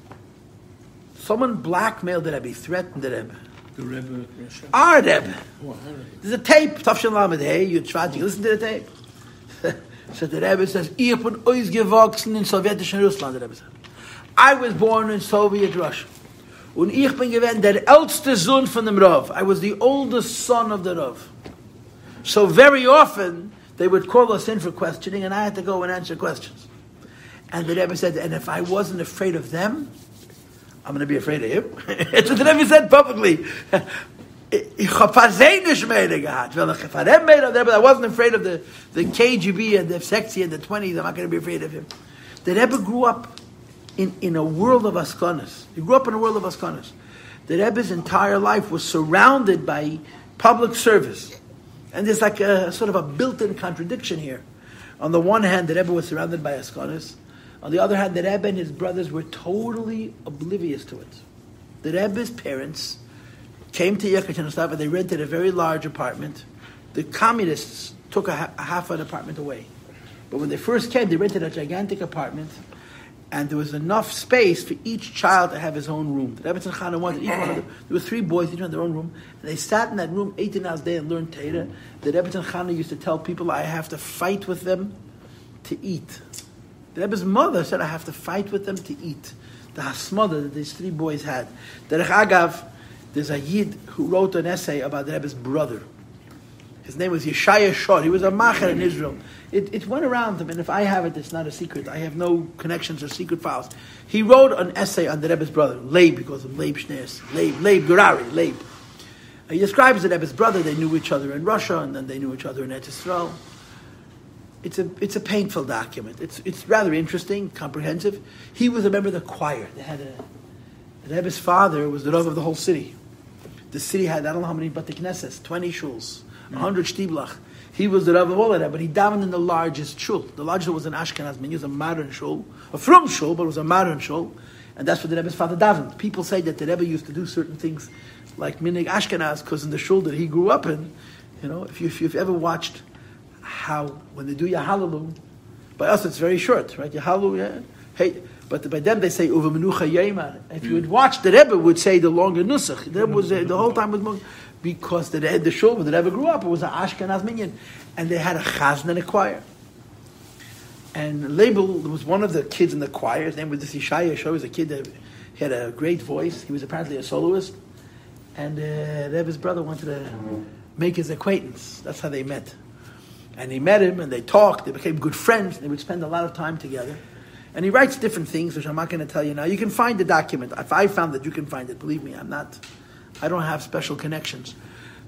He threatened the Rebbe. The Rebbe. Our Rebbe. There's a tape. Tafshan Lamed Hey, you listen to the tape. So the Rebbe says, "Ich bin ausgewachsen in sowjetischen Russland," the Rebbe said. I was born in Soviet Russia. Und ich bin gewesen der älteste Sohn von dem Rav. I was the oldest son of the Rav. So very often, they would call us in for questioning, and I had to go and answer questions. And the Rebbe said, and if I wasn't afraid of them, I'm going to be afraid of him. It's what the Rebbe said publicly. I wasn't afraid of the KGB and the Sexy and the 20s. I'm not going to be afraid of him. The Rebbe grew up in a world of askanas. He grew up in a world of askanas. The Rebbe's entire life was surrounded by public service. And there's like a sort of a built-in contradiction here. On the one hand, the Rebbe was surrounded by askanas. On the other hand, the Rebbe and his brothers were totally oblivious to it. The Rebbe's parents came to Yekaterinburg and they rented a very large apartment. The communists took a half an apartment away. But when they first came, they rented a gigantic apartment, and there was enough space for each child to have his own room. The Rebbe Chana wanted each one of them. There were 3 boys, each had their own room, and they sat in that room 18 hours a day and learned Torah. The Rebbe Chana used to tell people, I have to fight with them to eat. The Rebbe's mother said, I have to fight with them to eat. The hasmada that these 3 boys had. Derech Agav, there's a Yid who wrote an essay about the Rebbe's brother. His name was Yeshaya Shor. He was a macher in Israel. It went around him, and if I have it, it's not a secret. I have no connections or secret files. He wrote an essay on the Rebbe's brother, Leib, because of Leib Shneis, Leib Gerari, Leib. He describes the Rebbe's brother. They knew each other in Russia, and then they knew each other in Eretz Yisrael. It's a painful document. It's rather interesting, comprehensive. He was a member of the choir. The Rebbe's father was the Rav of the whole city. The city had, I don't know how many Bate Knesses, 20 shuls, 100 shtiblach. He was the Rav of all of that, but he davened in the largest shul. The largest shul was in Ashkenaz. It was a modern shul, a frum shul, but it was a modern shul. And that's what the Rebbe's father davened. People say that the Rebbe used to do certain things like Minig Ashkenaz, because in the shul that he grew up in, if you've ever watched how, when they do Yahalelu, by us it's very short, right? Yahalelu, yeah. Hey, but by them they say Uva Menucha Yeimar. If you would watch, the Rebbe would say the longer Nusach. The Rebbe was the whole time was more, because the shul where the Rebbe grew up, it was an Ashkenaz minyan, and they had a chazan and a choir. And Label was one of the kids in the choir. His name was this Yeshaya Shor. He was a kid that he had a great voice. He was apparently a soloist, and Rebbe's brother wanted to make his acquaintance. That's how they met. And he met him, and they talked. They became good friends. They would spend a lot of time together. And he writes different things, which I'm not going to tell you now. You can find the document. If I found it, you can find it. Believe me, I don't have special connections.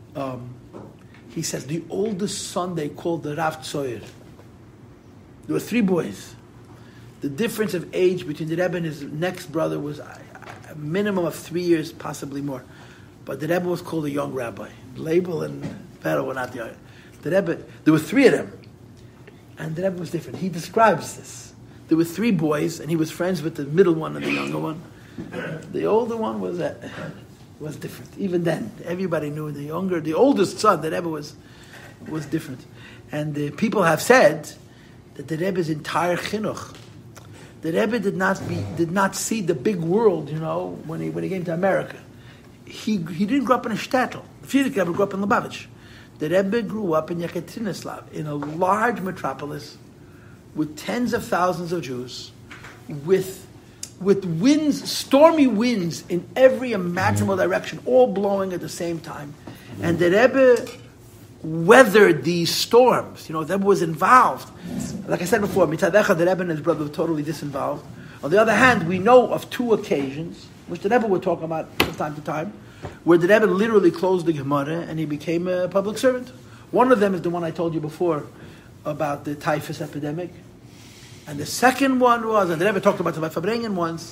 He says, the oldest son they called the Rav Tzoyer. There were 3 boys. The difference of age between the Rebbe and his next brother was a minimum of 3 years, possibly more. But the Rebbe was called a young rabbi. Label and Pharaoh were not young. The Rebbe, there were 3 of them. And the Rebbe was different. He describes this. There were 3 boys, and he was friends with the middle one and the younger one. The older one was different. Even then, everybody knew the oldest son, the Rebbe was different. And people have said that the Rebbe's entire chinuch, the Rebbe did not see the big world, when he came to America. He didn't grow up in a shtetl. The Frierdiker Rebbe grew up in Lubavitch. The Rebbe grew up in Yekaterinburg, in a large metropolis, with tens of thousands of Jews, with winds, stormy winds in every imaginable direction, all blowing at the same time. And the Rebbe weathered these storms. The Rebbe was involved. Like I said before, Mitzad Echad, the Rebbe and his brother were totally disinvolved. On the other hand, we know of 2 occasions, which the Rebbe would talk about from time to time, where the Rebbe literally closed the Gemara and he became a public servant. One of them is the one I told you before about the typhus epidemic. And the second one was, and the Rebbe talked about the Fabrengen once,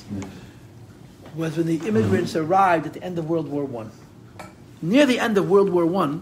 was when the immigrants arrived at the end of World War I. Near the end of World War I,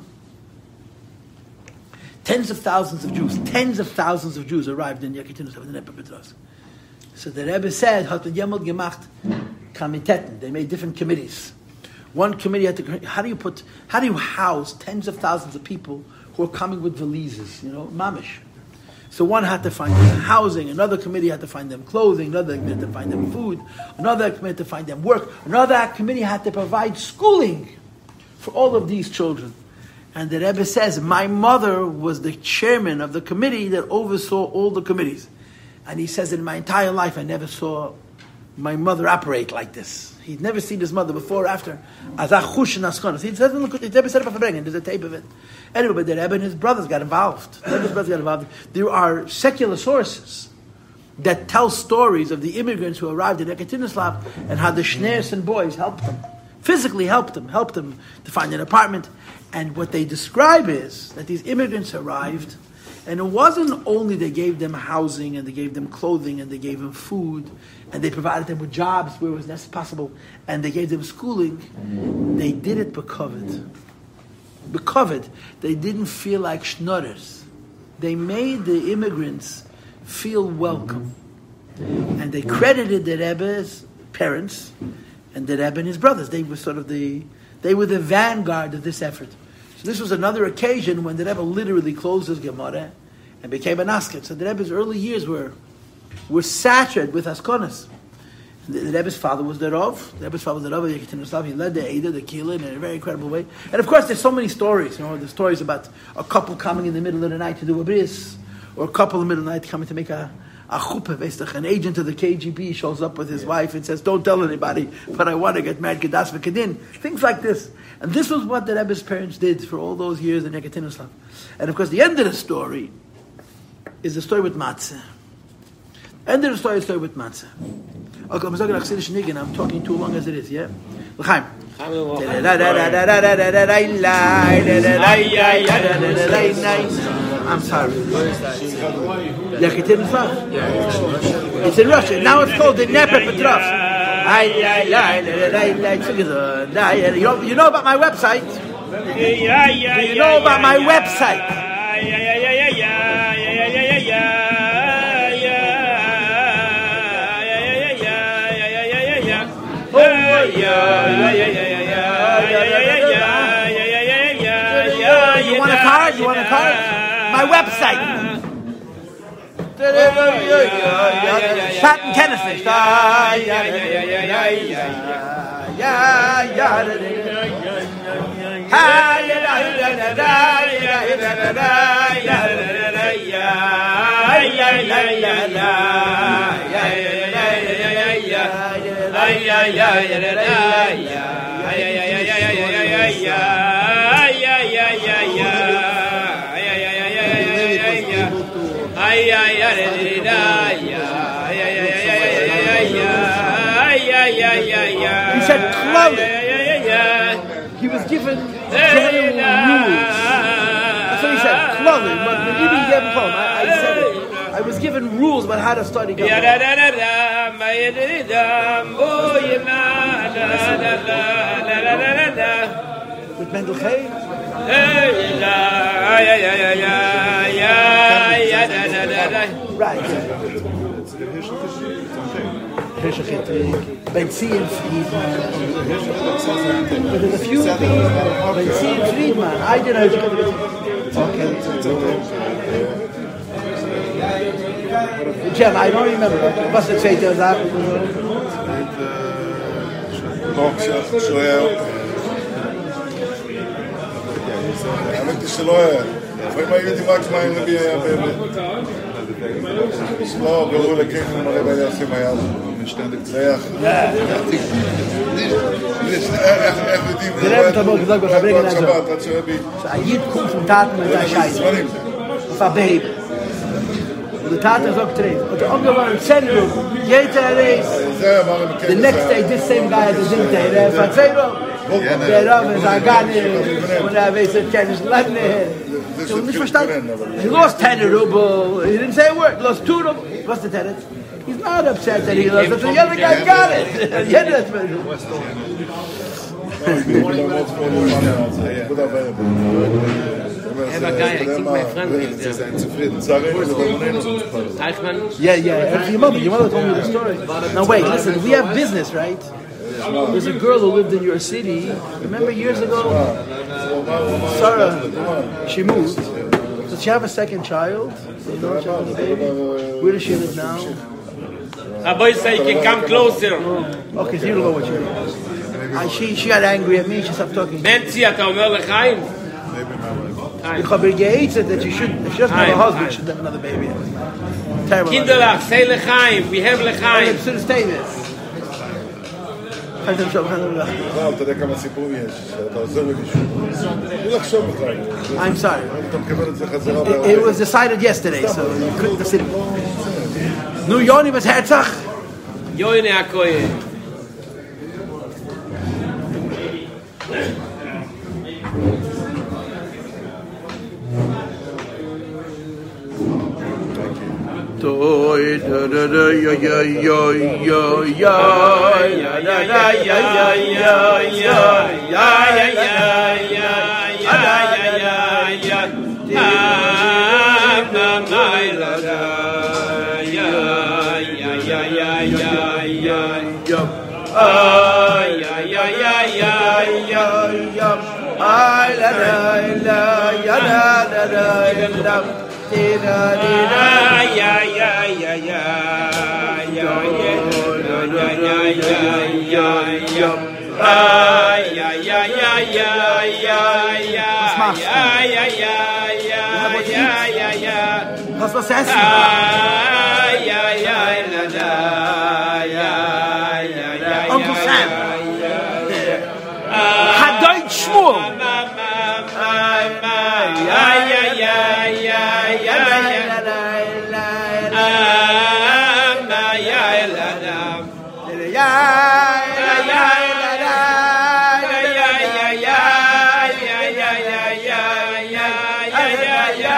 tens of thousands of Jews arrived in Yekaterinburg in the Rebbe B'tros. So the Rebbe said, hat man jemals gemacht Komitetten. They made different committees. One committee had to, how do you house tens of thousands of people who are coming with valises, mamish. So one had to find them housing, another committee had to find them clothing, another committee had to find them food, another committee had to find them work, another committee had to provide schooling for all of these children. And the Rebbe says, my mother was the chairman of the committee that oversaw all the committees. And he says, in my entire life, I never saw my mother operate like this. He'd never seen his mother before or after. He doesn't look. He never said about Fabrengen. There's a tape of it. Anyway, but the Rebbe and his brothers got involved. There are secular sources that tells stories of the immigrants who arrived in Ekaterinslav and how the Schneerson boys helped them, physically helped them to find an apartment. And what they describe is that these immigrants arrived, and it wasn't only they gave them housing and they gave them clothing and they gave them food and they provided them with jobs where it was possible and they gave them schooling. They did it bekavod. Bekavod. They didn't feel like schnorrers. They made the immigrants feel welcome. And they credited the Rebbe's parents and the Rebbe and his brothers. They were they were the vanguard of this effort. So this was another occasion when the Rebbe literally closed his Gemara and became an asket. So the Rebbe's early years were saturated with askonas. The Rebbe's father was the Rav. The Rebbe's father was the Rav of Yekaterinslav. He led the Eidah, the Kila, in a very incredible way. And of course, there's so many stories. The stories about a couple coming in the middle of the night to do a bris, or a couple in the middle of the night coming to make a chuppah. An agent of the KGB shows up with his wife and says, "Don't tell anybody, but I want to get married, Kedas v'Kedin." Things like this. And this was what the Rebbe's parents did for all those years in Yekaterinslav. And of course, the end of the story is the story with Matzah. End of the story is the story with Matzah. Okay, I'm talking too long as it is, yeah? L'chaim. I'm sorry. It's in Russian. Now it's called the Dnepr Petrovsk. You know about my website? You know about my website? You want a card? You want a card? My website. Patent Tennessee. He said Klali. He was given general rules. That's what he said, Klali. But when you didn't get him home, I said it. I was given rules about how to study God. With Mendel Hay? Right. Benzin Friedman. But there's a few people. Benzin Friedman. I didn't know. Okay. Jim, I don't remember. What's the fate of that? האמת היא שלא היה. לפעמים הייתי רק מה עם רבי היה באמת. לא, גרור לקייכם מראה היה עושים היד. זה היה איך יודעים? זה רב תמור גזוק בחברי גנזו. שבת, עד שרבי... שהיד קום von Taten mit der Scheiße. Auf der Baby. Und die Taten ist auch gedreht. Und der Onkel im Zentrum. Geht race. The next day, this same guy has a zinc day. Der Verzeihlung. Der Rav ist Agani. Und weiß, kann ich landen. So, nicht verstanden. He lost 10 ruble. He didn't say a word. Lost 2 ruble. What's the tenant? He's not upset that he lost it. The other guy got it. The other I have a guy, I think my friend lives there. Teichmann? Yeah. Your mother told me the story. Now wait, listen, we have business, right? There's a girl who lived in your city. Remember years ago? Sarah, she moved. Does she have a second child? Where does she live now? A boy say you can come closer. Okay, so you don't know what you're doing. She got angry at me, she stopped talking. Nancy, אתה אומר לחיים? Ich habe ihr geätzet that if she doesn't have a husband, she should have another baby. Terrible. Kinderlach, say לחיים, we have לחיים. So stay there. אתה יודע כמה סיפורים יש, אתה עוזר למישהו. הוא לחשוב בכלל. I'm sorry. אתה מקבל את זה חזרה. It was decided yesterday, so you couldn't consider. Nu Yoni was Herzach. Yoine Akoye. Toy da da da yo yo yo yo yo ya da da ya ya ya ya ya ya ya ya ya my la da ya ya ya ya ya ya ya ya ya ya ya ya ya ay la da la ya da da da da da da ya ya ya ya ya ya ya ay ya ya ya ya ya ya was essen? Ja, ja, la da, ja, ja, ja. Uncle Sam. Hat Deutsch Schwul. Ja, ja, ja, ja, ja, la da, la da. Ja, la da. Ja, la da, la da. Ja, ja, ja, ja, ja, ja, ja, ja, ja, ja.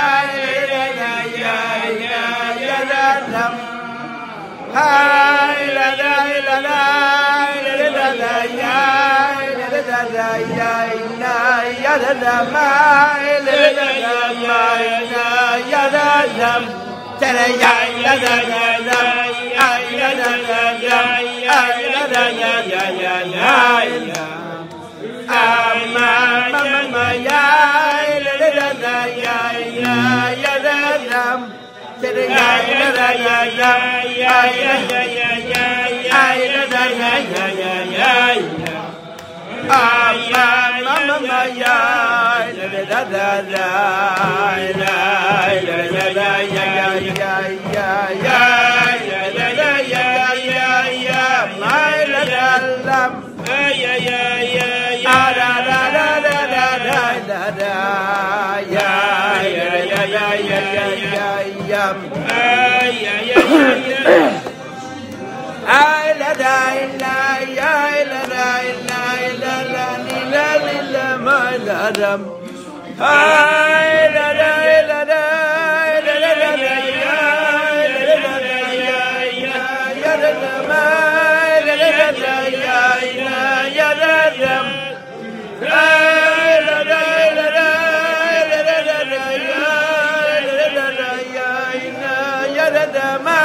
Hi la la la la la la la ya la la la ya na ya la la ma la la la ma na ya la la tera ya la la la ay la la la ay la la ya ya ya ama mama ya la la la ya ya la la tera ya la la ya ay la la la ya la la la la la la la ma la ram ay la la la la la la la ya la la la ya ya la la ma la la la ya ya la ram ay la la la la la la la ya la la la ya ya la la ma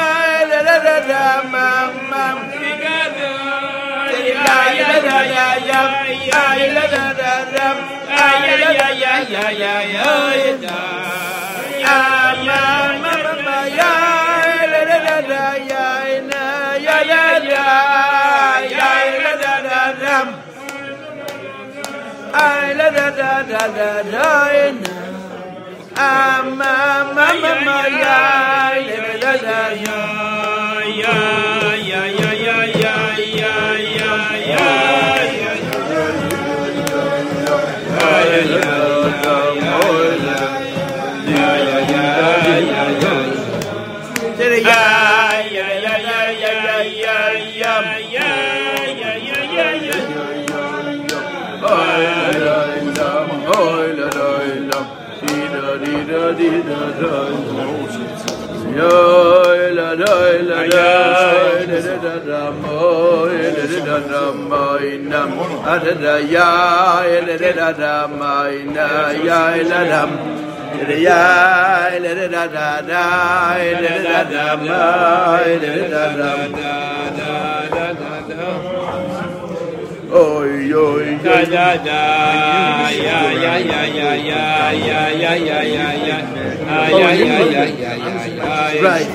Oi oi da da da ya ya ya ya ya ya ya ya ya ya ya ya ya right.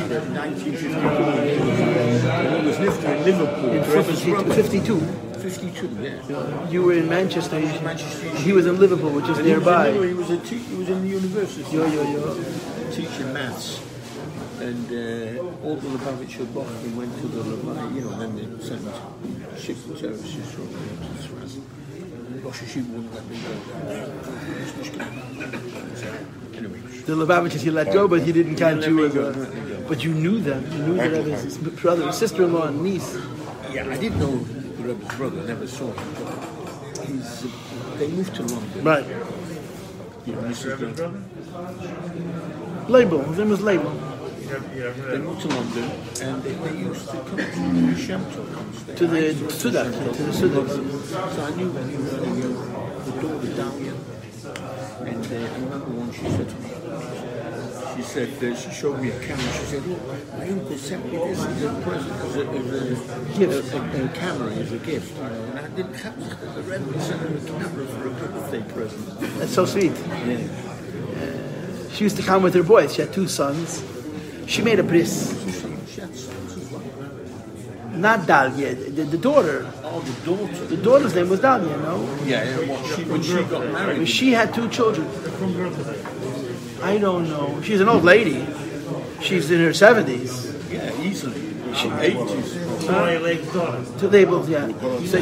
In 52. 52, yeah. You were in Manchester. He was in Liverpool, which is nearby. He was in the university. Teaching maths. And all the Lubavitcher Bach, we went to the Lubavitch, then they sent ship services from Rosh Hashiva wouldn't let me go. Anyway. The Lubavitchers you let go, but you didn't count you as Let me a... go. But you knew them. You knew the Rebbe's brother, sister-in-law, and niece. Yeah, I didn't know the Rebbe's brother, never saw him. They moved to London. Right. You know, Mrs. Grant. Label. His name was Label. They moved to London and they used to come to Shem Tov on stage. To the Sudak. To the Sudak. So I knew the daughter Dahlia. And I remember when she said to me, she showed me a camera. She said, look, my uncle sent me this as a present, as a camera, as a gift. You know, and I didn't have the Rebbe sent me a camera for a birthday present. That's so sweet. Yeah. She used to come with her boys. She had 2 sons. She made a bris. She had sons as well. Not Dahlia, the daughter. Oh, the daughter. The daughter's name was Dahlia, no? Yeah, when she got married. She had 2 children. I don't know. She's an old lady. She's in her 70s. Yeah, easily. 80s. 2 labels, yeah. So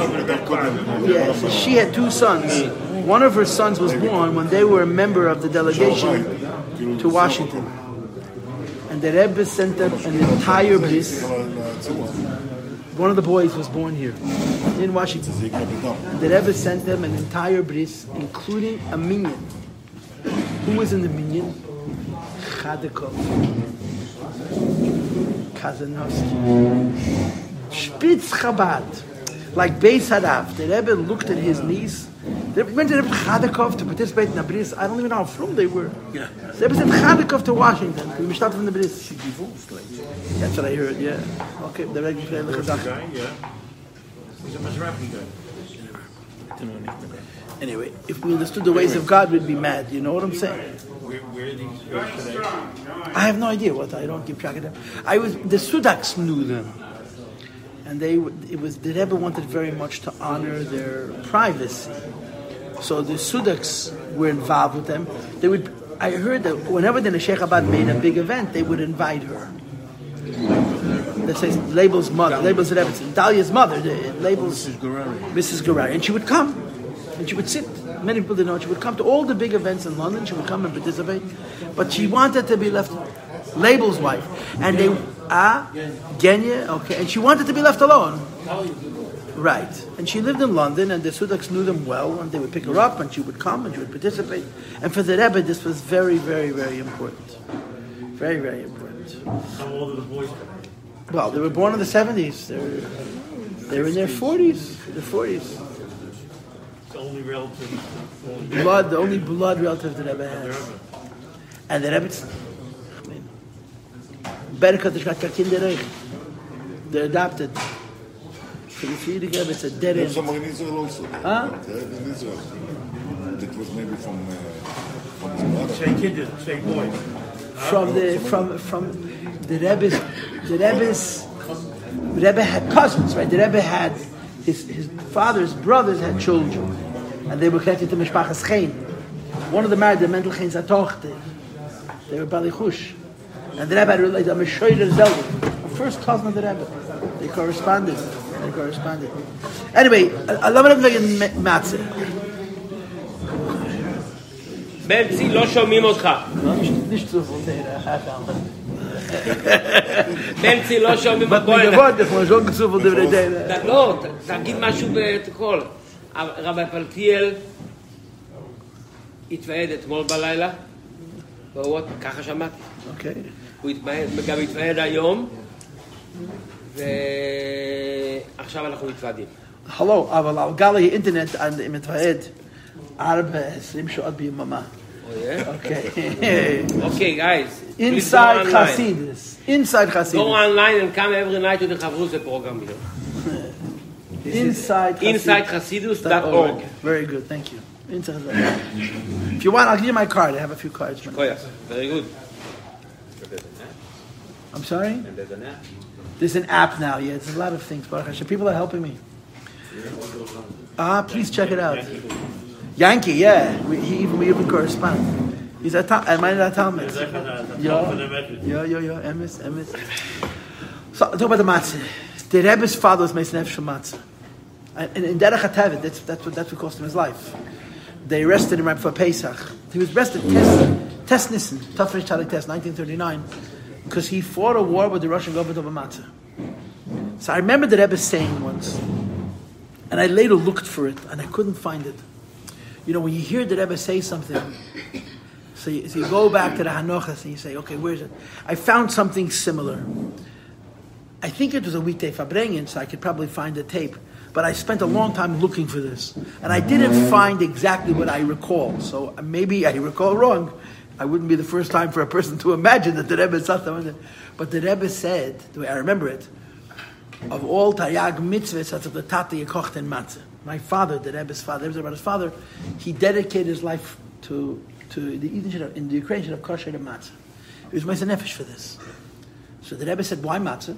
she had 2 sons. One of her sons was born when they were a member of the delegation to Washington. And the Rebbe sent them an entire bris. One of the boys was born here in Washington. And the Rebbe sent them an entire bris, including a minyan. Who was in the minyan? Chadakov, Kazanowski, Spitz Chabad, like Beis Harav. The Rebbe looked at his niece. They went to Rebbe Chadakov to participate in the bris. I don't even know how from they were. Yeah. The Rebbe sent Chadakov to Washington to be started from the bris. She divorced later. That's what I heard. Yeah. Okay. The Rebbe He's a Mizrahi guy. I don't know anything about it. Anyway, if we understood the ways of God, we'd be mad. You know what I'm saying? Where are these today? I have no idea what. I don't keep track of them. The Sudaks knew them, and the Rebbe wanted very much to honor their privacy. So the Sudaks were involved with them. I heard that whenever the Neshech Chabad made a big event, they would invite her. Let's say Label's mother, Label's Rebbe's, Dahlia's mother, Label's Mrs. Gerari, and she would come. And she would sit. Many people didn't know. She would come to all the big events in London. She would come and participate. But she wanted to be left, Label's wife. And Genya, okay. And she wanted to be left alone. Right. And she lived in London, and the Sudaks knew them well, and they would pick her up, and she would come, and she would participate. And for the Rebbe, this was very, very, very important. Very, very important. How old are the boys? Well, they were born in the 70s. They were in their 40s. The 40s. The only relative. The only blood relative the Rebbe has. And the Rebbe, they're adopted. For the Friedrich Rebbe, it's a dead There's end. someone in Israel also. Huh? In Israel. That was maybe from his mother. Say kid, say boy. From the Rebbe had cousins, right? The Rebbe had his father's brothers had children, and they were connected to Mishpachas Chaim. One of them married the Mendel Chaim Zatochte. They were Balichush, and the Rebbe had related a Meshoyer Zelda, a first cousin of the Rebbe. They corresponded. Anyway, I love it in Matzah. בנצי, לא שומעים אותך. Nicht so von der בנצי, לא שומעים אותך. לא, תגיד משהו בתקול. רבי פלטיאל התוועד אתמול בלילה, ככה שמעתי. הוא גם התוועד היום, ועכשיו אנחנו מתוועדים. Hallo, אבל על גל האינטרנט מתוועד 24 שעות ביממה. Oh yeah? Okay. Okay, guys. Inside Hasidus. Inside Hasidus. Go online and come every night to the Chavrusa program here. InsideHasidus.org. Very good, thank you. Inside. If you want, I'll give you my card. I have a few cards. Oh yes, very good. I'm sorry? And there's an app. There's an app now, yeah. There's a lot of things. Baruch Hashem. People are helping me. Please check it out. Yankee, yeah. We even correspond. He's at Talmud. Yeah. Emes. So, talk about the matzah. The Rebbe's father was Meis Nefesh Matzah. And in Derech HaTevet, that's what cost him his life. They arrested him right before Pesach. He was arrested Tes Nissen, Tafresh Talik Tes, 1939, because he fought a war with the Russian government over matzah. So I remember the Rebbe saying once, and I later looked for it, and I couldn't find it. You know, when you hear the Rebbe say something, so you go back to the Hanochas and you say, okay, where is it? I found something similar. I think it was a weekday Fabrengen, so I could probably find the tape. But I spent a long time looking for this. And I didn't find exactly what I recall. So maybe I recall wrong. I wouldn't be the first time for a person to imagine that the Rebbe said something. But the Rebbe said, the way I remember it, of all Tayag mitzvahs, that's the Tata Yekocht and Matzah. My father, the Rebbe's father, he dedicated his life to the Eden in the Ukraine should have kosher and matzah. He was Meiser Nefesh for this. So the Rebbe said, why matzah?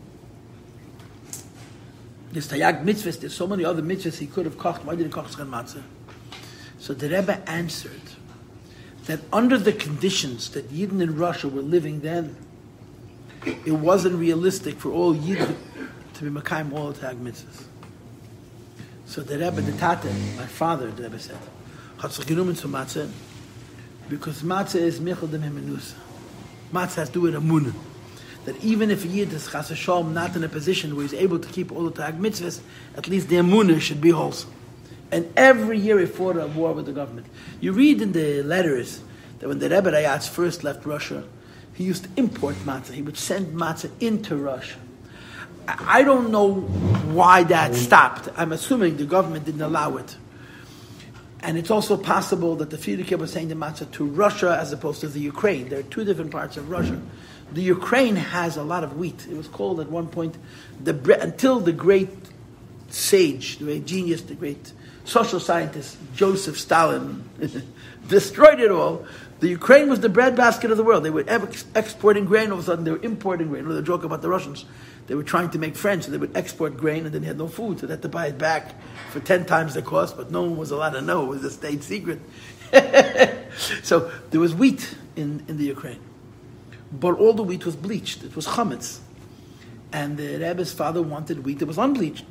There's Tayag mitzvahs, there's so many other mitzvahs he could have kocht. Why did he koch matzah? So the Rebbe answered that under the conditions that Yidden in Russia were living then, it wasn't realistic for all Yidden to be Makayim all Tayag mitzvahs. So the Rebbe, the Tate, my father, the Rebbe said, hat sich genommen zu matzah, because matzah is michel dem hemenusa. Matzah has to do with amunah. That even if a Yid is chas v'shalom not in a position where he's able to keep all the Tag mitzvahs, at least the amunah should be wholesome. And every year he fought a war with the government. You read in the letters that when the Rebbe Rayatz first left Russia, he used to import matzah. He would send matzah into Russia. I don't know why that stopped. I'm assuming the government didn't allow it. And it's also possible that the Frierdiker was saying the matzah to Russia as opposed to the Ukraine. There are two different parts of Russia. The Ukraine has a lot of wheat. It was called at one point, until the great sage, the great genius, the great social scientist, Joseph Stalin, destroyed it all. The Ukraine was the breadbasket of the world. They were exporting grain, all of a sudden they were importing grain. You know the joke about the Russians. They were trying to make friends, so they would export grain and then they had no food, so they had to buy it back for 10 times the cost, but no one was allowed to know. It was a state secret. So there was wheat in the Ukraine. But all the wheat was bleached. It was chametz. And the Rebbe's father wanted wheat that was unbleached.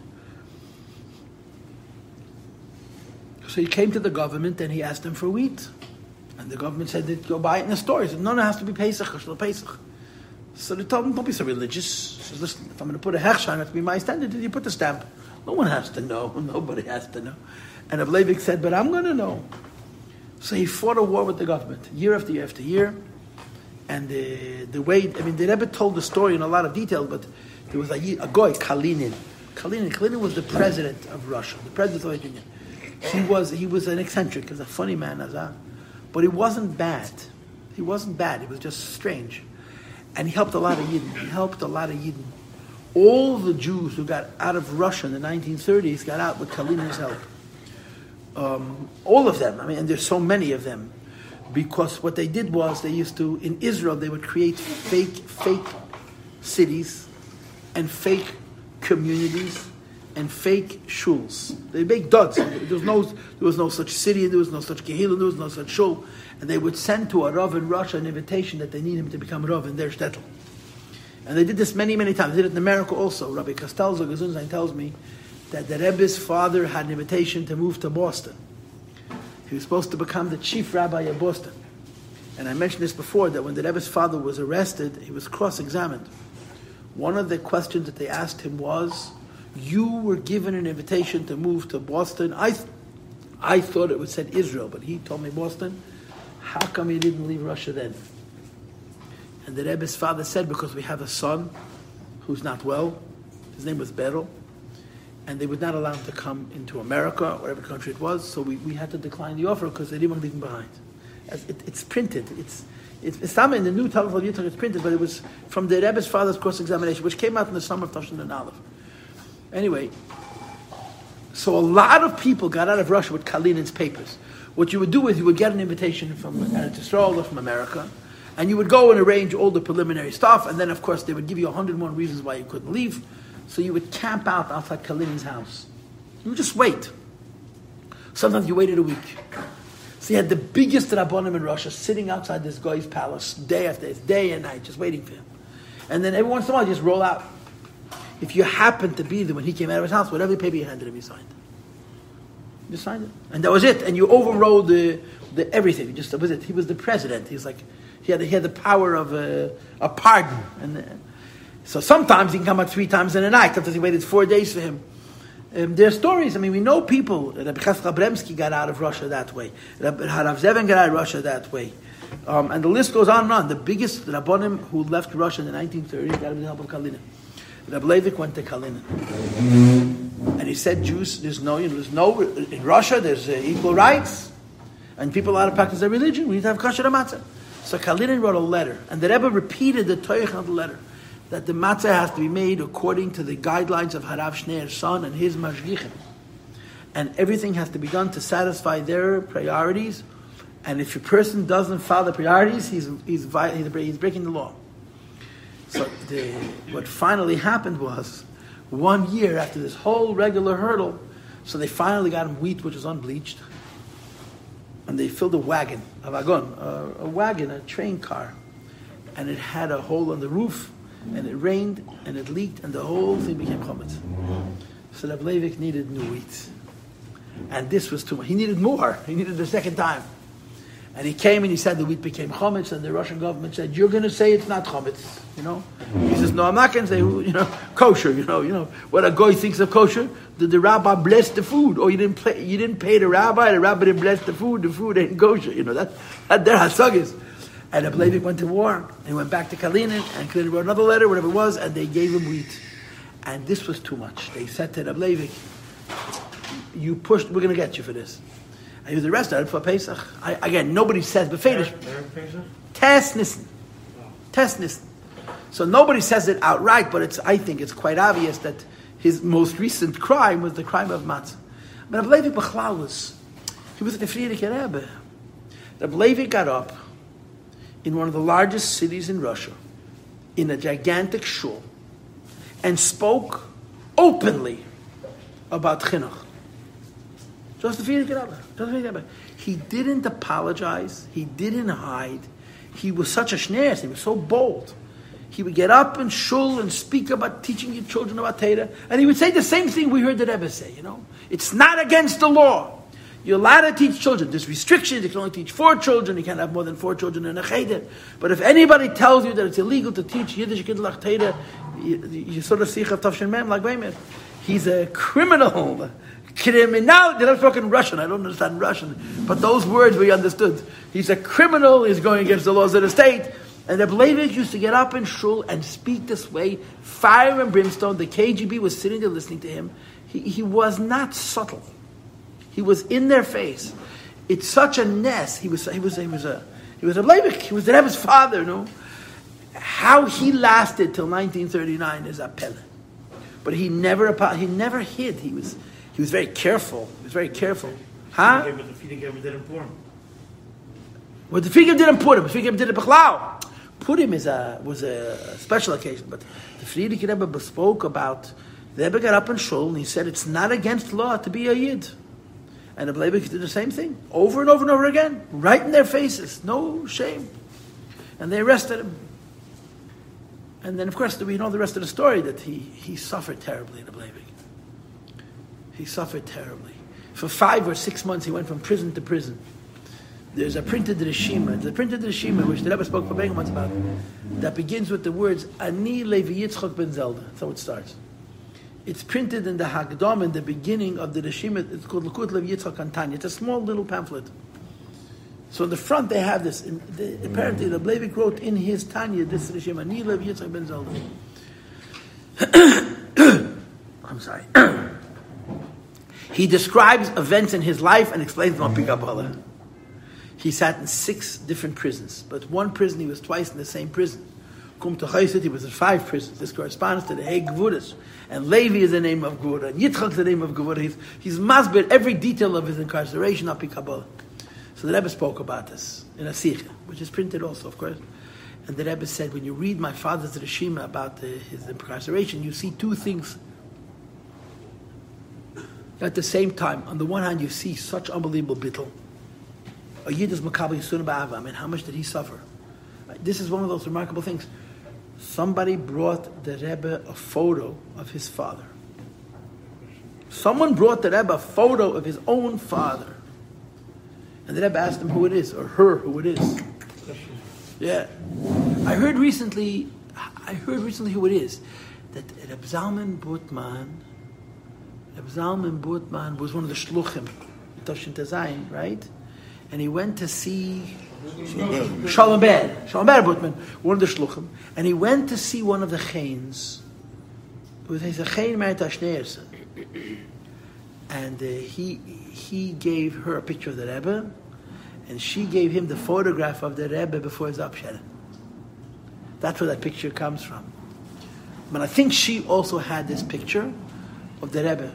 So he came to the government and he asked them for wheat. And the government said, go buy it in the store. He said, no, it has to be Pesach, or Pesach. So they told him, don't be so religious. He says, listen, if I'm going to put a hechshan, it has to be my standard. Did you put the stamp? No one has to know. Nobody has to know. And Rav Leivik said, but I'm going to know. So he fought a war with the government, year after year after year. And the way, the Rebbe told the story in a lot of detail, but there was a goy, Kalinin. Kalinin was the president of Russia, the president of the Soviet Union. He was an eccentric, he was a funny man, but he wasn't bad. He wasn't bad, he was just strange. And he helped a lot of Yidden. All the Jews who got out of Russia in the 1930s got out with Kalinin's help. All of them, and there's so many of them. Because what they did was they used to, in Israel, they would create fake cities and fake communities and fake shuls. They make duds. There was no such city, there was no such kehillah, there was no such shul. And they would send to a Rav in Russia an invitation that they need him to become a Rav in their shtetl. And they did this many, many times. They did it in America also. Rabbi Castalzo Gazunzain tells me that the Rebbe's father had an invitation to move to Boston. He was supposed to become the chief rabbi of Boston. And I mentioned this before, that when the Rebbe's father was arrested, he was cross-examined. One of the questions that they asked him was, you were given an invitation to move to Boston. I thought it would say Israel, but he told me Boston. How come you didn't leave Russia then? And the Rebbe's father said, because we have a son who's not well. His name was Beryl. And they would not allow him to come into America, or whatever country it was, so we had to decline the offer because they didn't want to leave him behind. It's printed. It's not in the new Talmud of Yitzchak, it's printed, but it was from the Rebbe's father's cross-examination, which came out in the summer of Tafshin and Aleph. Anyway, so a lot of people got out of Russia with Kalinin's papers. What you would do is you would get an invitation from Eretz Yisrael or from America, and you would go and arrange all the preliminary stuff, and then, of course, they would give you 101 reasons why you couldn't leave. So you would camp out outside Kalinin's house. You would just wait. Sometimes you waited a week. So you had the biggest Rabbanim in Russia sitting outside this guy's palace day after day and night, just waiting for him. And then every once in a while, you just roll out. if you happened to be there when he came out of his house, whatever paper you handed him, he signed. You signed it, and that was it. And you overrode the everything. That was it. He was the president. He's like he had the power of a pardon. And so sometimes he can come out 3 times in a night. Sometimes he waited 4 days for him. There are stories. I mean, we know people. Rabbi Chatzkel Bremsky got out of Russia that way. Rabbi Harav Zevin got out of Russia that way. And the list goes on and on. The biggest Rabbonim who left Russia in the 1930s got with the help of Kalinin. Rabbi Leivik went to Kalinin. And he said, Jews, there's no, in Russia, there's equal rights. And people are allowed to practice their religion. We need to have kosher matzah. So Kalinin wrote a letter. And the Rebbe repeated the toich of the letter. That the matzah has to be made according to the guidelines of Harav Shneer's son and his mashgichim. And everything has to be done to satisfy their priorities. And if a person doesn't follow the priorities, he's breaking the law. So what finally happened was, 1 year after this whole regular hurdle, so they finally got him wheat which was unbleached. And they filled a wagon, a train car. And it had a hole on the roof. And it rained, and it leaked, and the whole thing became chometz. So Rabbi Leivik needed new wheat. And this was too much. He needed more. He needed the second time. And he came and he said the wheat became chometz, and the Russian government said, you're going to say it's not chometz, He says, no, I'm not going to say, kosher, what a goy thinks of kosher. Did the rabbi bless the food? Or you didn't pay the rabbi didn't bless the food ain't kosher. That their hasag is. And Rabbi Leivik went to war, and he went back to Kalinin, and Kalinin wrote another letter, whatever it was, and they gave him wheat. And this was too much. They said to Rabbi Leivik, you pushed, we're going to get you for this. And he was arrested for Pesach. Again, nobody says, but Fedish. Test Nissen. So nobody says it outright, but I think it's quite obvious that his most recent crime was the crime of matzah. But Rabbi Leivik Bachlal he was at the Frierdiker Rebbe. Rabbi Leivik got up in one of the largest cities in Russia, in a gigantic shul, and spoke openly about chinuch. Just the Frierdiker Rebbe. He didn't apologize. He didn't hide. He was such a shneis. He was so bold. He would get up in shul and speak about teaching your children about Torah, and he would say the same thing we heard the Rebbe say. It's not against the law. You're allowed to teach children. There's restrictions. You can only teach 4 children. You can't have more than 4 children in a cheder. But if anybody tells you that it's illegal to teach Yiddish Kindlach Torah, you sort of see of Tavshin Mem like Weimer. He's a criminal. Criminal. They're not spoken Russian. I don't understand Russian. But those words we understood. He's a criminal. He's going against the laws of the state. And the Leivik used to get up in shul and speak this way. Fire and brimstone. The KGB was sitting there listening to him. He was not subtle. He was in their face. It's such a ness. He was a Leivik. He was the Rebbe's father, How he lasted till 1939 is a pele. But he never hid. He was very careful. Huh? The Frierdiker didn't pour him. Well, the Frierdiker didn't put him. The Frierdiker did it b'chlau. Put him was a special occasion. But the Frierdiker Rebbe spoke about, the Rebbe got up in shul and he said it's not against law to be a Yid. And the Leivik did the same thing, over and over and over again, right in their faces, no shame. And they arrested him. And then, of course, we know the rest of the story, that he suffered terribly, the Leivik. He suffered terribly. For 5 or 6 months, he went from prison to prison. There's a printed Rishima, which the Rebbe spoke for many months about, that begins with the words, Ani Levi Yitzchok ben Zelda. That's how it starts. It's printed in the Hagdom in the beginning of the Rishima. It's called Lekut Levi Yitzchak and Tanya. It's a small little pamphlet. So in the front they have this. Apparently the Leivik wrote in his Tanya this Rishima, Ani Levi Yitzchak ben Zelda. I'm sorry. He describes events in his life and explains them on Pikabala. He sat in 6 different prisons, but one prison he was twice in the same prison. Kum to Chayset, he was in 5 prisons. This corresponds to the Hey Gvuras. And Levi is the name of Gvura. And Yitzchak is the name of Gvura. He's masbir every detail of his incarceration up in Kabbalah. So the Rebbe spoke about this in a Sikha, which is printed also, of course. And the Rebbe said, when you read my father's Rishima about his incarceration, you see 2 things. At the same time, on the one hand, you see such unbelievable bittul. A Yid is Makabel Yisuna Ba'ava. I mean, how much did he suffer? This is one of those remarkable things. somebody brought the Rebbe a photo of his father. Someone brought the Rebbe a photo of his own father. And the Rebbe asked him who it is, or her who it is. Yeah. I heard recently who it is. That Reb Zalman Butman was one of the shluchim, Toshin Tezayin, right? And he went to see Shalom Ber Butman, one of the shluchim, and he went to see one of the chains. It was a chain married to Ashneerson. And he gave her a picture of the Rebbe, and she gave him the photograph of the Rebbe before his Absheret. That's where that picture comes from. But I think she also had this picture of the Rebbe,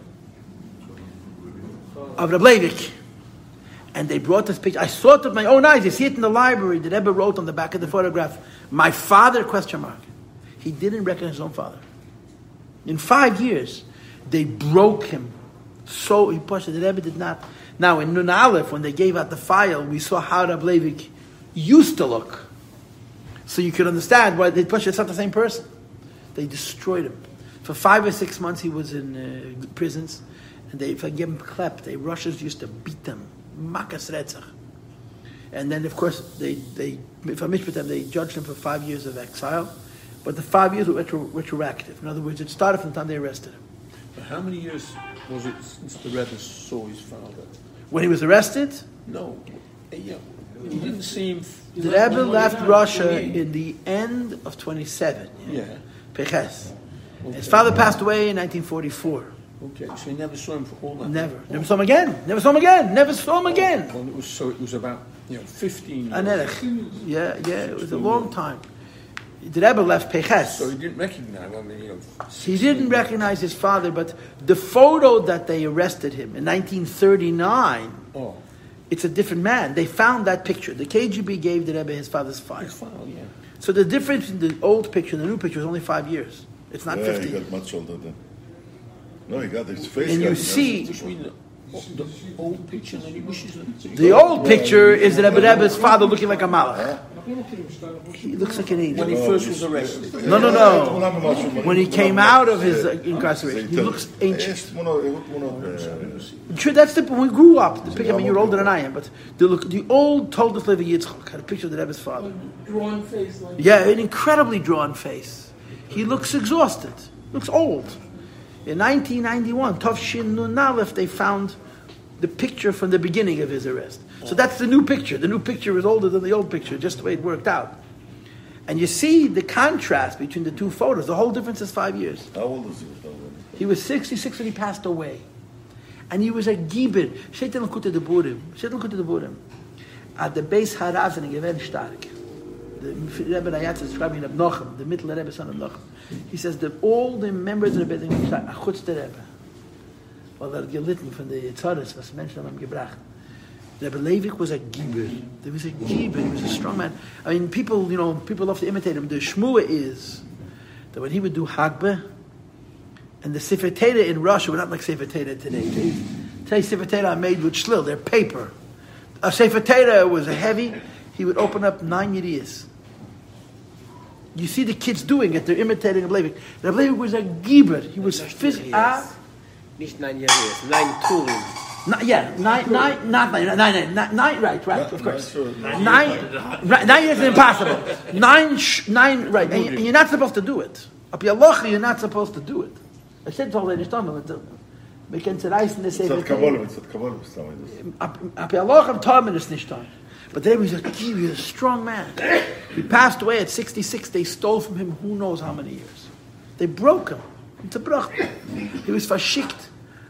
of Reb Leivik. And they brought this picture. I saw it with my own eyes. You see it in the library. The Rebbe wrote on the back of the photograph, "My father?" ? He didn't recognize his own father. In 5 years, they broke him. So he pushed it. The Rebbe did not. Now in Nun Aleph, when they gave out the file, we saw how Reb Leivik used to look. So you could understand why they pushed it. It's not the same person. They destroyed him. For 5 or 6 months he was in prisons. And if they gave him klep, the Russians used to beat them. Makas Retzach. And then of course they judged him for 5 years of exile. But the 5 years were retroactive. In other words, it started from the time they arrested him. But how many years was it since the Rebbe saw his father? When he was arrested? No. Yeah. He didn't see him. The Rebbe left Russia in the end of 27. Yeah. Peches. Okay. His father passed away in 1944. Okay, so he never saw him for all that. Never saw him again. Never saw him again. Well, it was about 15 years. Anerech. Yeah, it was a long time. The Rebbe left Peches. So he didn't recognize. He didn't recognize his father, but the photo that they arrested him in 1939. Oh. It's a different man. They found that picture. The KGB gave the Rebbe his father's file. His file, yeah. So the difference in the old picture and the new picture is only 5 years. It's not 50. He got much older then. No, he got his face. And you see, The old picture, and then he wishes the old picture is the Rebbe's father looking like a malach. He looks like an angel. when he first was arrested. No. When he came out of his incarceration, he looks ancient. Sure, that's when we grew up. The picture, I mean, you're older than I am, but the old Toldos Levi Yitzchak had a picture of the Rebbe's father. Drawn face. Like Yeah, an incredibly drawn face. He looks exhausted. Looks old. In 1991, Tovshin Nun Aleph, they found the picture from the beginning of his arrest. So that's the new picture. The new picture is older than the old picture, just the way it worked out. And you see the contrast between the two photos. The whole difference is 5 years. How old is he? He was 66 when he passed away. And he was a gibber. Shetel Kute de Burim. At the base Harazan, Gewen Stark. The Rebbe Nayatz is describing Reb Nochem, the middle Rebbe, son of Nochem. He says that all the members of the Rebbe, Achutz the Rebbe, well, they're gelitten from the Tzaris, was Menschen haben gebracht. Rebbe Leivik was a gibber. He was a strong man. I mean, people love to imitate him. The Shmua is that when he would do Hagbeh, and the Sefer Torah in Russia were not like Sefer Torah today. Today Sefer Torah are made with shlill, they're paper. A Sefer Torah was heavy, he would open up 9 yediyos. You see the kids doing it, they're imitating Rebbe Leivik. Rebbe Leivik was a gibber. He was physical. Nicht 9 years, 9 Turim. Nine, right, of course. 9 years is impossible. 9, right, and you're not supposed to do it. Up Yalocha, you're not supposed to do it. I said to all the Nishtam, we can say in the same way. Up Yalocha, Tormen is Nishtam. But then he was a strong man. He passed away at 66. They stole from him who knows how many years. They broke him. He was verschickt.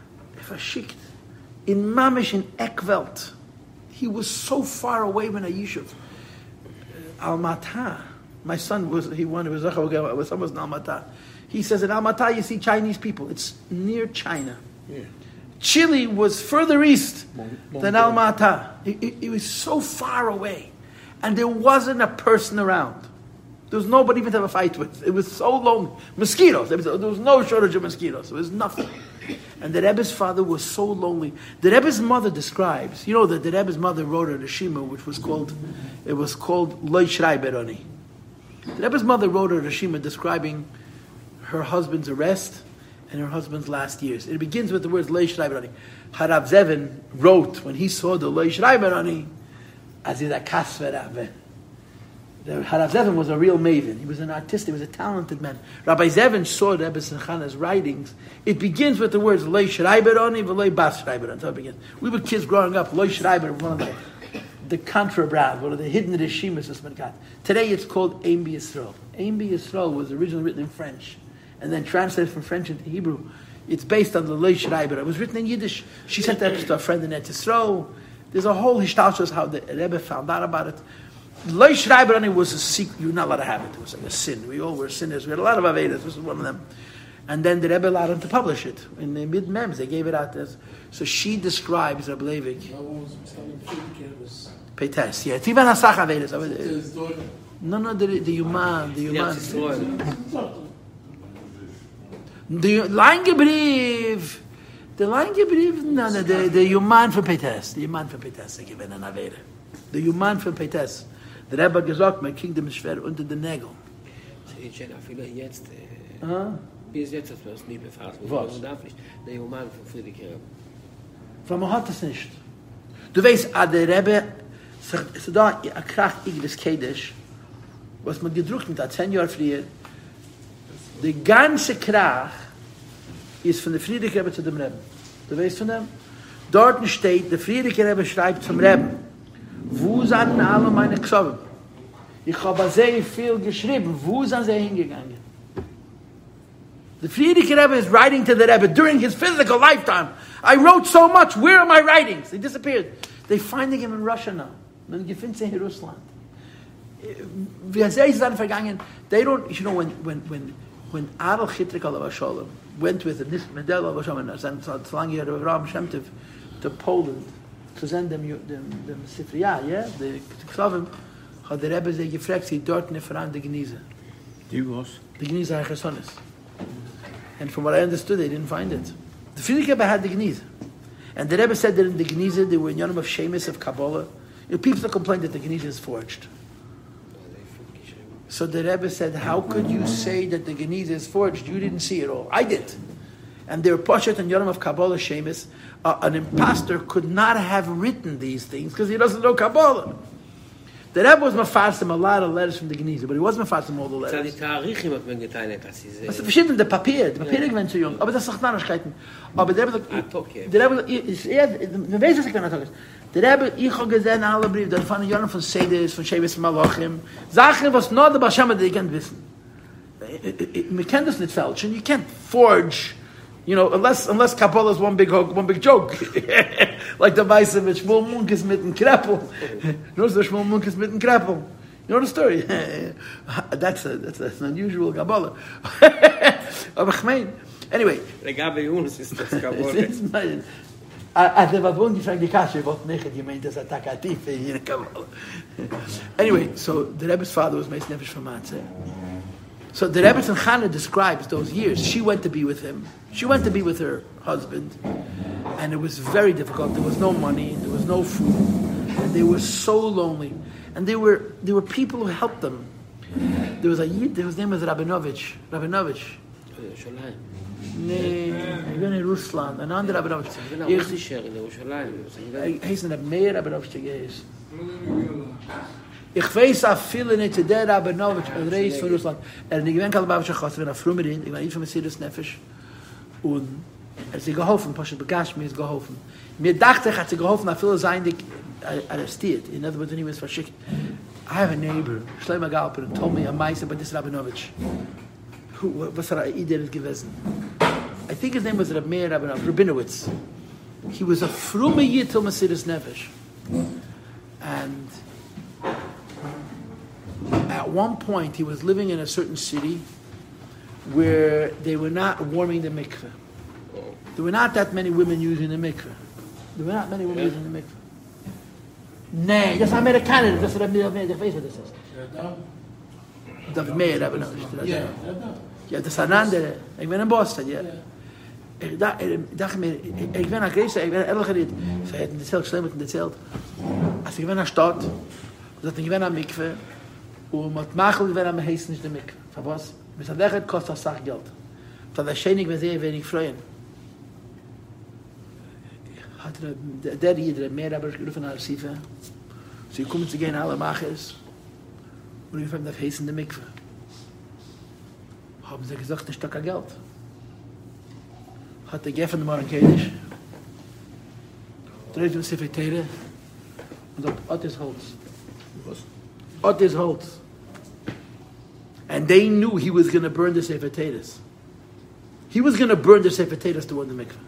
In Mamish, in Ekwelt. He was so far away from a yishuv. Almatah. My son was in Almatah. He says in Almatah you see Chinese people. It's near China. Yeah. Chile was further east than Almatah. It was so far away. And there wasn't a person around. There was nobody even to have a fight with. It was so lonely. Mosquitoes. There was no shortage of mosquitoes. There was nothing. And the Rebbe's father was so lonely. The Rebbe's mother describes, that the Rebbe's mother wrote a Shema, which was called Loi Shrei Beroni. The Rebbe's mother wrote a Rishima describing her husband's arrest and her husband's last years. It begins with the words Lo Yishrei Barani. Harav Zevin wrote when he saw the Lo Yishrei Barani as he's a kasver Rabbe. Harav Zevin was a real maven. He was an artist. He was a talented man. Rabbi Zevin saw Rebbe Simchana's writings. It begins with the words Lo Yishrei Barani v'Lo Bas Yishrei Barani. So it begins. We were kids growing up. Lo Yishrei Barani, one of the contrabras, one of the hidden Rishimas of Smerkat. Today it's called Ein B'Yisrael. Ein B'Yisrael was originally written in French and then translated from French into Hebrew. It's based on the Lo Yishrei Barani. It was written in Yiddish. She sent that to a friend in Eretz Yisrael. There's a whole hishtalshus how the Rebbe found out about it. Lo Yishrei Barani was a secret. You were not allowed to have it. It was like a sin. We all were sinners. We had a lot of Avedas. This was one of them. And then the Rebbe allowed him to publish it. In the mid-mems, they gave it out as... So she describes Rabbi Leivik. Peites, yeah. Tivan Asach Avedas. No, the Yuman. The Leingebrief. The Leingebrief, no, the Yuman for Peites. The Yuman for Peites, they give it an Aveda. The Yuman for Peites. Der Rebbe hat gesagt, mein Kingdom ist schwer unter den Nägeln. Bis jetzt hat man es nie befasst. Was? Man darf nicht. Der Human von Friedrich Rebbe. Warum man hat es nicht? Du weißt, der Rebbe, so da ein Krach Iglis Kedesh, was man gedruckt mit 10 Jahre früher, der ganze Krach ist von der Friedrich Rebbe zu dem Rebbe. Du weißt von dem? Dort steht, der Friedrich Rebbe schreibt zum Rebbe, wo sind alle meine Ksovim? Ich habe sehr viel geschrieben. Wo sind sie hingegangen? The Friedrich Rebbe is writing to the Rebbe during his physical lifetime. I wrote so much. Where are my writings? They disappeared. They're finding him in Russia now. Man gefindt sie in Russland. Wir sehen sie vergangen. They don't, you know, when Adol Chitrik Alav Shalom went with the Mendel Alav Shalom and Tzlangi Avraham Shem Tov to Poland, to send them the Sifriya, yeah, the Ksavim, had the Rebbe they gefragt, sie dort ne Veran de Gnise. Die was? The Gnise Hachesonis. And from what I understood, they didn't find it. The Friedrich Rebbe had the Gnise. And the Rebbe said that in the Gnise, they were in Yonam of Shemus, of Kabbalah. You know, people complained that the Gnise is forged. So the Rebbe said, how could you say that the Gnise is forged? You didn't see it all. I did. And they were Poshet and Yonam of Kabbalah Shemus. An imposter could not have written these things because he doesn't know Kabbalah. The Rebbe was mefarsim a lot of letters from the Gnise, but he wasn't mefarsim all the letters. Die Tarichim hat man geteilt, das ist... Das ist verschieden, der Papier gewinnt zu jung, aber das ist auch Narrischkeiten. Aber der Rebbe sagt, der Rebbe ist man weiß, was ich kann sagen. Der Rebbe, ich habe gesehen alle Briefe, da von Jahren von Sedes, von Sheves Malachim, Sachen, was nur der Bashama, die kennt wissen. Man kann das nicht fälschen, you can't forge, you know, unless Kabbalah is one big joke. Like the Weisse mit Shmuel Munkes mit dem Kreppel. You know the Shmuel Munkes mit dem Kreppel. You know the story? That's an unusual Kabbalah. Aber ich meine, anyway. Legabe Yunus ist das Kabbalah. Der war wohl gefragt, die Kasche, wollte nicht, die meint, das Attakativ in der Kabbalah. Anyway, so the Rebbe's father was Meis Nefesh from Matzeh. So the Rebbe Tzanchana describes those years. She went to be with him. She went to be with her husband. And it was very difficult. There was no money. There was no food. And they were so lonely. And there were people who helped them. There was a Yid, his name was Rabinovich. Rabinovich. Nee, ich bin in Russland. Ein anderer Rabinovich. Ich bin auch sicher in Jerusalem. Heißen er mehr Rabinovich gewesen. Ich weiß auch viele nicht, der Rabinovich, ein Reis von Russland. Nicht gewinnt, Kalabavich, ich bin auf Frumerin, ich war nicht von Messias Nefesh. Und hat sie geholfen, Pashat Begash, mir ist geholfen. Mir dachte ich, hat sie geholfen, dass viele sein, die arrestiert. In other words, when he was verschickt. I have a neighbor, Shlomo Galper, told me a Meise about this Rabinovich. Was hat Idee gewesen? I think his name was Meir Rabinowitz. He was a frume Yid till Mesiras Nefesh. And at one point, he was living in a certain city where they were not warming the mikveh. There were not that many women using the mikveh. There were not many women using the mikveh. Nee, das ist Amerikaner, das ist der Meir, ich weiß, was das ist. Das Meir Rabinowitz. Ja, das ist ein anderer. Ich bin in Boston, ja. Ich dachte mir, ich bin nach Griechen, ich bin ehrlich geredet. Sie hätten das Zelt schlimm mit dem Zelt. Als ich bin nach Stadt, ich bin nach Mikve, Und machen wir am heißen nicht der Mikve. Für was? Bis an der kostet das Sachgeld. Für das Schönig, wenn sehr wenig freuen. Hat der jeder mehr aber gerufen als sie. Sie kommen zu gehen alle Machers. Und ich fand das heißen der Mikve. Haben sie gesagt, ein Stück Geld. Hat der Geffen mal ein Kedisch. Dreht uns die Verteile. Und sagt, Ott ist Holz. Was? Ott is Holz. And they knew he was going to burn the Sefer Teiros. He was going to burn the Sefer Teiros to warm the mikveh.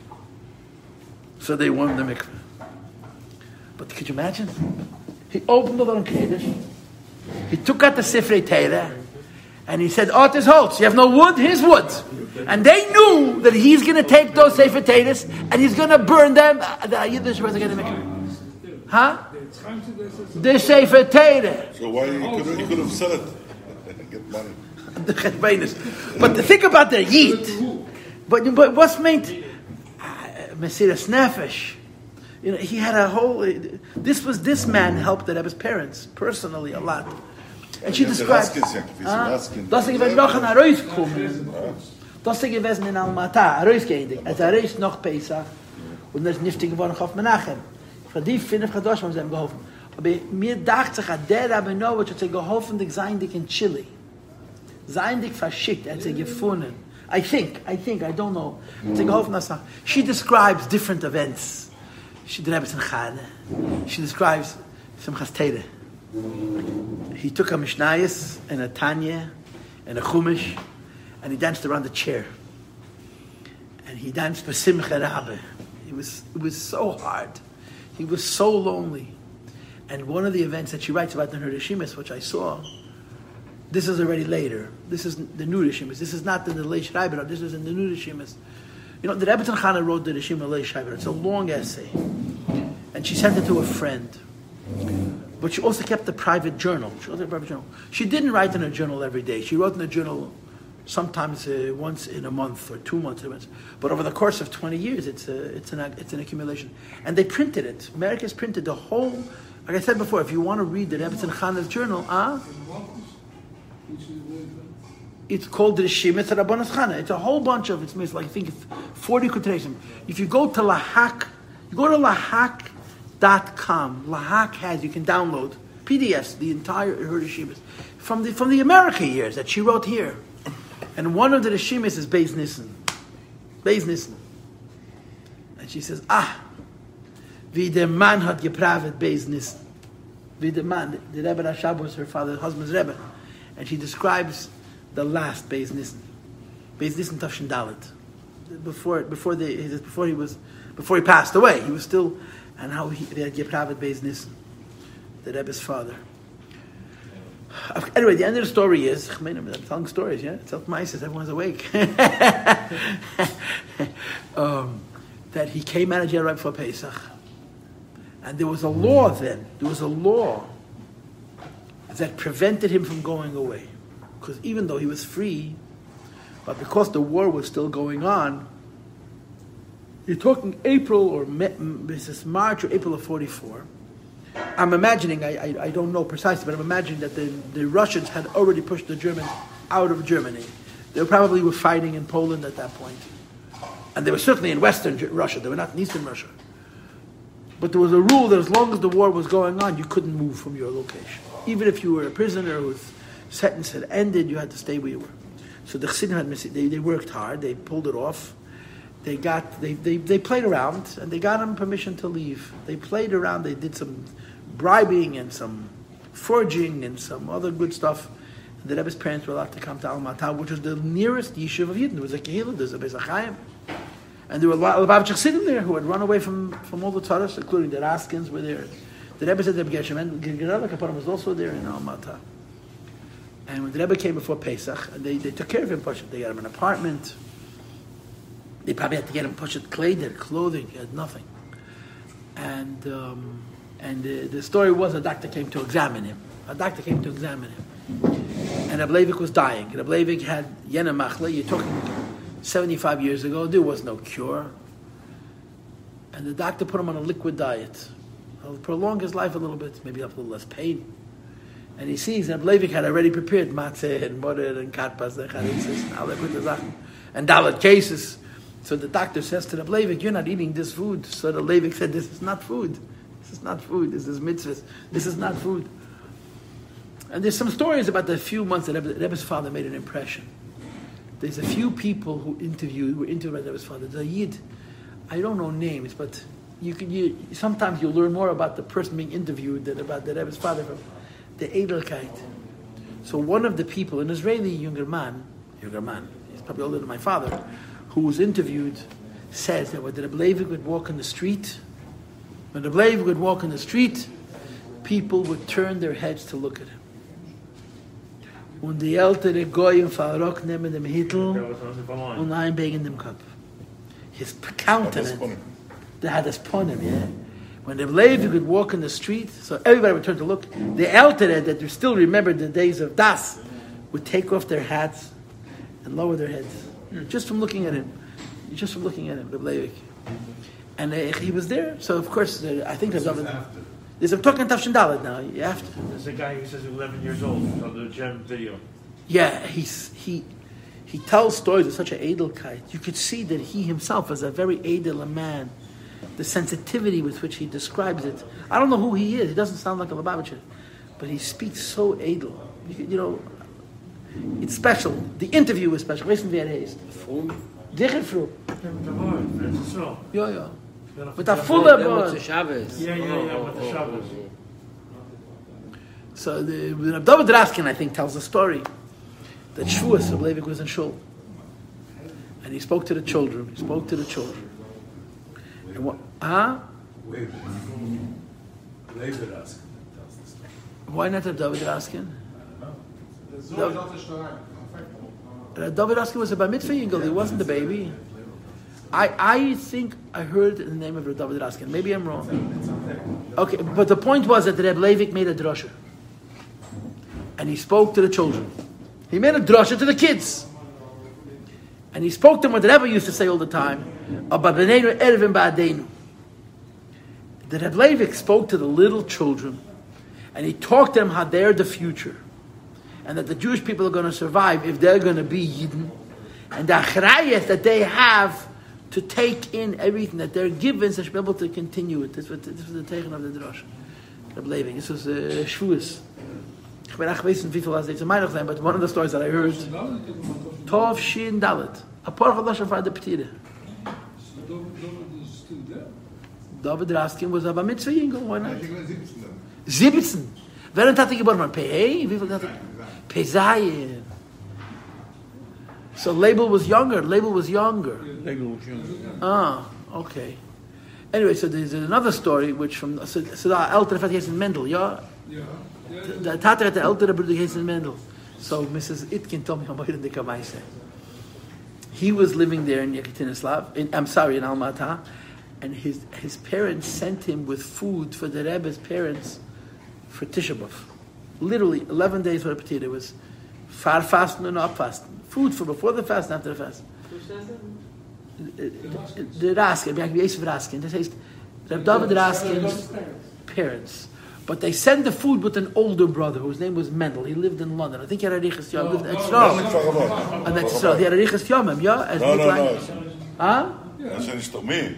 So they warmed the mikveh. But could you imagine? He opened the little Kedish. He took out the Sefer Torah. And he said, Ott is Holz. You have no wood? Here's wood. And they knew that he's going to take those Sefer Teiros and he's going to burn them. The Yiddish was going to make it. Huh? The Sefer Torah. So why you could have said it? Get money. But think about the Yid. But what's meant? Mesiras Nefesh. You know, he had a whole. This man helped the Rebbe's parents personally a lot. And she described. Das gewesen noch ein Arois kommen. Das gewesen in Almata, Arois gehen. Als Arois noch Pesach und das niftig geworden auf Menachem. Für die finden wir das, was sie haben geholfen. Aber mir dachte sich, der Rabbinowitsch hat sie geholfen, die seien dich in Chile. Seien dich verschickt, hat sie gefunden. I think, I don't know. Hat sie geholfen, das nach. She describes different events. She describes Chane. She describes Simchas Torah. He took a Mishnayos and a Tanya and a Chumash and he danced around the chair. And he danced for Simcha Rabbe. It was so hard. He was so lonely. And one of the events that she writes about in her Rishimis, which I saw, this is already later. This is the new Rishimis. This is not in the Leish Rabbinah. This is in the new Rishimis. You know, the Rebbe Chana wrote the Rishim Leish Rabbinah. It's a long essay. And she sent it to a friend. But she also kept a private journal. She didn't write in her journal every day. She wrote in her journal sometimes once in a month or 2 months. But over the course of 20 years, it's an accumulation. And they printed it. America's printed the whole. Like I said before, if you want to read the Rebbe Chana's journal, it's called the Rishimis Rabbanas Chana. It's a whole bunch of it's like I think it's 40 quotations. If you go to Lahak, Lahak.com. Lahak has, you can download PDFs, the entire her Rishimis from the America years that she wrote here. And one of the Rishimis is Beis Nissen. And she says, wie der Mann hat gepravet Beis Nissen. Wie der Mann, the Rebbe Rashab was her father's husband's Rebbe. And she describes the last Beis Nissen. Beis Nissen Tafshin Dalet. Before he passed away, he was still, and how they had gepravet Beis Nissen, the Rebbe's father. Anyway, the end of the story is, I'm telling stories, yeah? It's up mice, everyone's awake. That he came out of jail right before Pesach. And there was a law then. That prevented him from going away. Because even though he was free, but because the war was still going on, you're talking April or March or April of 44. I'm imagining, I don't know precisely, but I'm imagining that the Russians had already pushed the Germans out of Germany. They probably were fighting in Poland at that point. And they were certainly in Western Russia. They were not in Eastern Russia. But there was a rule that as long as the war was going on, you couldn't move from your location. Even if you were a prisoner whose sentence had ended, you had to stay where you were. So the Chassidim they worked hard. They pulled it off. They played around, and they got him permission to leave. They played around. They did some bribing and some forging and some other good stuff. And the Rebbe's parents were allowed to come to Almata, which was the nearest yeshiva of Yidden. There was a Kehillah, there's a Beis HaChaim. And there were a lot of Lubavitch Chassidim there who had run away from all the Tzaras, including the Raskins were there. The Rebbe said that Geshem and Gerala Kapanim was also there in Almata. And when the Rebbe came before Pesach, they took care of him. They got him an apartment. They probably had to get him clothing. He had nothing. And the story was a doctor came to examine him. And Ableivik was dying. And Ableivik had Yena Machla. You're talking 75 years ago. There was no cure. And the doctor put him on a liquid diet. It'll prolong his life a little bit. Maybe have a little less pain. And he sees that Leivik had already prepared matzah and morer and karpas and charitzis and all that good stuff, and dalet cases. So the doctor says to the Leivik, "You're not eating this food." So the Leivik said, "This is not food. This is not food. This is mitzvahs. This is not food." And there's some stories about the few months that Rebbe's father made an impression. There's a few people who were interviewed by Rebbe's father. The Yid, I don't know names, but sometimes you'll learn more about the person being interviewed than about the Rebbe's father from the Edelkeit. So one of the people, an Israeli younger man, he's probably older than my father, who was interviewed, says that when the Rebbe Leivik would walk in the street, people would turn their heads to look at him. Und die ältere Goyim verrock nehmen dem Hittel und einbegen dem Kopf. His countenance, they had this ponim, yeah. When the Levi would walk in the street, so everybody would turn to look. The elder that you still remember the days of Das would take off their hats and lower their heads just from looking at him. The Levi. And he was there, so of course I think I'm talking Tafshin Dalet now. After There's a guy who says 11 years old on the gem video. Yeah, he tells stories with such an edelkeit. You could see that he himself is a very edel man. The sensitivity with which he describes it. I don't know who he is. He doesn't sound like a Lubavitcher, but he speaks so edel. You know, it's special. The interview was special. Listen to it. Dicher fru. Yeah. With a full of With Shabbos. Yeah, with the Shabbos. So David Raskin, I think, tells a story that Shavuos of Leivik was in Shul, and he spoke to the children. And what? Why not David Raskin? David Raskin was a bar mitzvah yingel. He wasn't the baby. I think I heard the name of David Raskin. Maybe I'm wrong. Okay, but the point was that the Rebbe Leivik made a drasha. And he spoke to the children. He made a drasha to the kids. And he spoke to them what the Rebbe used to say all the time, about B'neinu Erevim Ba'adeinu. The Rebbe Leivik spoke to the little children, and he talked to them how they're the future, and that the Jewish people are going to survive if they're going to be Yidden, and the achrayas that they have to take in everything that they're given, so they should be able to continue it. This was the taking of the Drosh. Rebbe Leivik. This was Shavuos. Ich bin auch wissen, wie viel das jetzt in meiner sein, but one of the stories that I heard, Tov Shin Dalet, a powerful Lashon for the Petire. David Raskin was a bar mitzvah yingel, why not? 17. Wer hat er geboren? Pei? Wie viel hat er? Pei Zayin. So Label was younger. Ah, okay. Anyway, so there's another story which from so the elder Fatih Mendel, yeah? The Tater had the elder brother Hazen Mendel. So Mrs. Itkin told me how much they come. I say he was living there in Yekaterinslav. In Almata, and his parents sent him with food for the Rebbe's parents for Tisha B'Av. Literally 11 days for the Petite. It was far fasting and up fasting. Food for before the fast and after the fast. The Raskin, Yosef Raskin. This is Reb David Raskin's parents. But they sent the food with an older brother whose name was Mendel. He lived in London. I think he had a Riches Yom. He lived in Etzrol. He had a Riches Yomim, yeah? No. Huh? זה נשתומי.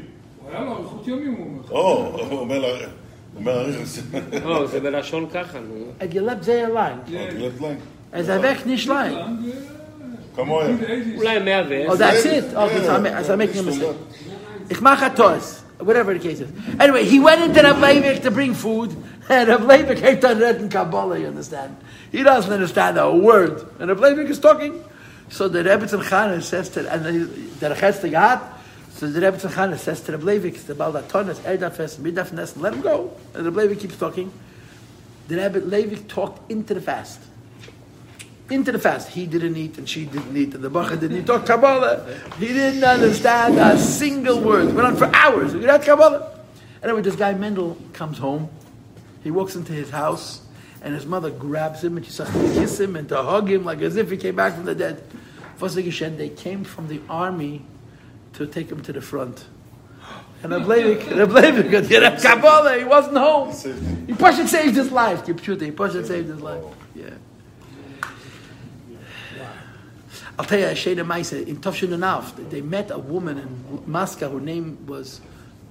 הוא אומר הריחס. זה בלשון ככה, נו. הגלב זה אליין. אז הבק נשליין. כמוה. אולי 110. Oh, that's it? Okay, so I'm making a mistake. Ich mache a toss. Whatever the case is. Anyway, he went into Reb Leivik to bring food, and Reb Leivik ain't done read in Kabbalah, you understand? He doesn't understand a word. And Reb Leivik is talking. So the Rebbe Tzimchana says to, and the Rechetz Tegat, so the Rebbe Tzimchana says to Reb Leivik, the Baal Datonis, Erdafes, Midafnes, let him go. And Reb Leivik keeps talking. The Rebbe Leivik talked into the fast. He didn't eat and she didn't eat and the Bacha didn't eat. Talk Kabbalah. He didn't understand a single word. It went on for hours. We got Kabbalah. Anyway, this guy Mendel comes home. He walks into his house and his mother grabs him and she starts to kiss him and to hug him like as if he came back from the dead. They came from the army to take him to the front. And Reb Leivik, got get a Kabbalah, he wasn't home. He Pashat saved his life. He Pashat saved his life. Yeah. I'll tell you a Sheda Maisa, in Tafshin Anaf, they met a woman in Moscow whose name was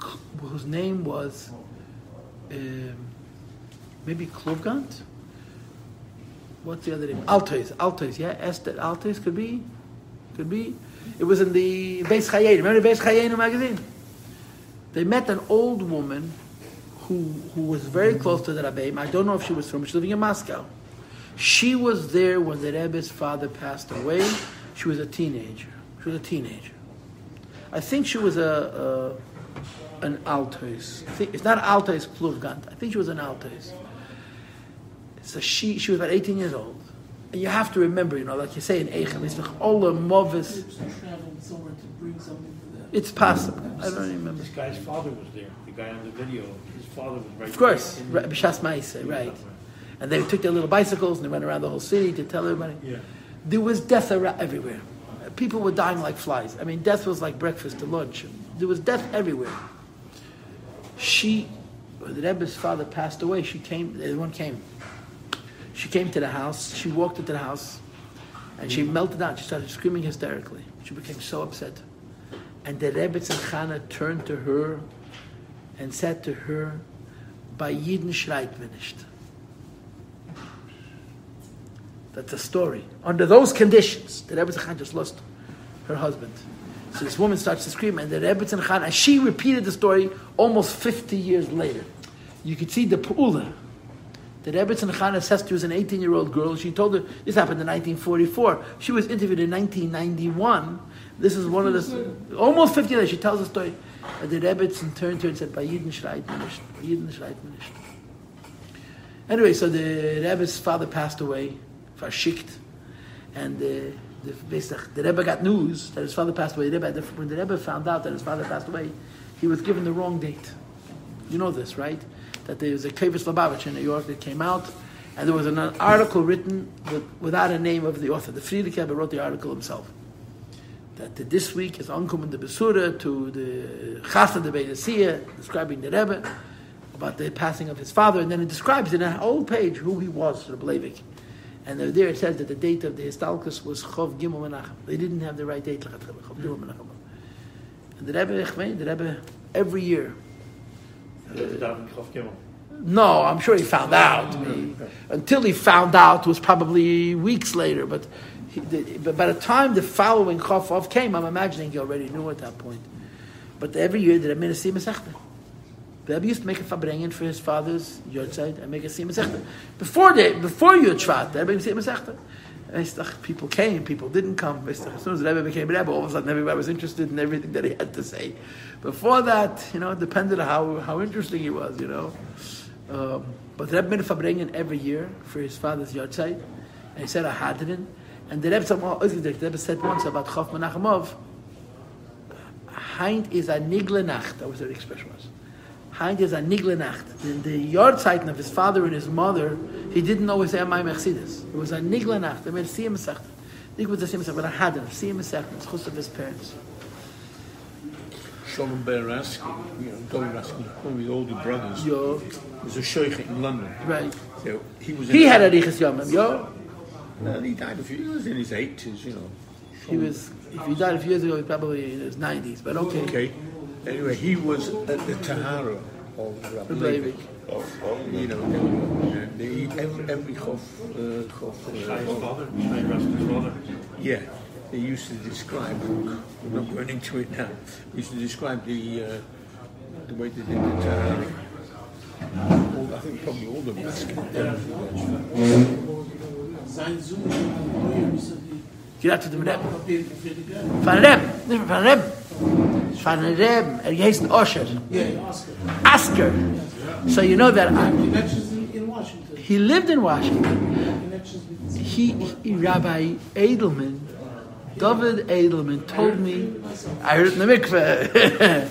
maybe Klovgant? What's the other name? Altois, yeah? Esther Altois could be. It was in the Beis Chayenu. Remember the Beis Chayenu magazine? They met an old woman who was very close to the Rabbeim. I don't know if she was from, she was living in Moscow. She was there when the Rebbe's father passed away. She was a teenager. I think she was an Altois. It's not Altois Kluvgant. I think she was an Altois. So she was about 18 years old. And you have to remember, like you say in Eichel, it's like all the movis. It's possible. I don't remember. This guy's father was there. The guy on the video, his father was right there. Of course, B'Shas Ma'aseh, right. And they took their little bicycles and they went around the whole city to tell everybody. Yeah. There was death everywhere. People were dying like flies. I mean, death was like breakfast to lunch. There was death everywhere. When the Rebbe's father passed away, everyone came. She came to the house, she walked into the house, and she melted down. She started screaming hysterically. She became so upset. And the Rebbe Tzimchana turned to her and said to her, "Bei Yidden schreit man nicht." That's a story. Under those conditions, the Rebbe Tzimchana just lost her husband. So this woman starts to scream, and the Rebbe Tzimchana, and she repeated the story almost 50 years later. You could see the pu'ula. The Rebbe Tzimchana says she was an 18-year-old girl. She told her, this happened in 1944. She was interviewed in 1991. This is one of the, almost 50 years, she tells the story. And the Rebbe turned to her and said, "Bei Yidden schreit man nicht. Bei Yidden schreit man nicht." Anyway, so the Rebbe's father passed away, verschickt. And the Rebbe got news that his father passed away. When the Rebbe found out that his father passed away, he was given the wrong date. You know this, right? That there was a Kevis Lubavitch in New York that came out, and there was an article written without a name of the author. The Frierdiker Rebbe wrote the article himself. That this week is Ankum the Besura to the Chassid the Beidasiya, describing the Rebbe about the passing of his father, and then it describes in a whole page who he was, Rebbe Leivik. And there it says that the date of the Histalkus was Chov Gimel Menachem. They didn't have the right date, Chov Gimel Menachem. And the Rebbe every year. No, I'm sure he found out. Until he found out was probably weeks later. But by the time the following Chof came, I'm imagining he already knew at that point. But every year the Rebbe made a Siyum Masechta. The Rebbe used to make a fabrengen for his father's Yortzeit and make a Siyum Masechta. Before Yud Shvat, the Rebbe made a Siyum Masechta. People came, people didn't come. As soon as the Rebbe became Rebbe, all of a sudden everybody was interested in everything that he had to say. Before that, it depended on how interesting he was, But the Rebbe made a fabrengen every year for his father's Yortzeit, and he said a Hadrin. And the Rebbe said once about Chof Menachemov, Heint is a Nigle Nacht. That was the expression was. Heint is a Nigle Nacht. In the Yortzeit of his father and his mother, he didn't know his Amay Mechsidis. It was a Nigle Nacht. They made a Siyum Masechta. Nigle was a Siyum Masechta, but a Hadrin, a Siyum Masechta. It's chus of his parents. Sholem Beraski, Dory Raskin, one of the older brothers, was a sheikh in London. Right. So he had a Riches Yomim, Well, he died he was in his 80s, If he died a few years ago, he was probably in his 90s, but okay. Okay. Anyway, he was at the Tahara of Rabbi Leivik. And they eat every chof. Yeah. They used to describe, we're not going into it now, they used to describe the way they did the Tahara. I think probably all the basket. Get out to the Rebbe. Van Reb. He heist Osher. Oscar. So you know that he lived in Washington. Rabbi Edelman, David Edelman told me, I heard it in the mikveh.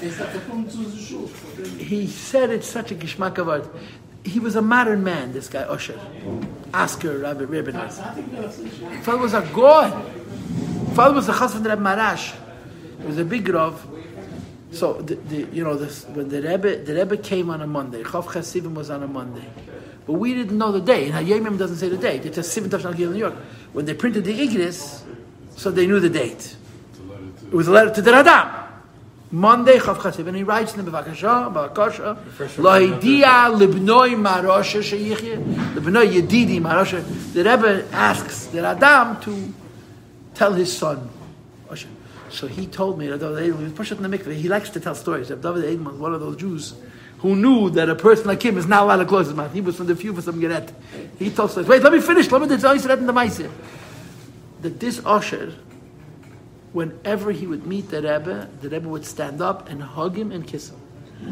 He said it's such a geschmack of art. He was a modern man, this guy, Osher. Oscar, Rabbi Rebbeinu. Father was a god. Father was the chassid of Rabbi Marash. He was a big rav. So when the Rebbe came on a Monday, Chav Chasivim was on a Monday, but we didn't know the day. And Hayomim doesn't say the date. It's just Sivan Tavshin in New York. When they printed the Igris, so they knew the date. It was a letter to the Radam. Monday Chav Chasivim, and he writes in the Bavakasha, Lohidia Libnoi Marosha Sheyichye, Libnoi Yedidi Marosha. The Rebbe asks the Radam to tell his son. So he told me that David Edelman, he was pushed in the mikveh. He likes to tell stories. That David Edelman was one of those Jews who knew that a person like him is not allowed to close his mouth. He was from the few for some Geret. He told stories. Wait, let me finish. Let me tell you in the Maaseh. That this Osher, whenever he would meet the Rebbe would stand up and hug him and kiss him.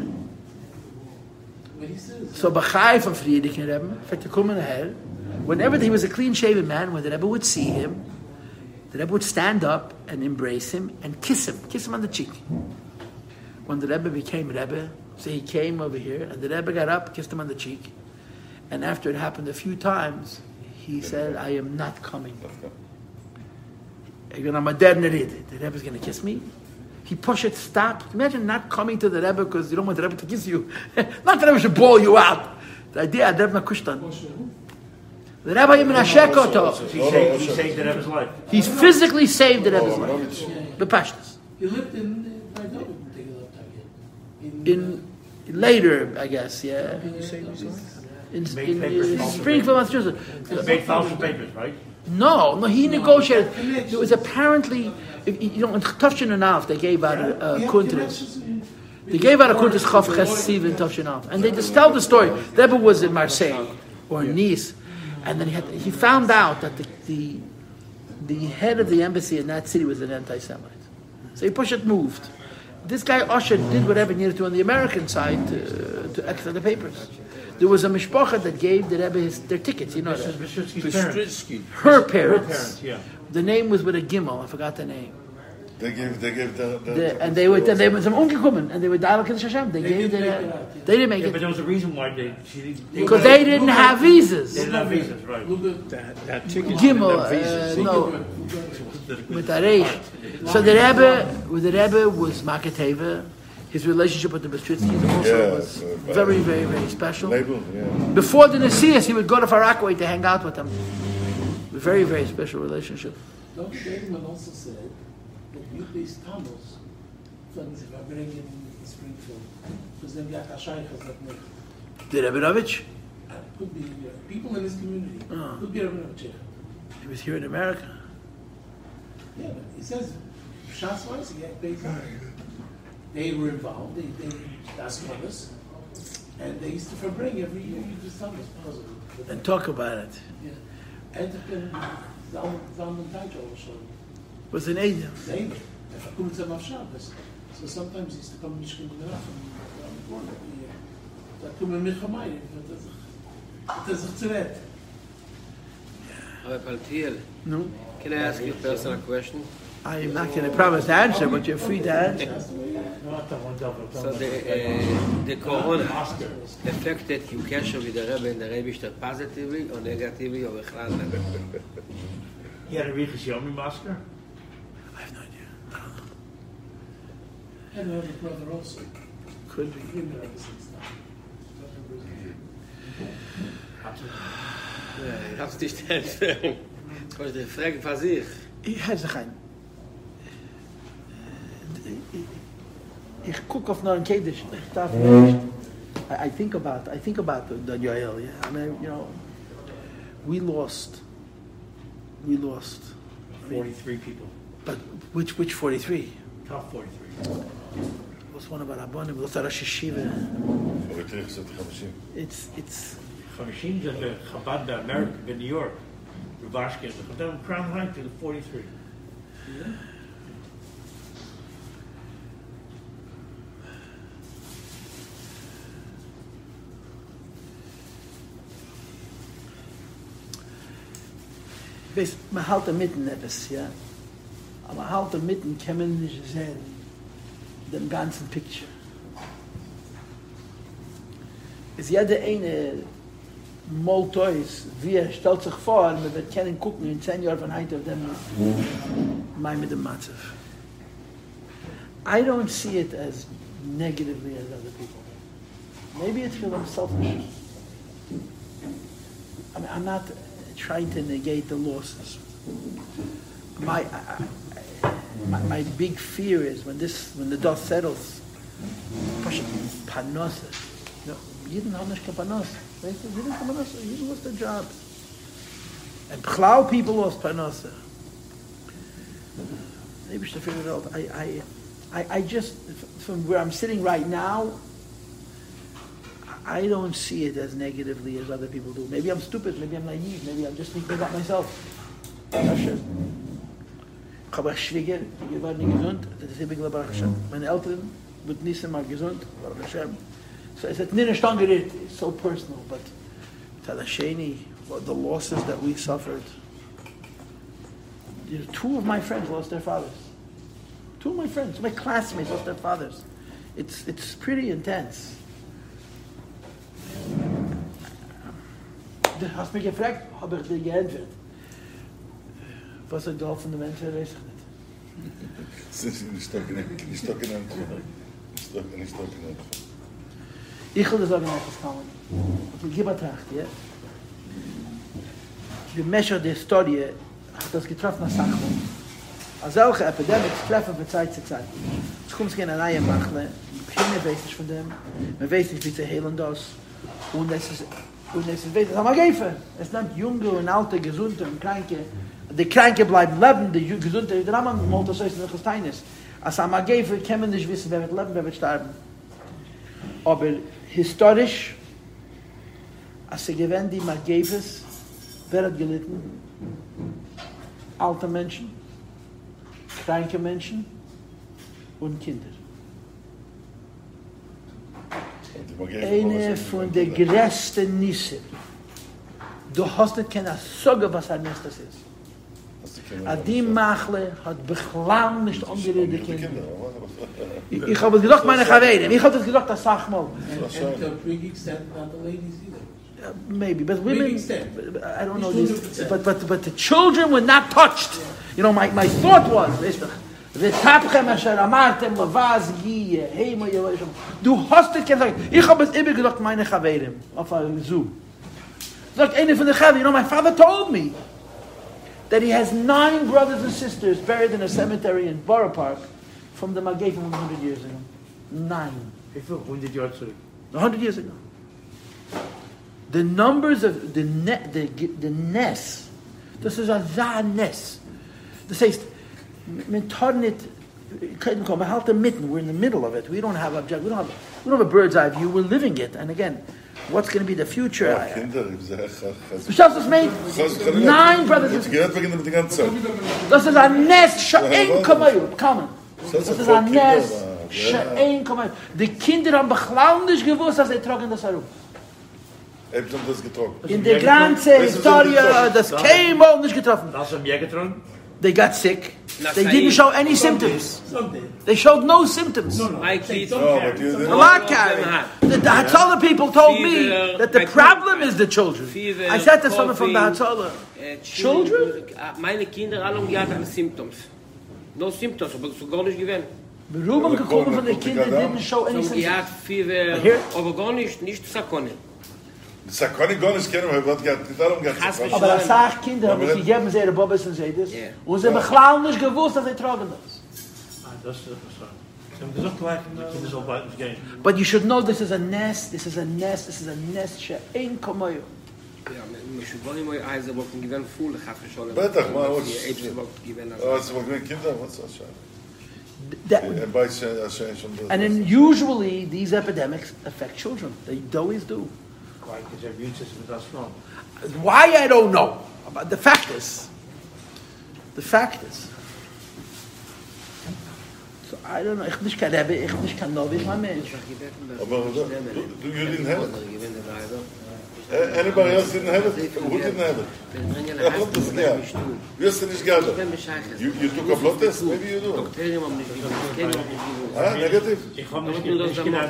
So Bachai from Friedrich and Rebbe, whenever he was a clean-shaven man, when the Rebbe would see him, the Rebbe would stand up and embrace him and kiss him on the cheek. When the Rebbe became Rebbe, so he came over here, and the Rebbe got up, kissed him on the cheek, and after it happened a few times, he said, I am not coming. The Rebbe's going to kiss me. He pushed it, stop. Imagine not coming to the Rebbe because you don't want the Rebbe to kiss you. Not the Rebbe should bawl you out. The idea, the Rebbe Kushtan. The Rebbe even Hashekoto. He saved the Rebbe's life. He's physically saved the Rebbe's life. The Pashtas. He lived in Baidovi. In later, I guess, yeah. In Springfield, Massachusetts. He made false papers, right? No, he negotiated. It was apparently, in Tafshin and Av, they gave out a Kuntres. They gave out a Kuntres Chav Chesiv in Tafshin Av. And they just tell the story. The Rebbe was in Marseille or Nice. And then he found out that the head of the embassy in that city was an anti-Semite. So he pushed it, moved. This guy Osher did whatever he needed to on the American side to extra the papers. There was a mishpacha that gave the Rebbe their tickets. You know that. Her parents. Yeah. The name was with a gimel. I forgot the name. They gave And they were some ungekommen, and they were dialog in Hashem. They gave they didn't make Yeah, it but there was a reason why because they didn't have visas. They didn't have visas, right? That ticket. Gimel, no, with Areish. So the Rebbe was Makateva. His relationship with the Bistritzkis also was very, very, very special. Before the Nesias, he would go to Far Rockaway to hang out with them. A very, very special relationship. Dr. Edelman also said that youth-based Tammuz funds if I bring in Springfield, because then got Ashaychas that make. The Rabinovich? Could be people in his community. Could be Rabinovich. He was here in America. Yeah, but he says, Shas-wise, he had paid for. They were involved, that's us, and they used to bring every year, you just tell us, And talk about it. Yeah. And then, Was an agent. So sometimes he used to come to Mishkan G'nach around the corner every year. That come in Milchamayim, but there's a threat. No. Can I ask you a personal question? I'm not going to promise to answer, but you're free to answer. So the corona affected your connection with the Rebbe and the Rebbe positively or negatively or bechlal? He had a Riches Yomi massacre? I have no idea. I don't know. And I have a brother also. Could be. Ja, ich hab's nicht erzählt. Ich wollte die Frage von sich. Ich guck auf noch ein Kedish. I think about the Yoel, yeah. I mean, we lost. 43 people. But which 43? Top 43. Was one about Abonim, was Rosh Yeshiva. It's Chamashim is a Chabad America in New York. Ruvashkin, but then Crown Heights to the 43. Yeah. Man halt mitten etwas, ja. Aber halt mitten kann man nicht sehen, den ganzen Picture. Ist jeder eine Moltois, wie stellt sich vor, man wird kennen gucken in 10 Jahren von heute auf dem Mai mit dem Matzev. I don't see it as negatively as other people. Maybe it's because I'm selfish. I mean, I'm not trying to negate the losses. My big fear is when the dust settles. Panosa. No, Yidden haben nicht Panosa. Yidden lost their job. And Bchlau people lost Panosa. Maybe we should figure it out. I just, from where I'm sitting right now, I don't see it as negatively as other people do. Maybe I'm stupid, maybe I'm naive, maybe I'm just thinking about myself. Ich habe Schwieger, die waren nicht gesund, das ist immer Baruch Hashem. Meine Eltern wird nicht einmal gesund, Baruch Hashem. So it's nicht geredet, it's so personal, but Tadasheni, the losses that we suffered. Two of my friends lost their fathers. Two of my friends, my classmates lost their fathers. It's pretty intense. Du hast mich gefragt, habe ich dir geantwortet. Was geholfen der Menschen, weiß ich nicht. Nicht stocken. Ich will das sagen, etwas kommen. Ich gebe Tracht, ja? Der Mescher der Historie hat das getroffen als Sachmann. Als solche Epidemics treffen von Zeit zu Zeit. Es kommt keine neue Machle, keiner weiß nicht von dem, man weiß nicht, wie sie heilen das. Und es ist weiß, das haben wir gegeben. Es nimmt junge und alte, gesunde und kranke. Die Kranke bleiben leben, die Gesunde, der Raman mal das heißt, dass es Stein ist. Als am Agave kann man nicht wissen, wer wird leben, wer wird sterben. Aber historisch, als sie gewähnt, die Magaves, wer hat gelitten? Alte Menschen, kranke Menschen und Kinder. Eine von der größten Nisse. Du hast nicht keine Sorge, was ein Nest das ist. Die Machle hat Bechlau nicht umgeredet Kinder. Ich habe gesagt, meine Chavere, ich habe das gesagt, das sag mal. And to a big extent, not the ladies either. Maybe, but women, I don't know this, but the children were not touched. You know, my thought was, ותפכם אשר אמרתם לבאז יהיה, הימה ירושם. Du hast nicht gesagt, ich habe es immer gesagt, meine Chavere, auf einem Zoom. Sagt eine von der Chavere, you know, my father told me that he has 9 brothers and sisters buried in a cemetery in Borough Park from the Magay from 100 years ago. 9. 100 Jahre zurück. 100 years ago. The numbers of the Ness, this is a Ness. Das heißt, man kann nicht, man halt mitten, we're in the middle of it. We don't have a bird's eye view, we're living it. And again, what's going to be the future? Du schaffst es mit 9 brothers and sisters. Das ist ein Nest, Sha'en Kamayr, kommen. Das ist ein Nest, Sha'en Kamayr. Die Kinder haben Bechlau nicht gewusst, dass sie trocken das herum. In der ganzen Historie, das came all nicht getroffen. Hast du mehr getrunken? They got sick. They didn't show any symptoms. They showed no symptoms. My kids A lot carried. The Hatzalah people told me that the problem is the children. I said to someone from the Hatzalah, children? Meine Kinder alle umgehabt haben Symptoms. No symptoms, aber so gar nicht gewesen. The Ruben gekommen von den Kindern didn't show any symptoms. Umgehabt Fieber, aber gar nicht Sakone. Das kann ich gar nicht kennen, weil Gott geht nicht darum, aber das sagt Kinder, haben sie gegeben, sie ihre Bobbes und sie das. Und sie haben nicht gewusst, dass sie tragen das. Das ist interessant. Sie haben gesagt, die Kinder sollen bald nicht gehen. But you should know this is a nest, she'en kamayr. Ja, ich wollte mal Eise wollten gewinnen voll, ich habe schon. Betach, mal was. Also, Kinder, was das? And then usually these epidemics affect children. They always do. Why? Because their immune system is not strong. Why, I don't know. But the fact is. So I don't know. Ich nicht kann Rebbe, ich nicht kann Novi, ich mein Mensch. Aber you didn't have it. Anybody else didn't have it? Who didn't have it? A blood test, yeah. You hast nicht gehabt. You took a blood test? Maybe you do. Negative? Ich habe nicht gelernt.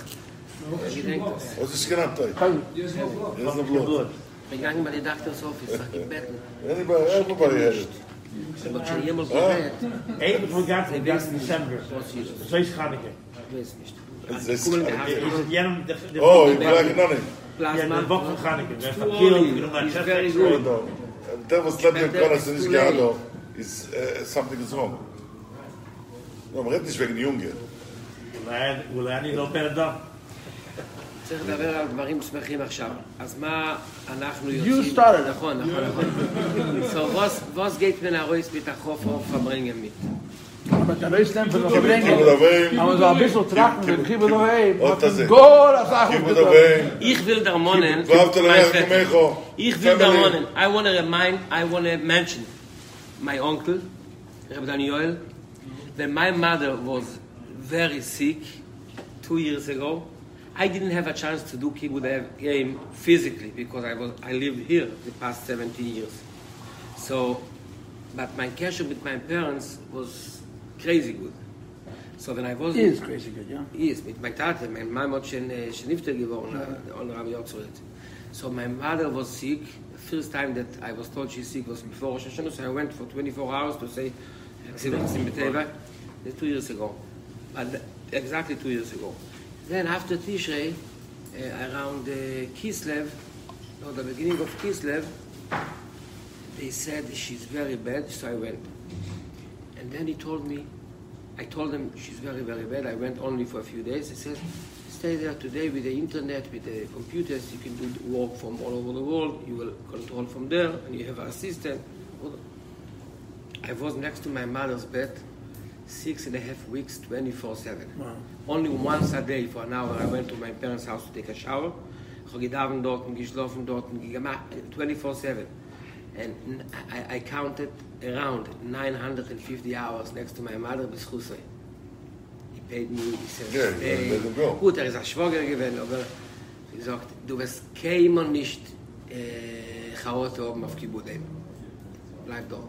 Was ist genannt? Here's no blood. Gegangen bei der Doctor's Office, sag ich betten. Everybody had it. Aber schon jemals gehört, Eén vergaat in december. Zo is Chaneke. weiß nicht. Das ist Kugeln Chaneke. gehabt. Oh, ich bleibe noch nicht. Ja, Plasma. de Woche Chaneke. We hebben Slowly, verkeerd. it's very good. Tell us let me call us in this gado is something is wrong. No, maar het is wegen Junge. אולי אני לא בן אדם. צריך לדבר על דברים שמחים עכשיו. אז מה אנחנו You יוצאים? started. נכון. So, was geht mir nach Reus mit der Hof verbringen mit? Aber der Reistem von der Kibbutz Bringe. Avim. Aber so ein bisschen trachten, wir kriegen doch hey. Und das ist. Goal, das sag ich Kibbutz bitte. Avim. Ich will der Monen, Waft er Kumecho. ich will der Monen, I want to mention my uncle, Rabbi Daniel, when my mother was very sick 2 years ago, I didn't have a chance to do Kibbutz game physically because I lived here the past 17 years. So, but my connection with my parents was crazy good. So when I was Is crazy good, yeah. Yes, mit meiner Tate. Meine Mama hat schon Nifter geworden, der Rabbi Yotzeret. So my mother was sick. The first time that I was told she's sick was before Rosh Hashanah, so I went for 24 hours to say, 2 years ago. But exactly 2 years ago. Then after Tishrei, around Kislev, or the beginning of Kislev, they said she's very bad, so I went. And then I told them she's very, very bad. I went only for a few days. They said, stay there today with the internet, with the computers. You can do work from all over the world. You will control from there, and you have an assistant. I was next to my mother's bed 6.5 weeks, 24/7. Wow. Only once a day for an hour I went to my parents' house to take a shower. Ich habe gedauert dort, geschlafen dort, gemacht 24/7. And I counted around 950 hours next to my mother bis Chusay. He paid me, he said, Yeah, hey, let him go. gut, ist ein Schwager gewesen, aber er sagt, du wirst keinmal nicht Chaot haben auf Kibbutz. Bleib da.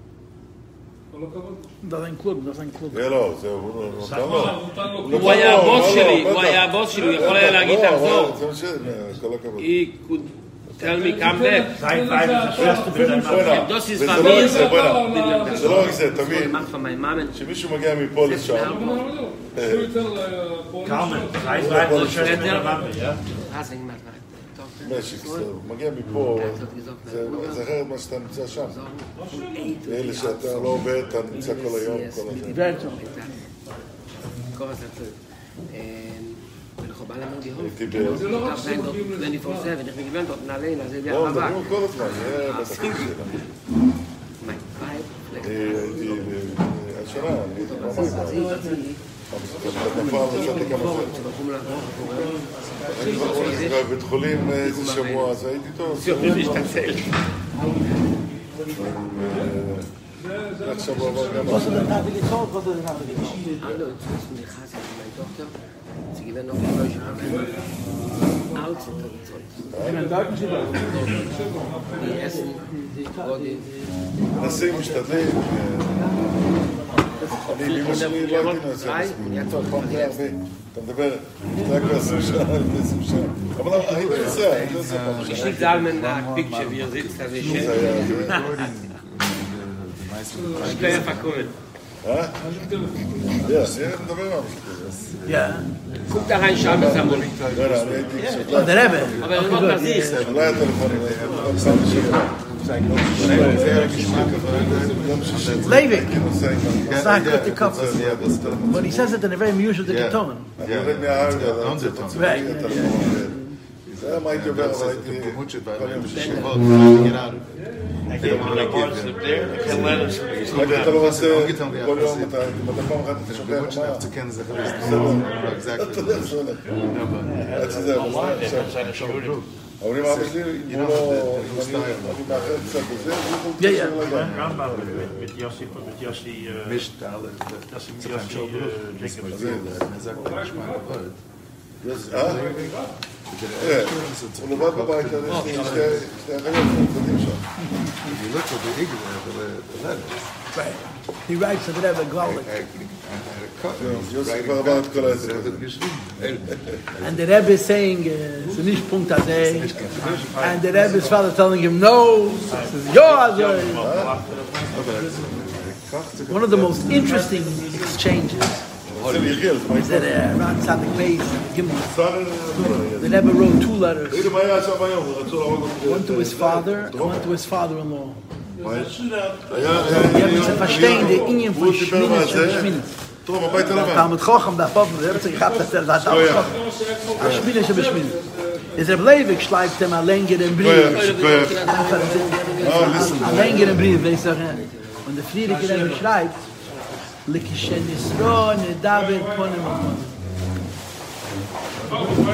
Das ist ein Club. לא, זהו, הוא נתן לו. הוא היה הבוס שלי, הוא יכול היה להגיד תחזור. זה מה ש... כל הכבוד. He could tell me come back. Zijn vijf is de beste bij zijn Das ist וזה von לא mir. רק זה, בוא'נה. זה לא רק זה, תמיד. Macht von meinem Namen. כשמישהו מגיע מפה לשם, Kalmen. Zijn vijf is de beste bij zijn mama, ja? Was ich gemacht משק, הוא מגיע מפה, זה אחרת מה שאתה נמצא שם. אלה שאתה לא עובד, אתה נמצא כל היום, כל הזה. הייתי ב... זה לא רק 24/7, ich bin gewöhnt dort allein, also wie לא, ein מדברים כל הזמן, זה בתפקיד שלה. הייתי השנה, הייתי פעמיים. בפעם מצאתי כמה שנים. הייתי בבית חולים איזה שבוע, אז הייתי טוב. עכשיו הוא עבר גם... Was ist denn da gezogen? Was ist denn da gezogen? Hallo, jetzt ist mir Chassid, meine Tochter. Sie gewinnt noch in Deutschland. Alt sind da gezeugt. In den Deutschen sind Die essen, Godi. נשים, משתדלים. אני באמא שלי לא הייתי נעשה מספיק. טוב, פעם זה הרבה. אתה מדבר, רק ב20 שנה, לפני 20 שנה. אבל הייתי נוסע, פעם Ich nicht sagen, ein Picture, wie sitzt, das ist schön. זה היה, זה... Ich kann ja verkommen. Ja, אני מדבר מה משהו. Ja. Guck da rein, schau mir das mal. אני הייתי קצת... Und der Rebbe. Aber ich wollte sich. אולי הטלפונים, אני שם בשביל... Leivik. It's not good to cover. But he says it in a very unusual tone. אני יורד מההר, זה תוציא Right. זה היה מה הייתי עובר, אבל הייתי... Ik heb een rapport ik heb wel eens אתה לא רוצה כל יום, אתה פעם אחת אתה שוקע במה. אתה יודע שזה הולך. עד שזה, אבל אם אבא שלי, אם אני מאחר קצת בזה, Ja, ja. Rambam met Yossi הוא לבד בבית, יש לי שתי אחיות, נפתים שם. Right. He writes to the Rebbe Gwalik. יוסי כבר עבר את כל העסק הזה. And the Rebbe is saying, it's nicht Punkt Azeh. And the Rebbe's father telling him, no. He says, yo Azeh. One of the most interesting exchanges is that around Tzaddik Beis, the Rebbe wrote 2 letters. One to his father and one to his father-in-law. Die hebben ze verstehen de Ingen von Schminnes und Schminnes. Talmud Chochem, der Papa, der hat sich gehabt, dass das Talmud Chochem. Schminnes und Schminnes. Is Leivik schreibt ihm einen längeren Brief. Einen längeren Brief, will ich sagen. Und der Friedrich Rebbe schreibt, Likishen Yisro, Nedaber, Ponem, Ponem.